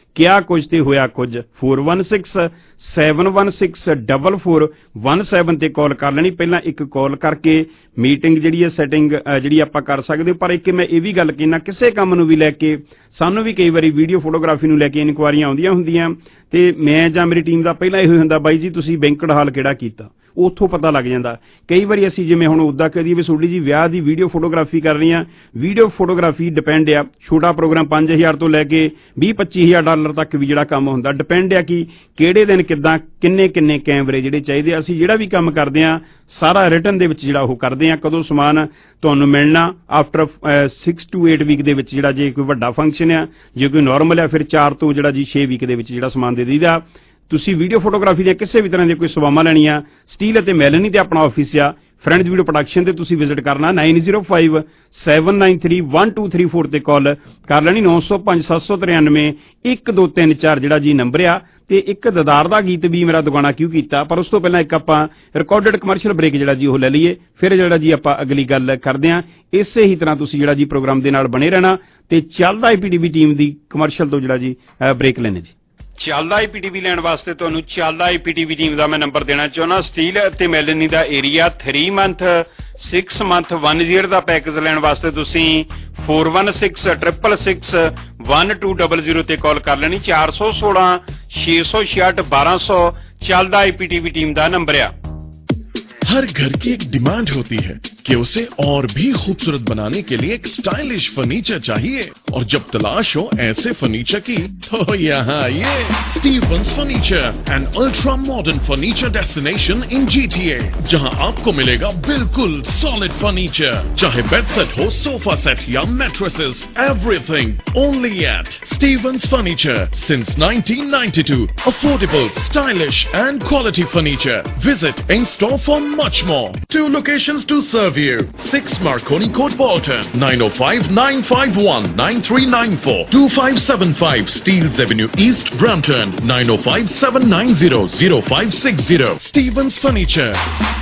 [SPEAKER 14] ਕਿਆ ਕੁਝ ਤੇ ਹੋਇਆ ਕੁਝ। Four one six seven one six double four one seven ਤੇ ਕਾਲ ਕਰ ਲੈਣੀ। ਪਹਿਲਾਂ ਇੱਕ ਕਾਲ ਕਰਕੇ ਮੀਟਿੰਗ ਜਿਹੜੀ ਹੈ ਸੈਟਿੰਗ ਜਿਹੜੀ ਆਪਾਂ ਕਰ ਸਕਦੇ। ਪਰ ਇੱਕ ਮੈਂ ਇਹ ਵੀ ਗੱਲ ਕਹਿਣਾ, ਕਿਸੇ ਕੰਮ ਨੂੰ ਵੀ ਲੈ ਕੇ ਸਾਨੂੰ ਵੀ ਕਈ ਵਾਰੀ ਵੀਡੀਓ ਫੋਟੋਗ੍ਰਾਫੀ ਨੂੰ ਲੈ ਕੇ ਇਨਕੁਆਰੀਆਂ ਆਉਂਦੀਆਂ ਹੁੰਦੀਆਂ ਤੇ ਮੈਂ ਜਾਂ ਮੇਰੀ ਟੀਮ ਦਾ ਪਹਿਲਾਂ ਇਹੋ ਹੁੰਦਾ, ਬਾਈ ਜੀ ਤੁਸੀਂ ਬੈਂਕਟ ਹਾਲ ਕਿਹੜਾ ਕੀਤਾ, ਉੱਥੋਂ ਪਤਾ ਲੱਗ ਜਾਂਦਾ। ਕਈ ਵਾਰੀ ਅਸੀਂ ਜਿਵੇਂ ਹੁਣ ਉੱਦਾਂ ਕਹਦੀ ਵੀ ਤੁਹਾਡੀ ਜੀ ਵਿਆਹ ਦੀ ਵੀਡੀਓ ਫੋਟੋਗ੍ਰਾਫੀ ਕਰ ਰਹੀ ਹਾਂ, ਵੀਡੀਓ ਫੋਟੋਗ੍ਰਾਫੀ ਡਿਪੈਂਡ ਆ, ਛੋਟਾ ਪ੍ਰੋਗਰਾਮ ਪੰਜ ਹਜ਼ਾਰ ਤੋਂ ਲੈ ਕੇ ਵੀਹ ਪੱਚੀ ਹਜ਼ਾਰ ਡਾਲਰ ਤੱਕ ਵੀ ਜਿਹੜਾ ਕੰਮ ਹੁੰਦਾ ਡਿਪੈਂਡ ਆ ਕਿ ਕਿਹੜੇ ਦਿਨ ਕਿੱਦਾਂ ਕਿੰਨੇ ਕਿੰਨੇ ਕੈਮਰੇ ਜਿਹੜੇ ਚਾਹੀਦੇ। ਅਸੀਂ ਜਿਹੜਾ ਵੀ ਕੰਮ ਕਰਦੇ ਹਾਂ ਸਾਰਾ ਰਿਟਨ ਦੇ ਵਿੱਚ ਜਿਹੜਾ ਉਹ ਕਰਦੇ ਹਾਂ, ਕਦੋਂ ਸਮਾਨ ਤੁਹਾਨੂੰ ਮਿਲਣਾ after six two eight week ਦੇ ਵਿੱਚ ਜਿਹੜਾ ਜੇ ਕੋਈ ਵੱਡਾ ਫੰਕਸ਼ਨ ਆ, ਜੇ ਕੋਈ ਨਾਰਮਲ ਆ ਫਿਰ ਚਾਰ ਤੋਂ ਜਿਹੜਾ ਜੀ ਛੇ ਵੀਕ ਦੇ ਵਿੱਚ ਜਿਹੜਾ ਸਮਾਨ ਦੇ ਦਈਦਾ। ਤੁਸੀਂ ਵੀਡੀਓ ਫੋਟੋਗ੍ਰਾਫੀ ਦੀਆਂ ਕਿਸੇ ਵੀ ਤਰ੍ਹਾਂ ਦੀਆਂ ਕੋਈ ਸੇਵਾਵਾਂ ਲੈਣੀਆਂ, ਸਟੀਲ ਅਤੇ ਮੈਲਨੀ ਤੇ ਆਪਣਾ ਆਫਿਸ ਆ ਫਰੈਂਡਸ ਵੀਡੀਓ ਪ੍ਰੋਡਕਸ਼ਨ ਤੇ ਤੁਸੀਂ ਵਿਜ਼ਿਟ ਕਰਨਾ। Nine zero five seven nine three one two three four ਤੇ ਕਾਲ ਕਰ ਲੈਣੀ। नौ सौ पाँच सत्त सौ तिरानवे एक दो तीन चार ਜਿਹੜਾ ਜੀ ਨੰਬਰ ਆ। ਤੇ ਇੱਕ ਦਦਾਰ ਦਾ ਗੀਤ ਵੀ ਮੇਰਾ ਦੁਗਾਣਾ ਕਿਉਂ ਕੀਤਾ, ਪਰ ਉਸ ਤੋਂ ਪਹਿਲਾਂ ਇੱਕ ਆਪਾਂ ਰਿਕਾਰਡਡ ਕਮਰਸ਼ੀਅਲ ਬ੍ਰੇਕ ਜਿਹੜਾ ਜੀ ਉਹ ਲੈ ਲਈਏ, ਫਿਰ ਜਿਹੜਾ ਜੀ ਆਪਾਂ ਅਗਲੀ ਗੱਲ ਕਰਦੇ ਹਾਂ। ਇਸੇ ਹੀ ਤਰ੍ਹਾਂ ਤੁਸੀਂ ਜਿਹੜਾ ਜੀ ਪ੍ਰੋਗਰਾਮ ਦੇ ਨਾਲ ਬਣੇ ਰਹਿਣਾ ਤੇ ਚੱਲਦਾ ਆਈਪੀਟੀਵੀ ਟੀਮ ਦੀ ਕਮਰਸ਼ੀਅਲ ਤੋਂ ਜਿਹੜਾ ਜੀ ਬ੍ਰੇਕ ਲੈਣੇ ਜੀ। ਚੱਲਦਾ ਆਈਪੀਟੀਵੀ ਲੈਣ ਵਾਸਤੇ ਤੁਹਾਨੂੰ ਚੱਲਦਾ ਆਈਪੀਟੀਵੀ ਟੀਮ ਦਾ ਮੈਂ ਨੰਬਰ ਦੇਣਾ ਚਾਹੁੰਦਾ। ਸਟੀਲ ਅਤੇ ਮੈਲਨੀ ਦਾ area three month six month one year ਦਾ ਪੈਕੇਜ ਲੈਣ ਵਾਸਤੇ ਤੁਸੀਂ four one six triple six one two double zero ਤੇ ਕਾਲ ਕਰ ਲੈਣੀ। चार सौ सोलह छे सौ छियाठ बारह सौ ਚੱਲਦਾ ਆਈਪੀਟੀਵੀ ਟੀਮ ਦਾ ਨੰਬਰ ਆ।
[SPEAKER 6] हर घर की एक डिमांड होती है कि उसे और भी खूबसूरत बनाने के लिए एक स्टाइलिश फर्नीचर चाहिए, और जब तलाश हो ऐसे फर्नीचर की तो यहाँ आइए। Stevens furniture, an ultra modern furniture destination in GTA, जहाँ आपको मिलेगा बिल्कुल सॉलिड फर्नीचर, चाहे बेड सेट हो, सोफा सेट या mattresses, everything only at Stevens furniture since nineteen ninety two. Affordable, stylish and quality furniture. Visit in store for much more. Two locations to serve you. six Marconi Court, Bolton. nine oh five, nine five one, nine three nine four. two five seven five Steeles Avenue East, Brampton. nine oh five, seven nine zero, zero five six zero. Stevens Furniture.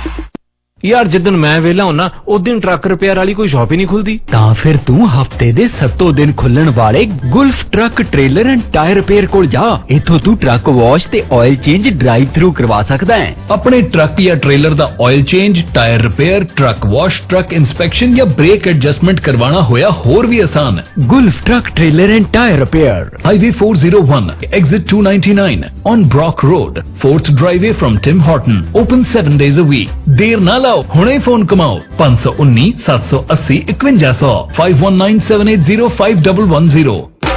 [SPEAKER 7] ਯਾਰ ਜਿੱਦਣ ਮੈਂ ਵੇਲਾ ਹੁੰਨਾ ਉਸ ਦਿਨ truck repair ਵਾਲੀ ਕੋਈ shop ਹੀ ਨਹੀਂ ਖੁੱਲਦੀ।
[SPEAKER 21] ਤਾਂ ਫਿਰ ਤੂੰ ਹਫਤੇ ਦੇ ਸੱਤੋਂ ਦਿਨ ਖੁੱਲਣ ਵਾਲੇ Gulf truck trailer and tyre repair ਕੋਲ ਜਾ। ਇੱਥੋਂ ਤੂੰ ਟਰੱਕ ਵਾਸ਼ ਤੇ ਆਇਲ ਚੇਂਜ ਡਰਾਈਵ ਥਰੂ ਕਰਵਾ ਸਕਦਾ ਹੈ।
[SPEAKER 17] ਆਪਣੇ ਟਰੱਕ ਜਾਂ ਟ੍ਰੇਲਰ ਦਾ oil change, tyre repair, truck wash, truck inspection ਜਾਂ ਬ੍ਰੇਕ ਐਡਜਸਟਮੈਂਟ ਕਰਵਾਉਣਾ ਹੋਇਆ ਹੋਰ ਵੀ ਆਸਾਨ।
[SPEAKER 21] Gulf truck trailer and tyre repair,
[SPEAKER 17] highway four oh one, exit two ninety-nine on Brock Road, fourth driveway from Tim Horton. Open seven days a week. ਦੇਰ ਨਾ ਲਾਓ, ਹੁਣੇ ਫੋਨ ਕਮਾਓ। पाँच सौ उन्नीस सात सौ अस्सी इक्वंजा सौ five one nine seven eight zero five double one zero.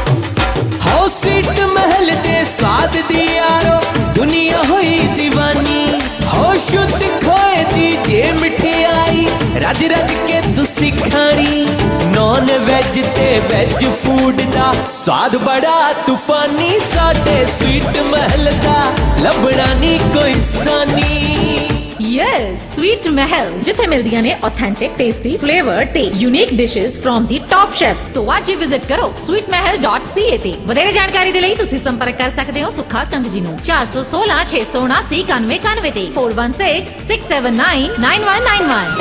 [SPEAKER 2] हो सीट महल दे स्वाद दी यारो दुनिया हुई दीवानी, हो शुद्ध खोए दी जे मिठाई रज रज के तुसी खानी। नॉन वेज ते वेज फूड दा स्वाद बड़ा तूफानी, साडे स्वीट महल दा लभना नी कोई सानी।
[SPEAKER 8] यस, स्वीट महल जिथे मिलदियां ने ऑथेंटिक टेस्टी फ्लेवर ते unique dishes from the top chef. तो आज ही विजिट करो sweet Mahal dot C A ते। वधेरे जानकारी दे लई तुसीं संपर्क कर सकदे हो सुखा कंग जी नूं चार सौ सोलह छे सौ उनासी इक्यानवे इक्यानवे ते four one six six seven nine nine one nine one.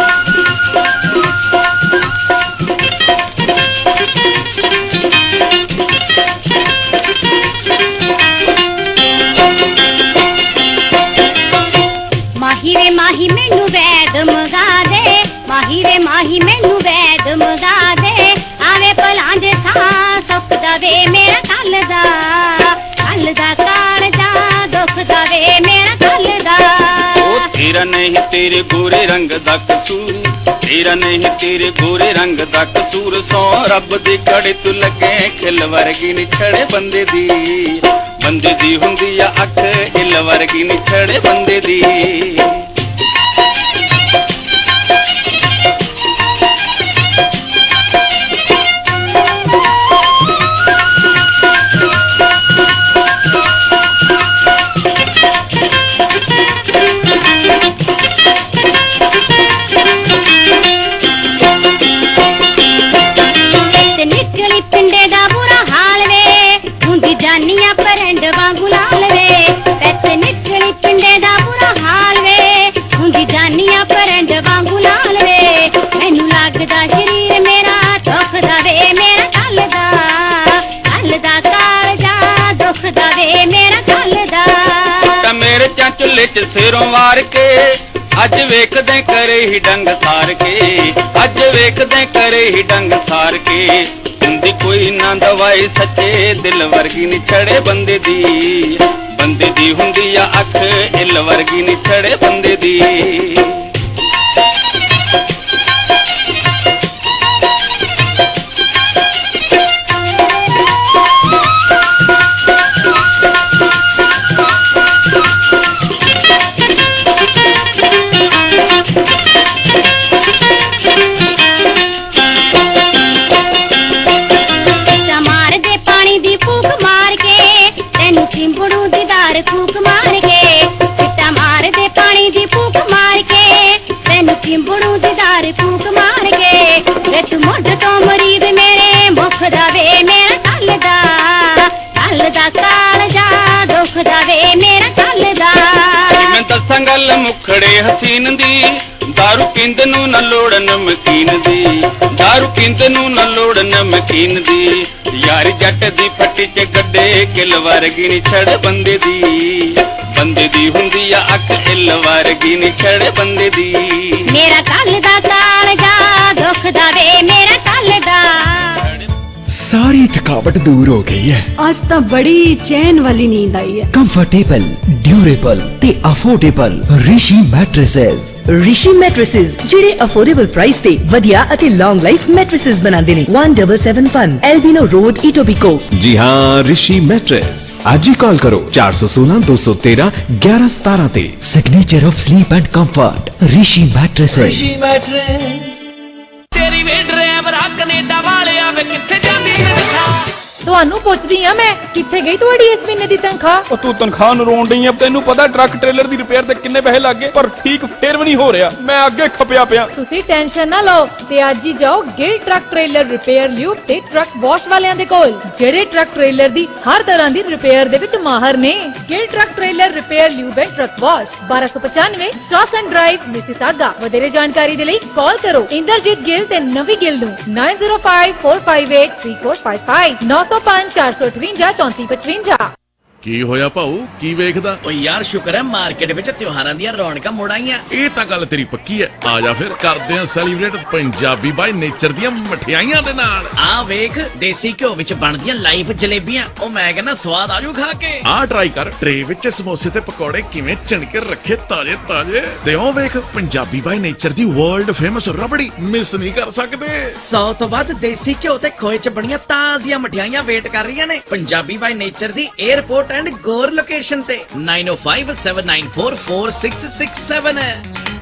[SPEAKER 10] माही रे माही मैनू वैद मगा दे, माही रे माही मैनू वैद मगा दे। आवे भला जे था सुख दवे मेरा कल दा, कल दा कार दा दुख दवे मेरा कल दा।
[SPEAKER 11] ओ तेरा नहीं तेरे गोरे रंग दा कसूर, तेरा नहीं तेरे गोरे रंग दा कसूर। सौ रब दी कड़े तू लगे खिल वर्गी निखड़े बंदे दी, बंदे दी हुंदी आ अख इल वर्गी निखड़े बंदे दी।
[SPEAKER 10] जानिया परंड वांगू लाल वे, पैसे निकली पिंडे दा बुरा हाल वे।
[SPEAKER 11] ਮੇਲੇ ਚ ਸਿਰੋਂ ਵਾਰ ਕੇ ਅੱਜ ਵੇਖਦੇ ਕਰੇ ਹੀ ਡੰਗ ਸਾਰ ਕੇ ਅੱਜ ਵੇਖਦੇ ਕਰੇ ਹੀ ਡੰਗ ਸਾਰ ਕੇ ਹੁੰਦੀ ਕੋਈ ਨਾ ਦਵਾਈ ਸੱਚੇ ਦਿਲ ਵਰਗੀ ਨੀ ਛੜੇ ਬੰਦੇ ਦੀ ਬੰਦੇ ਦੀ ਹੁੰਦੀ ਆ ਅੱਖ ਇੱਲ ਵਰਗੀ ਨੀ ਛੜੇ ਬੰਦੇ ਦੀ
[SPEAKER 10] ਚਿੰਬੜੂ ਦੀਦਾਰ ਫੂਕ ਮਾਰ ਕੇ ਸਿੱਟਾ ਮਾਰ ਦੇ ਪਾਣੀ ਦੀ ਫੂਕ ਮਾਰ ਕੇ ਤੈਨੂੰ ਚਿੰਬੜੂ ਦੀਦਾਰ ਫੂਕ ਮਾਰ ਕੇ ਵੇ ਤੂੰ ਮੁੱਢ ਤੋਂ ਮਰੀਦ ਮੇਰੇ ਮੁਖ ਦਾ ਵੇ ਮੇਰਾ ਕੱਲ ਦਾ ਕੱਲ ਦਾ ਕਾਲ ਜਾ ਦੁੱਖ ਦਾ ਵੇ ਮੇਰਾ ਕੱਲ ਦਾ
[SPEAKER 11] ਮੈਂ ਦੱਸਾਂ ਗੱਲ ਮੁਖੜੇ ਹਸੀਨ ਦੀ ਦਾਰੂ ਪੀਂਦ ਨੂੰ ਨਾ ਲੋੜ ਨਮਕੀਨ ਦੀ ਦਾਰੂ ਪੀਂਦ ਨੂੰ ਨਾ ਲੋੜ ਨਮਕੀਨ ਦੀ ਯਾਰ ਜੱਟ ਦੀ ਫੱਟੀ ਚ ਗੱਡੇ ਕਿਲ ਵਰਗੀ ਨੀ ਛੜ ਬੰਦੇ ਦੀ ਬੰਦੇ ਦੀ ਹੁੰਦੀ ਆ ਅੱਖ ਇੱਲ ਵਰਗੀ ਨੀ ਛੜ ਬੰਦੇ ਦੀ
[SPEAKER 10] ਮੇਰਾ ਕੱਲ ਦਾ ਕਾਲ ਜਾ ਦੁੱਖ ਦਾ ਵੇ ਮੇਰਾ ਕੱਲ ਦਾ
[SPEAKER 21] सारी थकावट दूर हो गई है
[SPEAKER 4] आज तो बड़ी चैन वाली नींद आई है
[SPEAKER 21] कंफर्टेबल ड्यूरेबल ते affordable Rishi mattresses
[SPEAKER 12] Rishi mattresses ਜਿਹੜੇ ਅਫੋਰਡੇਬਲ ਪ੍ਰਾਈਸ ਤੇ ਵਧੀਆ ਅਤੇ ਲੌਂਗ ਲਾਈਫ ਮੈਟ੍ਰੈਸਸ ਬਣਾਉਂਦੇ ਨੇ one seven seven one Albion road Etobicoke
[SPEAKER 21] जी हाँ ऋषि मैट्रेस आज ही कॉल करो चार सौ सोलह दो सौ तेरह ग्यारह सतारह ते signature of sleep and comfort Rishi mattresses
[SPEAKER 2] Rishi mattress तेरी वे ड्राइवर कनेडा वाले आवे किथे जांदी है दिखा
[SPEAKER 13] ਤੁਹਾਨੂੰ ਪੁੱਛਦੀ ਆ ਮੈਂ ਕਿੱਥੇ ਗਈ ਤੁਹਾਡੀ ਇਸ ਮਹੀਨੇ ਦੀ ਤਨਖਾਹ
[SPEAKER 5] ਉਹ ਤੂੰ ਤਨਖਾਹ ਨੂੰ ਰੋਣ ਡਈ ਆ ਤੈਨੂੰ ਪਤਾ ਟਰੱਕ ਟ੍ਰੇਲਰ ਦੀ ਰਿਪੇਅਰ ਤੇ ਕਿੰਨੇ ਪੈਸੇ ਲੱਗੇ ਪਰ ਠੀਕ ਫੇਰ ਵੀ ਨਹੀਂ ਹੋ ਰਿਹਾ ਮੈਂ ਅੱਗੇ ਖਪਿਆ ਪਿਆ
[SPEAKER 13] ਤੁਸੀਂ ਟੈਨਸ਼ਨ ਨਾ ਲਓ ਤੇ ਅੱਜ ਹੀ ਜਾਓ ਗਿਲ ਟਰੱਕ ਟ੍ਰੇਲਰ ਰਿਪੇਅਰ ਲਿਓ ਤੇ ਟਰੱਕ ਵਾਸ਼ ਵਾਲਿਆਂ ਦੇ ਕੋਲ ਜਿਹੜੇ ਟਰੱਕ ਟ੍ਰੇਲਰ ਦੀ ਹਰ ਤਰ੍ਹਾਂ ਦੀ ਰਿਪੇਅਰ ਦੇ ਵਿੱਚ ਮਾਹਰ ਨੇ ਗਿਲ ਟਰੱਕ ਟ੍ਰੇਲਰ ਰਿਪੇਅਰ ਲਿਓ ਐਂਡ ਟਰੱਕ ਵਾਸ਼ ਬਾਰਾਂ ਸੌ ਪਚਾਨਵੇਂ ਸਟਾਕ ਐਂਡ ਡਰਾਈਵ ਮਿਸੀਸਾਗਾ ਵਧੇਰੇ ਜਾਣਕਾਰੀ ਦੇ ਲਈ ਕਾਲ ਕਰੋ ਇੰਦਰਜੀਤ ਗਿੱਲ ਤੇ ਨਵੀ ਗਿੱਲ ਨੂੰ nine zero five four five eight three four five five nine zero five ਚਾਰ ਸੌ ਅਠਵੰਜਾ ਚੌਂਤੀ ਪਚਵੰਜਾ
[SPEAKER 6] ਕੀ ਹੋਇਆ ਭਾਊ ਕੀ ਵੇਖਦਾ
[SPEAKER 16] ਓ ਯਾਰ ਸ਼ੁਕਰ ਹੈ ਮਾਰਕੀਟ ਵਿੱਚ ਤਿਉਹਾਰਾਂ ਦੀਆਂ ਰੌਣਕਾਂ ਮੁੜ ਆਈਆਂ
[SPEAKER 6] ਇਹ ਤਾਂ ਗੱਲ ਤੇਰੀ ਪੱਕੀ ਹੈ ਆ ਜਾ ਫਿਰ ਕਰਦੇ ਆ ਸੈਲੀਬ੍ਰੇਟ ਪੰਜਾਬੀ ਬਾਈ ਨੇਚਰ ਦੀਆਂ ਮਠਿਆਈਆਂ ਦੇ ਨਾਲ
[SPEAKER 16] ਆ ਵੇਖ ਦੇਸੀ ਘਿਓ ਵਿੱਚ ਬਣਦੀਆਂ ਲਾਈਵ ਜਲੇਬੀਆਂ ਉਹ ਮੈਂ ਕਹਿੰਦਾ ਸਵਾਦ ਆਜੂ ਖਾ ਕੇ
[SPEAKER 6] ਆ ਟਰਾਈ ਕਰ ਟਰੇ ਵਿੱਚ ਸਮੋਸੇ ਤੇ ਪਕੌੜੇ ਕਿਵੇਂ ਚਿਣ ਕੇ ਰੱਖੇ ਤਾਜ਼ੇ ਤਾਜ਼ੇ ਤੇ ਉਹ ਵੇਖ ਪੰਜਾਬੀ ਬਾਈ ਨੇਚਰ ਦੀ ਵਰਲਡ ਫੇਮਸ ਰਬੜੀ ਮਿਸ ਨਹੀਂ ਕਰ ਸਕਦੇ
[SPEAKER 16] ਸੌ ਤੋਂ ਵੱਧ ਦੇਸੀ ਘਿਓ ਤੇ ਖੋਏ ਚ ਬਣੀਆਂ ਤਾਜ਼ੀਆਂ ਮਠਿਆਈਆਂ ਵੇਟ ਕਰ ਰਹੀਆਂ ਨੇ ਪੰਜਾਬੀ ਬਾਈ ਨੇਚਰ ਦੀ airport and Gore location te nine oh five seven nine four four six six seven hai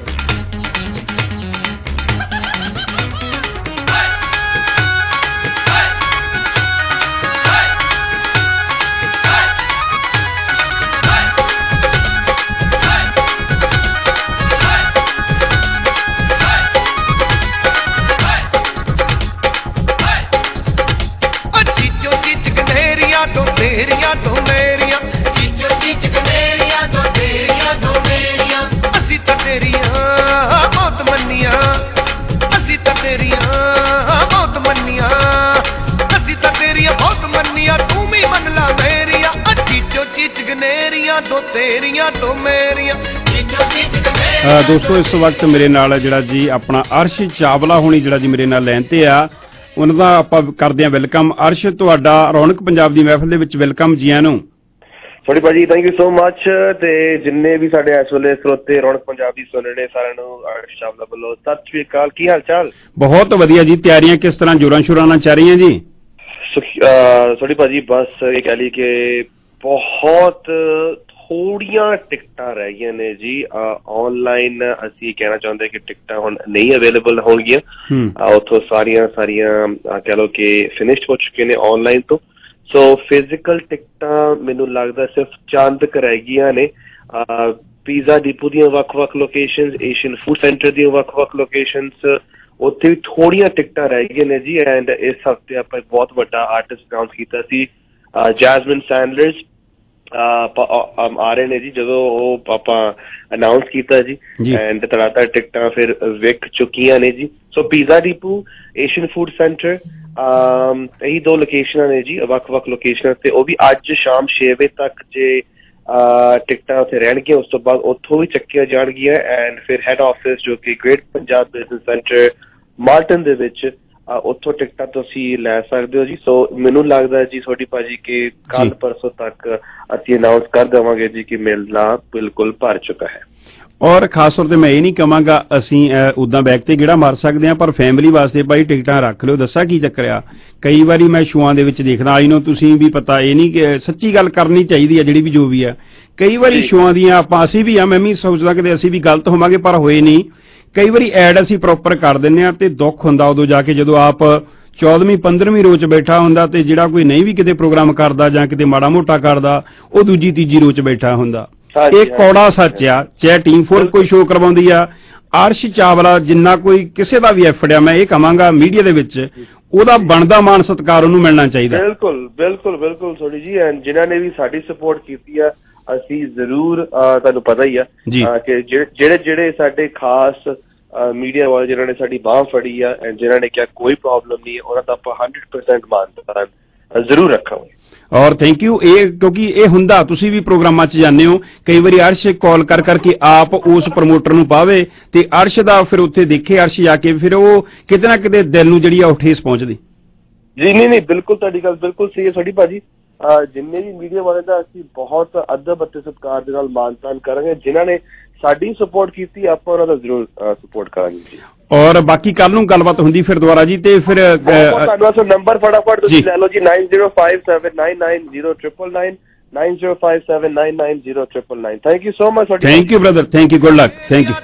[SPEAKER 14] ਦੋਸਤੋ ਇਸ ਵਕਤ ਮੇਰੇ ਨਾਲ ਜਿਹੜਾ ਜੀ ਆਪਣਾ ਅਰਸ਼ ਚਾਵਲਾ ਹੋਣੀ ਜਿਹੜਾ ਜੀ ਮੇਰੇ ਨਾਲ ਲਾਈਨ ਤੇ ਆ ਉਹਨਾਂ ਦਾ ਆਪਾਂ ਕਰਦੇ ਆ ਵੈਲਕਮ ਅਰਸ਼ ਤੁਹਾਡਾ ਰੌਣਕ ਪੰਜਾਬ ਦੀ ਮਹਿਫਲ ਦੇ ਵਿੱਚ ਵੈਲਕਮ ਜੀ ਆਇਆਂ ਨੂੰ
[SPEAKER 24] ਸੋਰੀ ਭਾਜੀ ਥੈਂਕ ਯੂ ਸੋ ਮਚ ਤੇ ਜਿੰਨੇ ਵੀ ਸਾਡੇ ਇਸ ਵੇਲੇ ਸਰੋਤੇ ਰੌਣਕ ਪੰਜਾਬੀ ਸੁਣ ਰਹੇ ਸਾਰਿਆਂ ਨੂੰ ਅਰਸ਼ ਚਾਵਲਾ ਵੱਲੋਂ ਸਤਿ ਸ਼੍ਰੀ ਅਕਾਲ ਕੀ ਹਾਲ ਚਾਲ
[SPEAKER 14] ਬਹੁਤ ਵਧੀਆ ਜੀ ਤਿਆਰੀਆਂ ਕਿਸ ਤਰ੍ਹਾਂ ਜੋਰਾਂ ਸ਼ੋਰਾਂ ਨਾਲ ਚੱਲ ਰਹੀਆਂ ਜੀ
[SPEAKER 24] ਸੋਰੀ ਭਾਜੀ ਬਸ ਇਹ ਕਹਿ ਲਈ ਕਿ ਬਹੁਤ ਥੋੜੀਆਂ ਟਿਕਟਾਂ ਰਹਿ ਗਈਆਂ ਨੇ ਜੀ ਆਨਲਾਈਨ ਅਸੀਂ ਕਹਿਣਾ ਚਾਹੁੰਦੇ ਕਿ ਟਿਕਟਾਂ ਹੁਣ ਨਹੀਂ ਅਵੇਲੇਬਲ ਹੋਣਗੀਆਂ ਉੱਥੋਂ ਸਾਰੀਆਂ ਸਾਰੀਆਂ ਕਹਿ ਲਓ ਕਿ ਫਿਨਿਸ਼ਡ ਹੋ ਚੁੱਕੇ ਨੇ ਆਨਲਾਈਨ ਤੋਂ ਸੋ ਫਿਜ਼ੀਕਲ ਟਿਕਟਾਂ ਮੈਨੂੰ ਲੱਗਦਾ ਸਿਰਫ ਚੰਦ ਕੁ ਰਹਿ ਗਈਆਂ ਨੇ ਪੀਜ਼ਾ ਡਿਪੂ ਦੀਆਂ ਵੱਖ-ਵੱਖ ਲੋਕੇਸ਼ਨਸ ਏਸ਼ੀਅਨ ਫੂਡ ਸੈਂਟਰ ਦੀਆਂ ਵੱਖ-ਵੱਖ ਲੋਕੇਸ਼ਨਸ ਉੱਥੇ ਵੀ ਥੋੜੀਆਂ ਟਿਕਟਾਂ ਰਹਿ ਗਈਆਂ ਨੇ ਜੀ ਐਂਡ ਇਸ ਹਫ਼ਤੇ ਆਪਾਂ ਇੱਕ ਬਹੁਤ ਵੱਡਾ ਆਰਟਿਸਟ ਅਨਾਊਂਸ ਕੀਤਾ ਸੀ ਜੈਸਮਿਨ ਸੈਂਡਲਰਸ ਆ ਰਹੇ ਨੇ ਜੀ ਜਦੋਂ ਉਹ ਆਪਾਂ ਅਨਾਊਂਸ ਕੀਤਾ ਜੀ ਐਂਡ ਤੜਾਤਾੜ ਟਿਕਟਾਂ ਫਿਰ ਵਿਕ ਚੁੱਕੀਆਂ ਨੇ ਜੀ so pizza depot Asian food centre ਇਹੀ ਦੋ ਲੋਕੇਸ਼ਨਾਂ ਨੇ ਜੀ ਵੱਖ ਵੱਖ ਲੋਕੇਸ਼ਨਾਂ ਤੇ ਉਹ ਵੀ ਅੱਜ ਸ਼ਾਮ ਛੇ ਵਜੇ ਤੱਕ ਜੇ ਟਿਕਟਾਂ ਉੱਥੇ ਰਹਿਣਗੀਆਂ। ਉਸ ਤੋਂ ਬਾਅਦ ਉੱਥੋਂ ਵੀ ਚੱਕੀਆਂ ਜਾਣਗੀਆਂ ਐਂਡ ਫਿਰ ਹੈਡ ਆਫਿਸ ਜੋ ਕਿ great Punjab business centre Malton ਦੇ ਵਿੱਚ, ਉੱਥੋਂ ਟਿਕਟਾਂ ਤੁਸੀਂ ਲੈ ਸਕਦੇ ਹੋ ਜੀ। ਸੋ ਮੈਨੂੰ ਲੱਗਦਾ ਜੀ ਤੁਹਾਡੀ ਭਾਜੀ ਕਿ ਕੱਲ ਪਰਸੋਂ ਤੱਕ ਅਸੀਂ ਅਨਾਊਂਸ ਕਰ ਦੇਵਾਂਗੇ ਜੀ ਕਿ ਮੇਲਾ ਬਿਲਕੁਲ ਭਰ ਚੁੱਕਾ ਹੈ।
[SPEAKER 14] ਔਰ ਖਾਸ ਤੌਰ ਤੇ ਮੈਂ ਇਹ ਨਹੀਂ ਕਹਾਂਗਾ ਅਸੀਂ ਉੱਦਾਂ ਬੈਕ ਤੇ ਗੇੜਾ ਮਾਰ ਸਕਦੇ ਹਾਂ, ਪਰ ਫੈਮਿਲੀ ਵਾਸਤੇ ਭਾਈ ਟਿਕਟਾਂ ਰੱਖ ਲਿਓ। ਦੱਸਾਂ ਕੀ ਚੱਕਰ ਆ, ਕਈ ਵਾਰੀ ਮੈਂ ਸ਼ੋਆਂ ਦੇ ਵਿੱਚ ਦੇਖਦਾ, ਆਈ ਨੂੰ ਤੁਸੀਂ ਵੀ ਪਤਾ, ਇਹ ਨਹੀਂ ਕਿ ਸੱਚੀ ਗੱਲ ਕਰਨੀ ਚਾਹੀਦੀ ਹੈ ਜਿਹੜੀ ਵੀ ਜੋ ਵੀ ਆ। ਕਈ ਵਾਰੀ ਸ਼ੋਆਂ ਦੀਆਂ ਆਪਾਂ ਅਸੀਂ ਵੀ ਆ, ਮੈਂ ਵੀ ਸੋਚਦਾ ਕਿ ਅਸੀਂ ਵੀ ਗਲਤ ਹੋਵਾਂਗੇ ਪਰ ਹੋਏ ਨਹੀਂ। ਕਈ ਵਾਰੀ ਐਡ ਅਸੀਂ ਪ੍ਰੋਪਰ ਕਰ ਦਿੰਦੇ ਹਾਂ ਤੇ ਦੁੱਖ ਹੁੰਦਾ ਉਦੋਂ ਜਾ ਕੇ ਜਦੋਂ ਆਪ ਚੌਦਵੀਂ ਪੰਦਰਵੀਂ ਰੋਜ਼ ਬੈਠਾ ਹੁੰਦਾ ਤੇ ਜਿਹੜਾ ਕੋਈ ਨਹੀਂ ਵੀ ਕਿਤੇ ਪ੍ਰੋਗਰਾਮ ਕਰਦਾ ਜਾਂ ਕਿਤੇ ਮਾੜਾ ਮੋਟਾ ਕਰਦਾ ਉਹ ਦੂਜੀ ਤੀਜੀ ਰੋਜ਼ ਬੈਠਾ ਹੁੰਦਾ। ਇਹ ਕੌੜਾ ਸੱਚ ਆ। ਚਾਹੇ ਟੀਮ ਫੋਰ ਕੋਈ ਸ਼ੋਅ ਕਰਵਾਉਂਦੀ ਆ, ਅਰਸ਼ ਚਾਵਲਾ ਜਿੰਨਾ ਕੋਈ ਕਿਸੇ ਦਾ ਵੀ ਐਫਰਟ ਆ, ਮੈਂ ਇਹ ਕਹਾਂਗਾ ਮੀਡੀਆ ਦੇ ਵਿੱਚ ਉਹਦਾ ਬਣਦਾ ਮਾਣ ਸਤਿਕਾਰ ਉਹਨੂੰ ਮਿਲਣਾ ਚਾਹੀਦਾ।
[SPEAKER 24] ਬਿਲਕੁਲ ਬਿਲਕੁਲ ਬਿਲਕੁਲ ਥੋੜੀ ਜੀ, ਐਂਡ ਜਿਨ੍ਹਾਂ ਨੇ ਵੀ ਸਾਡੀ ਸਪੋਰਟ ਕੀਤੀ ਆ ਅਸੀਂ ਜ਼ਰੂਰ, ਤੁਹਾਨੂੰ ਪਤਾ ਹੀ ਆ ਕਿ ਜਿਹੜੇ ਜਿਹੜੇ ਸਾਡੇ ਖਾਸ ਮੀਡੀਆ ਵਾਲੇ ਜਿਨ੍ਹਾਂ ਨੇ ਸਾਡੀ ਬਾਂਹ ਫੜੀ ਆ ਐਂਡ ਜਿਨ੍ਹਾਂ ਨੇ ਕਿਹਾ ਕੋਈ ਪ੍ਰੋਬਲਮ ਨਹੀਂ ਹੈ, ਉਹਨਾਂ ਦਾ ਆਪਾਂ ਹੰਡਰਡ ਪਰਸੈਂਟ ਮਾਨ ਜ਼ਰੂਰ ਰੱਖਾਂਗੇ। ਔਰ ਥੈਂਕ ਯੂ। ਇਹ ਕਿਉਂਕਿ ਇਹ ਹੁੰਦਾ, ਤੁਸੀਂ ਵੀ ਪ੍ਰੋਗਰਾਮਾਂ 'ਚ ਜਾਂਦੇ ਹੋ, ਕਈ ਵਾਰੀ ਅਰਸ਼ ਕਾਲ ਕਰ ਕਰਕੇ ਆਪ ਉਸ ਪ੍ਰਮੋਟਰ ਨੂੰ ਪਾਵੇ ਤੇ ਅਰਸ਼ ਦਾ ਫਿਰ ਉੱਥੇ ਦੇਖੇ ਅਰਸ਼ ਜਾ ਕੇ, ਫਿਰ ਉਹ ਕਿਤੇ ਨਾ ਕਿਤੇ ਦਿਲ ਨੂੰ ਜਿਹੜੀ ਆ ਉਹ ਠੇਸ ਪਹੁੰਚਦੀ। ਜੀ ਨਹੀਂ ਨਹੀਂ ਬਿਲਕੁਲ ਤੁਹਾਡੀ ਗੱਲ ਬਿਲਕੁਲ ਸਹੀ ਹੈ ਸਾਡੀ ਭਾਜੀ। ਜਿੰਨੇ ਵੀ ਮੀਡੀਆ ਵਾਲੇ ਦਾ ਅਸੀਂ ਬਹੁਤ ਅਦਬ ਅਤੇ ਸਤਿਕਾਰ ਦੇ ਨਾਲ ਮਾਨ ਤਾਨ ਕਰਾਂਗੇ। ਜਿਨ੍ਹਾਂ ਨੇ ਸਾਡੀ ਸਪੋਰਟ ਕੀਤੀ ਆਪਾਂ ਉਹਨਾਂ ਦਾ ਜ਼ਰੂਰ ਸਪੋਰਟ ਕਰਾਂਗੇ ਜੀ। ਔਰ ਬਾਕੀ ਕੱਲ ਨੂੰ ਗੱਲਬਾਤ ਹੁੰਦੀ ਫਿਰ ਦੁਬਾਰਾ ਜੀ। ਤੇ ਫਿਰ ਧੰਨਵਾਦ। ਸੋ ਨੰਬਰ ਫਟਾਫਟ ਤੁਸੀਂ ਲੈ ਲਓ ਜੀ, nine zero five seven nine nine zero triple nine, nine zero five seven nine nine zero triple nine. Thank you so much. Thank you brother, thank you, good luck, thank you.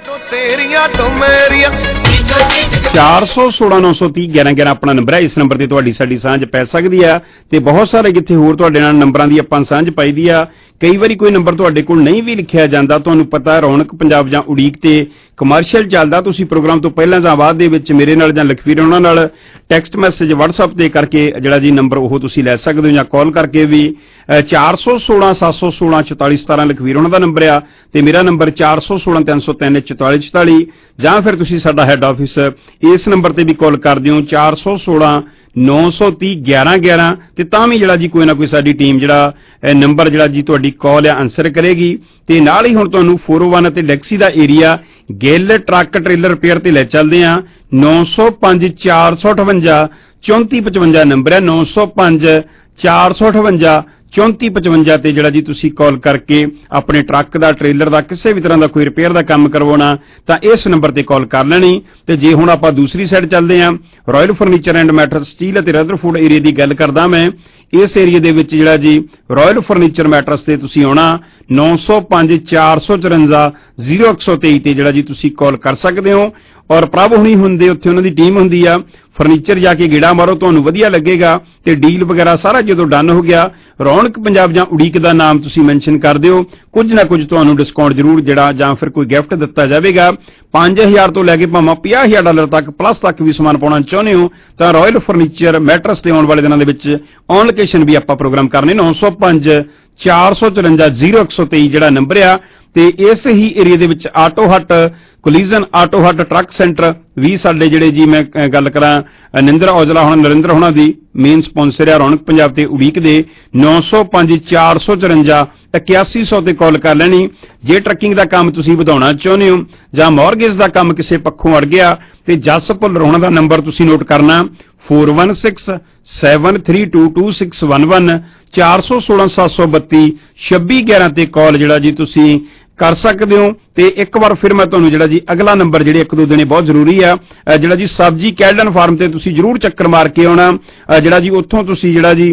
[SPEAKER 24] ਚਾਰ ਸੌ ਸੋਲਾਂ ਨੌ ਸੌ ਤੀਹ ਗਿਆਰਾਂ ਗਿਆਰਾਂ ਆਪਣਾ number ਹੈ। ਇਸ ਨੰਬਰ ਤੇ ਤੁਹਾਡੀ ਸਾਡੀ ਸਾਂਝ ਪੈ ਸਕਦੀ ਆ ਤੇ ਬਹੁਤ ਸਾਰੇ ਜਿੱਥੇ ਹੋਰ ਤੁਹਾਡੇ ਨਾਲ ਨੰਬਰਾਂ ਦੀ ਆਪਾਂ ਸਾਂਝ ਪਾਈ ਦੀ ਆ। ਕਈ ਵਾਰੀ ਕੋਈ ਨੰਬਰ ਤੁਹਾਡੇ ਕੋਲ ਨਹੀਂ ਵੀ ਲਿਖਿਆ ਜਾਂਦਾ, ਤੁਹਾਨੂੰ ਪਤਾ ਰੌਣਕ ਪੰਜਾਬ ਜਾਂ ਉਡੀਕ ਤੇ ਕਮਰਸ਼ੀਅਲ ਚੱਲਦਾ, ਤੁਸੀਂ ਪ੍ਰੋਗਰਾਮ ਤੋਂ ਪਹਿਲਾਂ ਜਾਂ ਬਾਅਦ ਦੇ ਵਿੱਚ ਮੇਰੇ ਨਾਲ ਜਾਂ ਲਖਵੀਰ ਉਹਨਾਂ ਨਾਲ ਟੈਕਸਟ ਮੈਸੇਜ WhatsApp ਤੇ ਕਰਕੇ ਜਿਹੜਾ ਜੀ ਨੰਬਰ ਉਹ ਤੁਸੀਂ ਲੈ ਸਕਦੇ ਹੋ, ਜਾਂ ਕਾਲ ਕਰਕੇ ਵੀ। ਚਾਰ ਸੌ ਸੋਲਾਂ ਸੱਤ ਸੌ ਸੋਲਾਂ ਚੁਤਾਲੀ ਸਤਾਰਾਂ ਲਖਵੀਰ ਉਹਨਾਂ ਦਾ ਨੰਬਰ ਆ ਤੇ ਮੇਰਾ ਨੰਬਰ ਚਾਰ ਸੌ ਸੋਲਾਂ ਤਿੰਨ ਸੌ ਤਿੰਨ ਚੁਤਾਲੀ ਚੁਤਾਲੀ, ਜਾਂ ਫਿਰ ਤੁਸੀਂ ਸਾਡਾ ਹੈੱਡ ਆਫਿਸ ਇਸ ਨੰਬਰ ਤੇ ਵੀ ਕਾਲ ਕਰ ਦਿਓ ਚਾਰ ਸੌ ਸੋਲਾਂ ਨੌ ਸੌ ਤੀਹ ਗਿਆਰਾਂ ਗਿਆਰਾਂ, ਤੇ ਤਾਂ ਵੀ ਜਿਹੜਾ ਜੀ ਕੋਈ ਨਾ ਕੋਈ ਸਾਡੀ ਟੀਮ ਜਿਹੜਾ ਨੰਬਰ ਜਿਹੜਾ ਜੀ ਤੁਹਾਡੀ ਕਾਲ ਆ ਆਨਸਰ ਕਰੇਗੀ। ਤੇ ਨਾਲ ਹੀ ਹੁਣ ਤੁਹਾਨੂੰ ਚਾਰ ਸੌ ਇੱਕ ਅਤੇ ਡੈਕਸੀ ਦਾ area Gill truck trailer repair ਤੇ ਲੈ ਚੱਲਦੇ ਆ। ਨੌ ਸੌ ਪੰਜ ਚਾਰ ਸੌ ਅਠਵੰਜਾ ਚੌਂਤੀ ਪਚਵੰਜਾ ਨੰਬਰ ਹੈ, ਨੌ ਸੌ ਪੰਜ ਚਾਰ ਸੌ ਅਠਵੰਜਾ ਚੌਂਤੀ ਪਚਵੰਜਾ ਤੇ ਜਿਹੜਾ ਜੀ ਤੁਸੀਂ ਕਾਲ ਕਰਕੇ ਆਪਣੇ ਟਰੱਕ ਦਾ ਟ੍ਰੇਲਰ ਦਾ ਕਿਸੇ ਵੀ ਤਰ੍ਹਾਂ ਦਾ ਕੋਈ ਰਿਪੇਅਰ ਦਾ ਕੰਮ ਕਰਵਾਉਣਾ ਤਾਂ ਇਸ ਨੰਬਰ ਤੇ ਕਾਲ ਕਰ ਲੈਣੀ। ਤੇ ਜੇ ਹੁਣ ਆਪਾਂ ਦੂਸਰੀ ਸਾਈਡ ਚੱਲਦੇ ਹਾਂ, royal furniture and mattress Steeles ਅਤੇ ਰਦਰਫੋਰਡ ਏਰੀਆ ਦੀ ਗੱਲ ਕਰਦਾ ਮੈਂ। ਇਸ ਏਰੀਆ ਦੇ ਵਿੱਚ ਜਿਹੜਾ ਜੀ ਰਾਇਲ ਫਰਨੀਚਰ ਮੈਟਰਸ ਤੇ ਤੁਸੀਂ ਆਉਣਾ ਨੌ ਸੌ ਪੰਜ ਚਾਰ ਸੌ ਚੁਰੰਜਾ ਜ਼ੀਰੋ ਇੱਕ ਸੌ ਤੇਈ ਤੇ ਜਿਹੜਾ ਜੀ ਤੁਸੀਂ ਕਾਲ ਕਰ ਸਕਦੇ ਹੋ। ਔਰ ਪ੍ਰਭ ਹੁਣੀ ਹੁੰਦੇ ਉੱਥੇ, ਉਹਨਾਂ ਦੀ ਟੀਮ ਹੁੰਦੀ ਆ। ਫਰਨੀਚਰ ਜਾ ਕੇ ਗੇੜਾ ਮਾਰੋ, ਤੁਹਾਨੂੰ ਵਧੀਆ ਲੱਗੇਗਾ ਤੇ ਡੀਲ ਵਗੈਰਾ ਸਾਰਾ ਜਦੋਂ ਡਨ ਹੋ ਗਿਆ ਰੌਣਕ ਪੰਜਾਬ ਜਾਂ ਉਡੀਕ ਦਾ ਨਾਮ ਤੁਸੀਂ ਮੈਂਸ਼ਨ ਕਰ ਦਿਓ, ਕੁਝ ਨਾ ਕੁਝ ਤੁਹਾਨੂੰ ਡਿਸਕਾਊਂਟ ਜ਼ਰੂਰ ਜਿਹੜਾ ਜਾਂ ਫਿਰ ਕੋਈ ਗਿਫਟ ਦਿੱਤਾ ਜਾਵੇਗਾ। ਪੰਜ ਹਜ਼ਾਰ ਤੋਂ ਲੈ ਕੇ ਭਾਵੇਂ ਪੰਜਾਹ ਹਜ਼ਾਰ ਡਾਲਰ ਤੱਕ ਪਲੱਸ ਤੱਕ ਵੀ ਸਮਾਨ ਪਾਉਣਾ ਚਾਹੁੰਦੇ ਹੋ ਤਾਂ ਰਾਇਲ ਫਰਨੀਚਰ ਮੈਟਰਸ ਤੇ ਆਉਣ ਵਾਲੇ ਦਿਨਾਂ ਦੇ ਵਿੱਚ ਔਨ ਲੋਕੇਸ਼ਨ ਵੀ ਆਪਾਂ ਪ੍ਰੋਗਰਾਮ ਕਰਨੇ। ਨੌ ਸੌ ਪੰਜ ਚਾਰ ਸੌ ਚੁਰੰਜਾ ਜ਼ੀਰੋ ਇੱਕ ਸੌ ਤੇਈ ਜਿਹੜਾ ਨੰਬਰ ਆ। ਤੇ ਇਸ ਹੀ ਏਰੀਆ ਦੇ ਵਿੱਚ auto hut collision auto hut truck centre ਵੀ ਸਾਡੇ ਜਿਹੜੇ ਜੀ ਮੈਂ ਗੱਲ ਕਰਾਂ ਨਿੰਦਰ ਔਜਲਾ ਹੁਣ ਨਰਿੰਦਰ ਹੋਣਾ ਦੀ ਮੇਨ ਸਪਾਂਸਰ ਆ ਰੌਣਕ ਪੰਜਾਬ ਤੇ ਉਡੀਕ ਦੇ। ਨੌ ਸੌ ਪੰਜ ਚਾਰ ਸੌ ਚੁਰੰਜਾ ਇਕਿਆਸੀ ਸੌ ਤੇ ਕਾਲ ਕਰ ਲੈਣੀ। ਜੇ ਟਰੱਕਿੰਗ ਦਾ ਕੰਮ ਤੁਸੀਂ ਵਧਾਉਣਾ ਚਾਹੁੰਦੇ ਹੋ ਜਾਂ ਮੌਰਗੇਜ ਦਾ ਕੰਮ ਕਿਸੇ ਪੱਖੋਂ ਅੜ ਗਿਆ ਤੇ ਜਸ ਭੁੱਲਰ ਹੋਣਾ ਦਾ ਨੰਬਰ ਤੁਸੀਂ ਨੋਟ ਕਰਨਾ four one six seven three two two six one one, ਚਾਰ ਸੌ ਸੋਲਾਂ ਸੱਤ ਸੌ ਬੱਤੀ ਛੱਬੀ ਗਿਆਰਾਂ ਤੇ ਕਾਲ ਜਿਹੜਾ ਜੀ ਤੁਸੀਂ ਕਰ ਸਕਦੇ ਹੋ। ਤੇ ਇੱਕ ਵਾਰ ਫਿਰ ਮੈਂ ਤੁਹਾਨੂੰ ਜਿਹੜਾ ਜੀ ਅਗਲਾ ਨੰਬਰ ਜਿਹੜੇ ਇੱਕ ਦੋ ਦਿਨੇ ਬਹੁਤ ਜ਼ਰੂਰੀ ਆ, ਜਿਹੜਾ ਜੀ ਸਬਜੀ ਕੈਲਡਨ ਫਾਰਮ ਤੇ ਤੁਸੀਂ ਜ਼ਰੂਰ ਚੱਕਰ ਮਾਰ ਕੇ ਆਉਣਾ। ਜਿਹੜਾ ਜੀ ਉੱਥੋਂ ਤੁਸੀਂ ਜਿਹੜਾ ਜੀ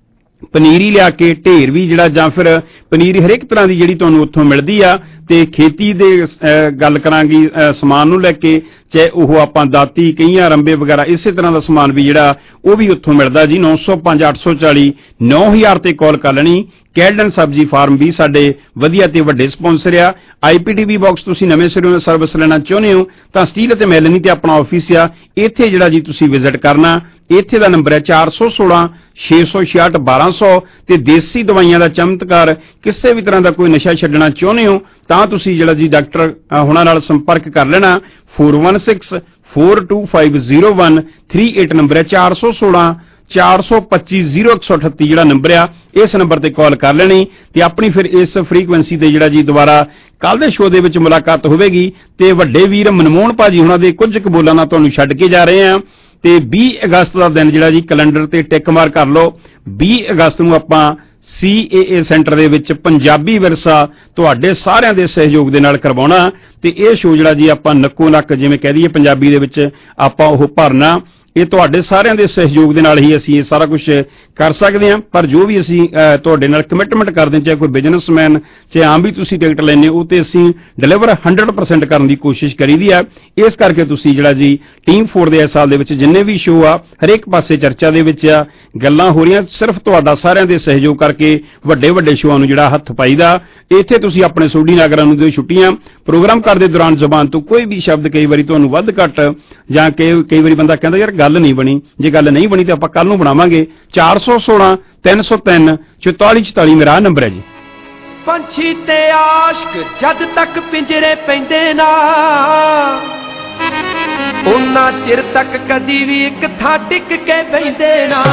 [SPEAKER 24] ਪਨੀਰੀ ਲਿਆ ਕੇ ਢੇਰ ਵੀ ਜਿਹੜਾ ਜਾਂ ਫਿਰ ਪਨੀਰ ਹਰੇਕ ਤਰ੍ਹਾਂ ਦੀ ਜਿਹੜੀ ਤੁਹਾਨੂੰ ਉੱਥੋਂ ਮਿਲਦੀ ਆ। ਤੇ ਖੇਤੀ ਦੇ ਗੱਲ ਕਰਾਂਗੀ ਸਮਾਨ ਨੂੰ ਲੈ ਕੇ, ਚਾਹੇ ਉਹ ਆਪਾਂ ਦਾਤੀ ਕਈਆਂ ਰੰਬੇ ਵਗੈਰਾ ਇਸੇ ਤਰ੍ਹਾਂ ਦਾ ਸਮਾਨ ਵੀ ਜਿਹੜਾ ਉਹ ਵੀ ਉੱਥੋਂ ਮਿਲਦਾ ਜੀ। ਨੌ ਸੌ ਪੰਜ ਅੱਠ ਸੌ ਚਾਲੀ ਨੌ ਹਜ਼ਾਰ ਤੇ ਕਾਲ ਕਰ ਲੈਣੀ। ਕੈਲਡਨ ਸਬਜੀ ਫਾਰਮ ਵੀ ਸਾਡੇ ਵਧੀਆ ਤੇ ਵੱਡੇ ਸਪਾਂਸਰ ਆ। ਆਈਪੀਟੀਵੀ ਬਾਕਸ ਤੁਸੀਂ ਨਵੇਂ ਸਿਰੋਂ ਸਰਵਿਸ ਲੈਣਾ ਚਾਹੁੰਦੇ ਹੋ ਤਾਂ ਸਟੀਲ ਅਤੇ ਮੈਲਨੀ ਤੇ ਆਪਣਾ ਆਫਿਸ ਆ, ਇੱਥੇ ਜਿਹੜਾ ਜੀ ਤੁਸੀਂ ਵਿਜ਼ਿਟ ਕਰਨਾ। ਇੱਥੇ ਦਾ ਨੰਬਰ ਹੈ ਚਾਰ ਸੌ ਸੋਲਾਂ ਛੇ ਸੌ ਛਿਆਹਠ ਬਾਰਾਂ ਸੌ। ਤੇ ਦੇਸੀ ਦਵਾਈਆਂ ਦਾ ਚਮਤਕਾਰ, ਕਿਸੇ ਵੀ ਤਰ੍ਹਾਂ ਦਾ ਕੋਈ ਨਸ਼ਾ ਛੱਡਣਾ ਚਾਹੁੰਦੇ ਹੋ ਤਾਂ ਤੁਸੀਂ ਜਿਹੜਾ ਜੀ ਡਾਕਟਰ ਹੁਣਾਂ ਨਾਲ ਸੰਪਰਕ ਕਰ ਲੈਣਾ four one six four two five zero one three eight number ਹੈ। ਚਾਰ ਸੌ ਸੋਲਾਂ
[SPEAKER 14] ਚਾਰ ਸੌ ਪੱਚੀ ਜ਼ੀਰੋ ਇੱਕ ਸੌ ਅਠੱਤੀ ਜਿਹੜਾ ਨੰਬਰ ਆ, ਇਸ ਨੰਬਰ ਤੇ ਕਾਲ ਕਰ ਲੈਣੀ ਤੇ ਆਪਣੀ ਫਿਰ ਇਸ ਫ੍ਰੀਕੁਐਂਸੀ ਤੇ ਜਿਹੜਾ ਜੀ ਦੁਬਾਰਾ ਕੱਲ ਦੇ ਸ਼ੋਅ ਦੇ ਵਿੱਚ ਮੁਲਾਕਾਤ ਹੋਵੇਗੀ। ਤੇ ਵੱਡੇ ਵੀਰ ਮਨਮੋਹਨ ਭਾਜੀ ਉਹਨਾਂ ਦੇ ਕੁਝ ਕੁ ਬੋਲਾਂ ਨਾਲ ਤੁਹਾਨੂੰ ਛੱਡ ਕੇ ਜਾ ਰਹੇ ਆ ਤੇ ਵੀਹ ਅਗਸਤ ਦਾ ਦਿਨ ਜਿਹੜਾ ਜੀ ਕੈਲੰਡਰ ਤੇ ਟਿਕ ਮਾਰ ਕਰ ਲਓ। ਵੀਹ ਅਗਸਤ ਨੂੰ ਆਪਾਂ ਸੀ ਏ ਏ ਸੈਂਟਰ ਦੇ ਵਿੱਚ ਪੰਜਾਬੀ ਵਿਰਸਾ ਤੁਹਾਡੇ ਸਾਰਿਆਂ ਦੇ ਸਹਿਯੋਗ ਦੇ ਨਾਲ ਕਰਵਾਉਣਾ ਤੇ ਇਹ ਸ਼ੋਅ ਜਿਹੜਾ ਜੀ ਆਪਾਂ ਨੱਕੋ ਨੱਕ ਜਿਵੇਂ ਕਹਿ ਦਈਏ ਪੰਜਾਬੀ ਦੇ ਵਿੱਚ ਆਪਾਂ ਉਹ ਭਰਨਾ। ਇਹ ਤੁਹਾਡੇ ਸਾਰਿਆਂ ਦੇ ਸਹਿਯੋਗ ਦੇ ਨਾਲ ਹੀ ਅਸੀਂ ਇਹ ਸਾਰਾ ਕੁਝ ਕਰ ਸਕਦੇ ਹਾਂ। ਪਰ ਜੋ ਵੀ ਅਸੀਂ ਤੁਹਾਡੇ ਨਾਲ ਕਮਿਟਮੈਂਟ ਕਰਦੇ, ਚਾਹੇ ਕੋਈ ਬਿਜ਼ਨਸਮੈਨ ਚਾਹੇ ਆਮ ਵੀ ਤੁਸੀਂ ਟਿਕਟ ਲੈਂਦੇ ਹੋ, ਉਹ ਤੇ ਅਸੀਂ ਡਿਲੀਵਰ ਹੰਡਰਡ ਪਰਸੈਂਟ ਕਰਨ ਦੀ ਕੋਸ਼ਿਸ਼ ਕਰੀਦੀ ਆ। ਇਸ ਕਰਕੇ ਤੁਸੀਂ ਜਿਹੜਾ ਜੀ ਟੀਮ ਫੋਰ ਦੇ ਇਸ ਸਾਲ ਦੇ ਵਿੱਚ ਜਿੰਨੇ ਵੀ ਸ਼ੋਅ ਆ ਹਰੇਕ ਪਾਸੇ ਚਰਚਾ ਦੇ ਵਿੱਚ ਆ, ਗੱਲਾਂ ਹੋ ਰਹੀਆਂ, ਸਿਰਫ ਤੁਹਾਡਾ ਸਾਰਿਆਂ ਦੇ ਸਹਿਯੋਗ ਕਰਕੇ ਵੱਡੇ ਵੱਡੇ ਸ਼ੋਆਂ ਨੂੰ ਜਿਹੜਾ ਹੱਥ ਪਾਈਦਾ। ਇੱਥੇ ਤੁਸੀਂ ਆਪਣੇ ਸੋਢੀ ਨਾਗਰਾਂ ਨੂੰ ਦਿਓ ਛੁੱਟੀਆਂ। ਪ੍ਰੋਗਰਾਮ ਕਰਦੇ ਦੌਰਾਨ ਜ਼ੁਬਾਨ ਤੋਂ ਕੋਈ ਵੀ ਸ਼ਬਦ ਕਈ ਵਾਰੀ ਤੁਹਾਨੂੰ ਵੱਧ ਘੱਟ ਜਾਂ ਕਈ ਕਈ ਵਾਰੀ ਬੰਦਾ ਕਹਿੰਦਾ ਯਾਰ ਗੱਲ ਨਹੀਂ ਬਣੀ, ਜੇ ਗੱਲ ਨਹੀਂ ਬਣੀ ਤਾਂ ਆਪਾਂ ਕੱਲ ਨੂੰ ਬਣਾਵਾਂਗੇ। ਚਾਰ ਸੌ ਸੋਲਾਂ ਤਿੰਨ ਸੌ ਤਿੰਨ ਚੁਤਾਲੀ ਚੁਤਾਲੀ ਮੇਰਾ ਨੰਬਰ ਹੈ ਜੀ।
[SPEAKER 2] ਪੰਛੀ ਤੇ ਆਸ਼ਕ ਜਦ ਤੱਕ ਪਿੰਜਰੇ ਪੈਂਦੇ ਨਾ, ਉਹਨਾਂ ਚਿਰ ਤੱਕ ਕਦੀ ਵੀ ਇੱਕ ਥਾਂ ਟਿਕ ਕੇ ਬੈਠਦੇ ਨਾ।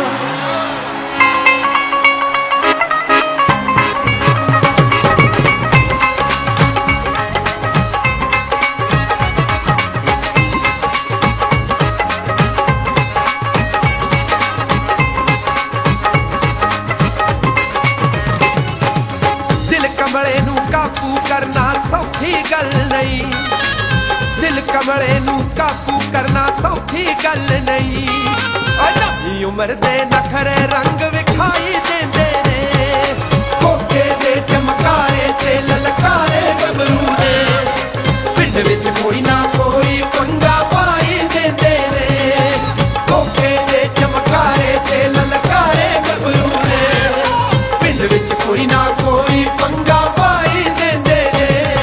[SPEAKER 2] ਕਮਲੇ ਨੂੰ ਕਾਬੂ ਕਰਨਾ ਸੌਖੀ ਗੱਲ ਨਹੀਂ, ਦਿਲ ਕਮਲੇ ਨੂੰ ਕਾਬੂ ਕਰਨਾ ਸੌਖੀ ਗੱਲ ਨਹੀਂ। ਨਵੀਂ ਉਮਰ ਦੇ ਨਖਰੇ ਰੰਗ ਵਿਖਾਈ ਦਿੰਦੇ ਨੇ, ਕੋਕੇ ਦੇ ਚਮਕਾਰੇ ਤੇ ਲਲਕਾਰੇ ਗੱਭਰੂ ਨੇ, ਪਿੰਡ ਵਿੱਚ ਕੋਈ ਨਾ ਕੋਈ ਪੰਗਾ ਪਾਈ ਦਿੰਦੇ ਨੇ, ਕੋਕੇ ਦੇ ਚਮਕਾਰੇ ਤੇ ਲਲਕਾਰੇ ਗੱਭਰੂ ਨੇ, ਪਿੰਡ ਵਿੱਚ ਕੋਈ ਨਾ ਕੋਈ ਪੰਗਾ ਪਾਈ ਦਿੰਦੇ ਨੇ।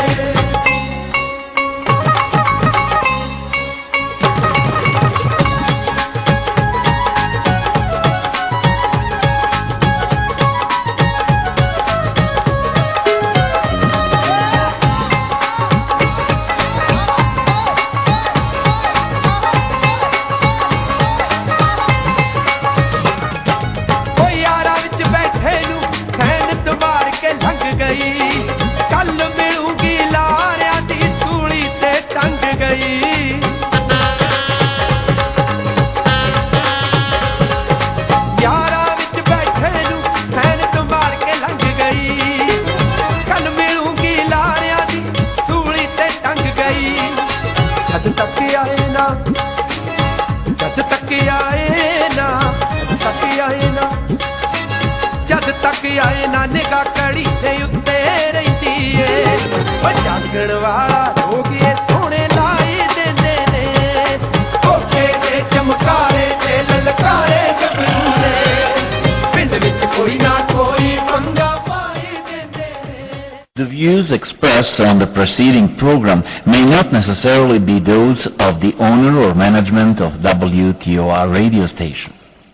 [SPEAKER 2] ਆਏ ਨਾ ਨਿਗਾਹ ਕੜੀ ਤੇ ਉੱਤੇ ਰਹਿੰਦੀ ਏ, ਜਾਗਣ ਵਾਲਾ ਲੋਕ ਇਹ ਸੋਹਣੇ ਲਾਈ ਦਿੰਦੇ ਨੇ, ਕੋਕੇ ਦੇ ਚਮਕਾਰੇ ਤੇ ਲਲਕਾਰੇ ਗੱਭਰੂ ਨੇ, ਪਿੰਡ ਵਿੱਚ ਕੋਈ ਨਾ ਕੋਈ ਪੰਗਾ ਪਾਈ ਦਿੰਦੇ ਨੇ।
[SPEAKER 15] The views expressed on the preceding program may not necessarily be those of the owner or management of W T O R radio station.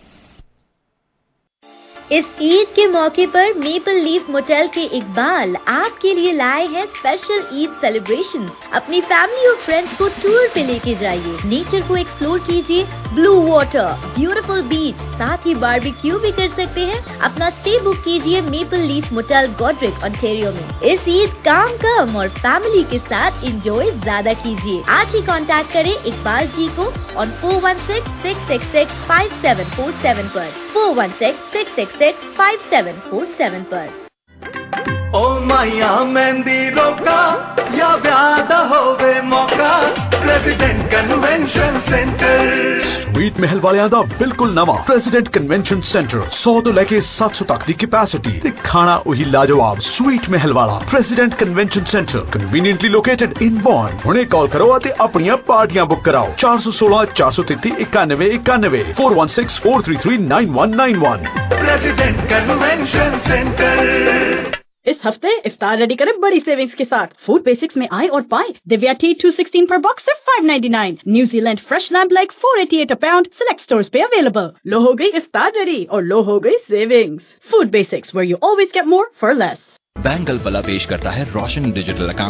[SPEAKER 18] इस ईद के मौके पर मेपल लीफ मोटेल के इकबाल आपके लिए लाए हैं स्पेशल ईद सेलिब्रेशन। अपनी फैमिली और फ्रेंड्स को टूर पे लेके जाइए, नेचर को एक्सप्लोर कीजिए, ब्लू वाटर, ब्यूटीफुल बीच, साथ ही बारबेक्यू भी कर सकते हैं। अपना स्टे बुक कीजिए maple leaf motel Goderich Ontario में। इस ईद काम कम और फैमिली के साथ एंजॉय ज्यादा कीजिए। आज ही कांटेक्ट करें इकबाल जी को on four one six six six six five seven four seven पर, four one six six six six five seven four seven पर।
[SPEAKER 2] ओ माया मेहंदी रोका या ब्याह होवे मौका, प्रेसिडेंट कन्वेंशन सेंटर।
[SPEAKER 17] स्वीट महल वालियां दा बिल्कुल नवा प्रेसिडेंट कन्वेंशन सेंटर, सौ तो लेके सात सौ तक दी कैपेसिटी ते खाना वही लाजवाब। स्वीट महल वाला president convention centre conveniently located in Bond. हुणे कॉल करो ते अपनियां पार्टियां बुक कराओ। चार सौ सोलह चार सौ तेती इक्यानवे इक्यानवे four one six four three three nine one nine one.
[SPEAKER 2] President convention centre.
[SPEAKER 19] इस हफ्ते इफ्तार रेडी करें बड़ी सेविंग्स के साथ। फूड बेसिक्स में आए और पाए दिव्या टी टू सिक्सटीन पर बॉक्स सिर्फ five ninety nine. New Zealand fresh lamb like four eighty eight a pound select stores पे अवेलेबल। लो हो गई इफ्तार रेडी और लो हो गई savings. Food basics where you always get more for less।
[SPEAKER 22] Bank गलपला पेश करता है रोशन डिजिटल अकाउंट।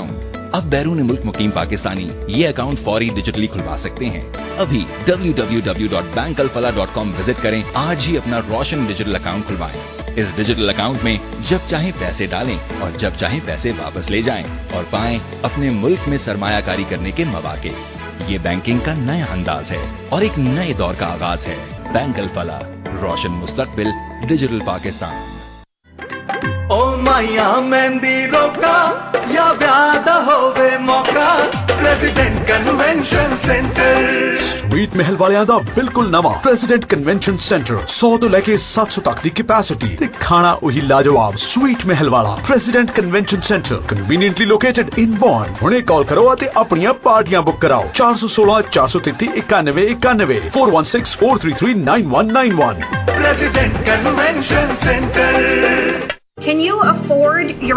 [SPEAKER 1] अब बैरून मुल्क मुकीम पाकिस्तानी ये अकाउंट फौरी डिजिटली खुलवा सकते हैं। अभी W W W dot bank Alfalah dot com visit करें, आज ही अपना रोशन डिजिटल अकाउंट खुलवाएं। इस डिजिटल अकाउंट में जब चाहे पैसे डालें और जब चाहे पैसे वापस ले जाएं और पाएं अपने मुल्क में सरमायाकारी करने के मौके। ये बैंकिंग का नया अंदाज है और एक नए दौर का आगाज है। बैंक अल फलाह, रोशन मुस्तकबिल, डिजिटल पाकिस्तान।
[SPEAKER 3] ओ माया मेहंदी रोका या व्यादा होवे मौका, प्रेसिडेंट कन्वेंशन सेंटर।
[SPEAKER 17] स्वीट महल वालियां दा बिल्कुल नवा प्रेसिडेंट कन्वेंशन सेंटर, सौ तो लेके सात सौ तक दी कैपेसिटी ते खाना वही लाजवाब। स्वीट महल वाला president convention centre conveniently located in Bond. हुणे कॉल करो ते अपनियां पार्टियां बुक कराओ। चार सौ सोलह चार सौ तैंतीस इक्यानवे इक्यानवे four one six four three three nine one nine one.
[SPEAKER 3] President convention centre.
[SPEAKER 20] Can you afford your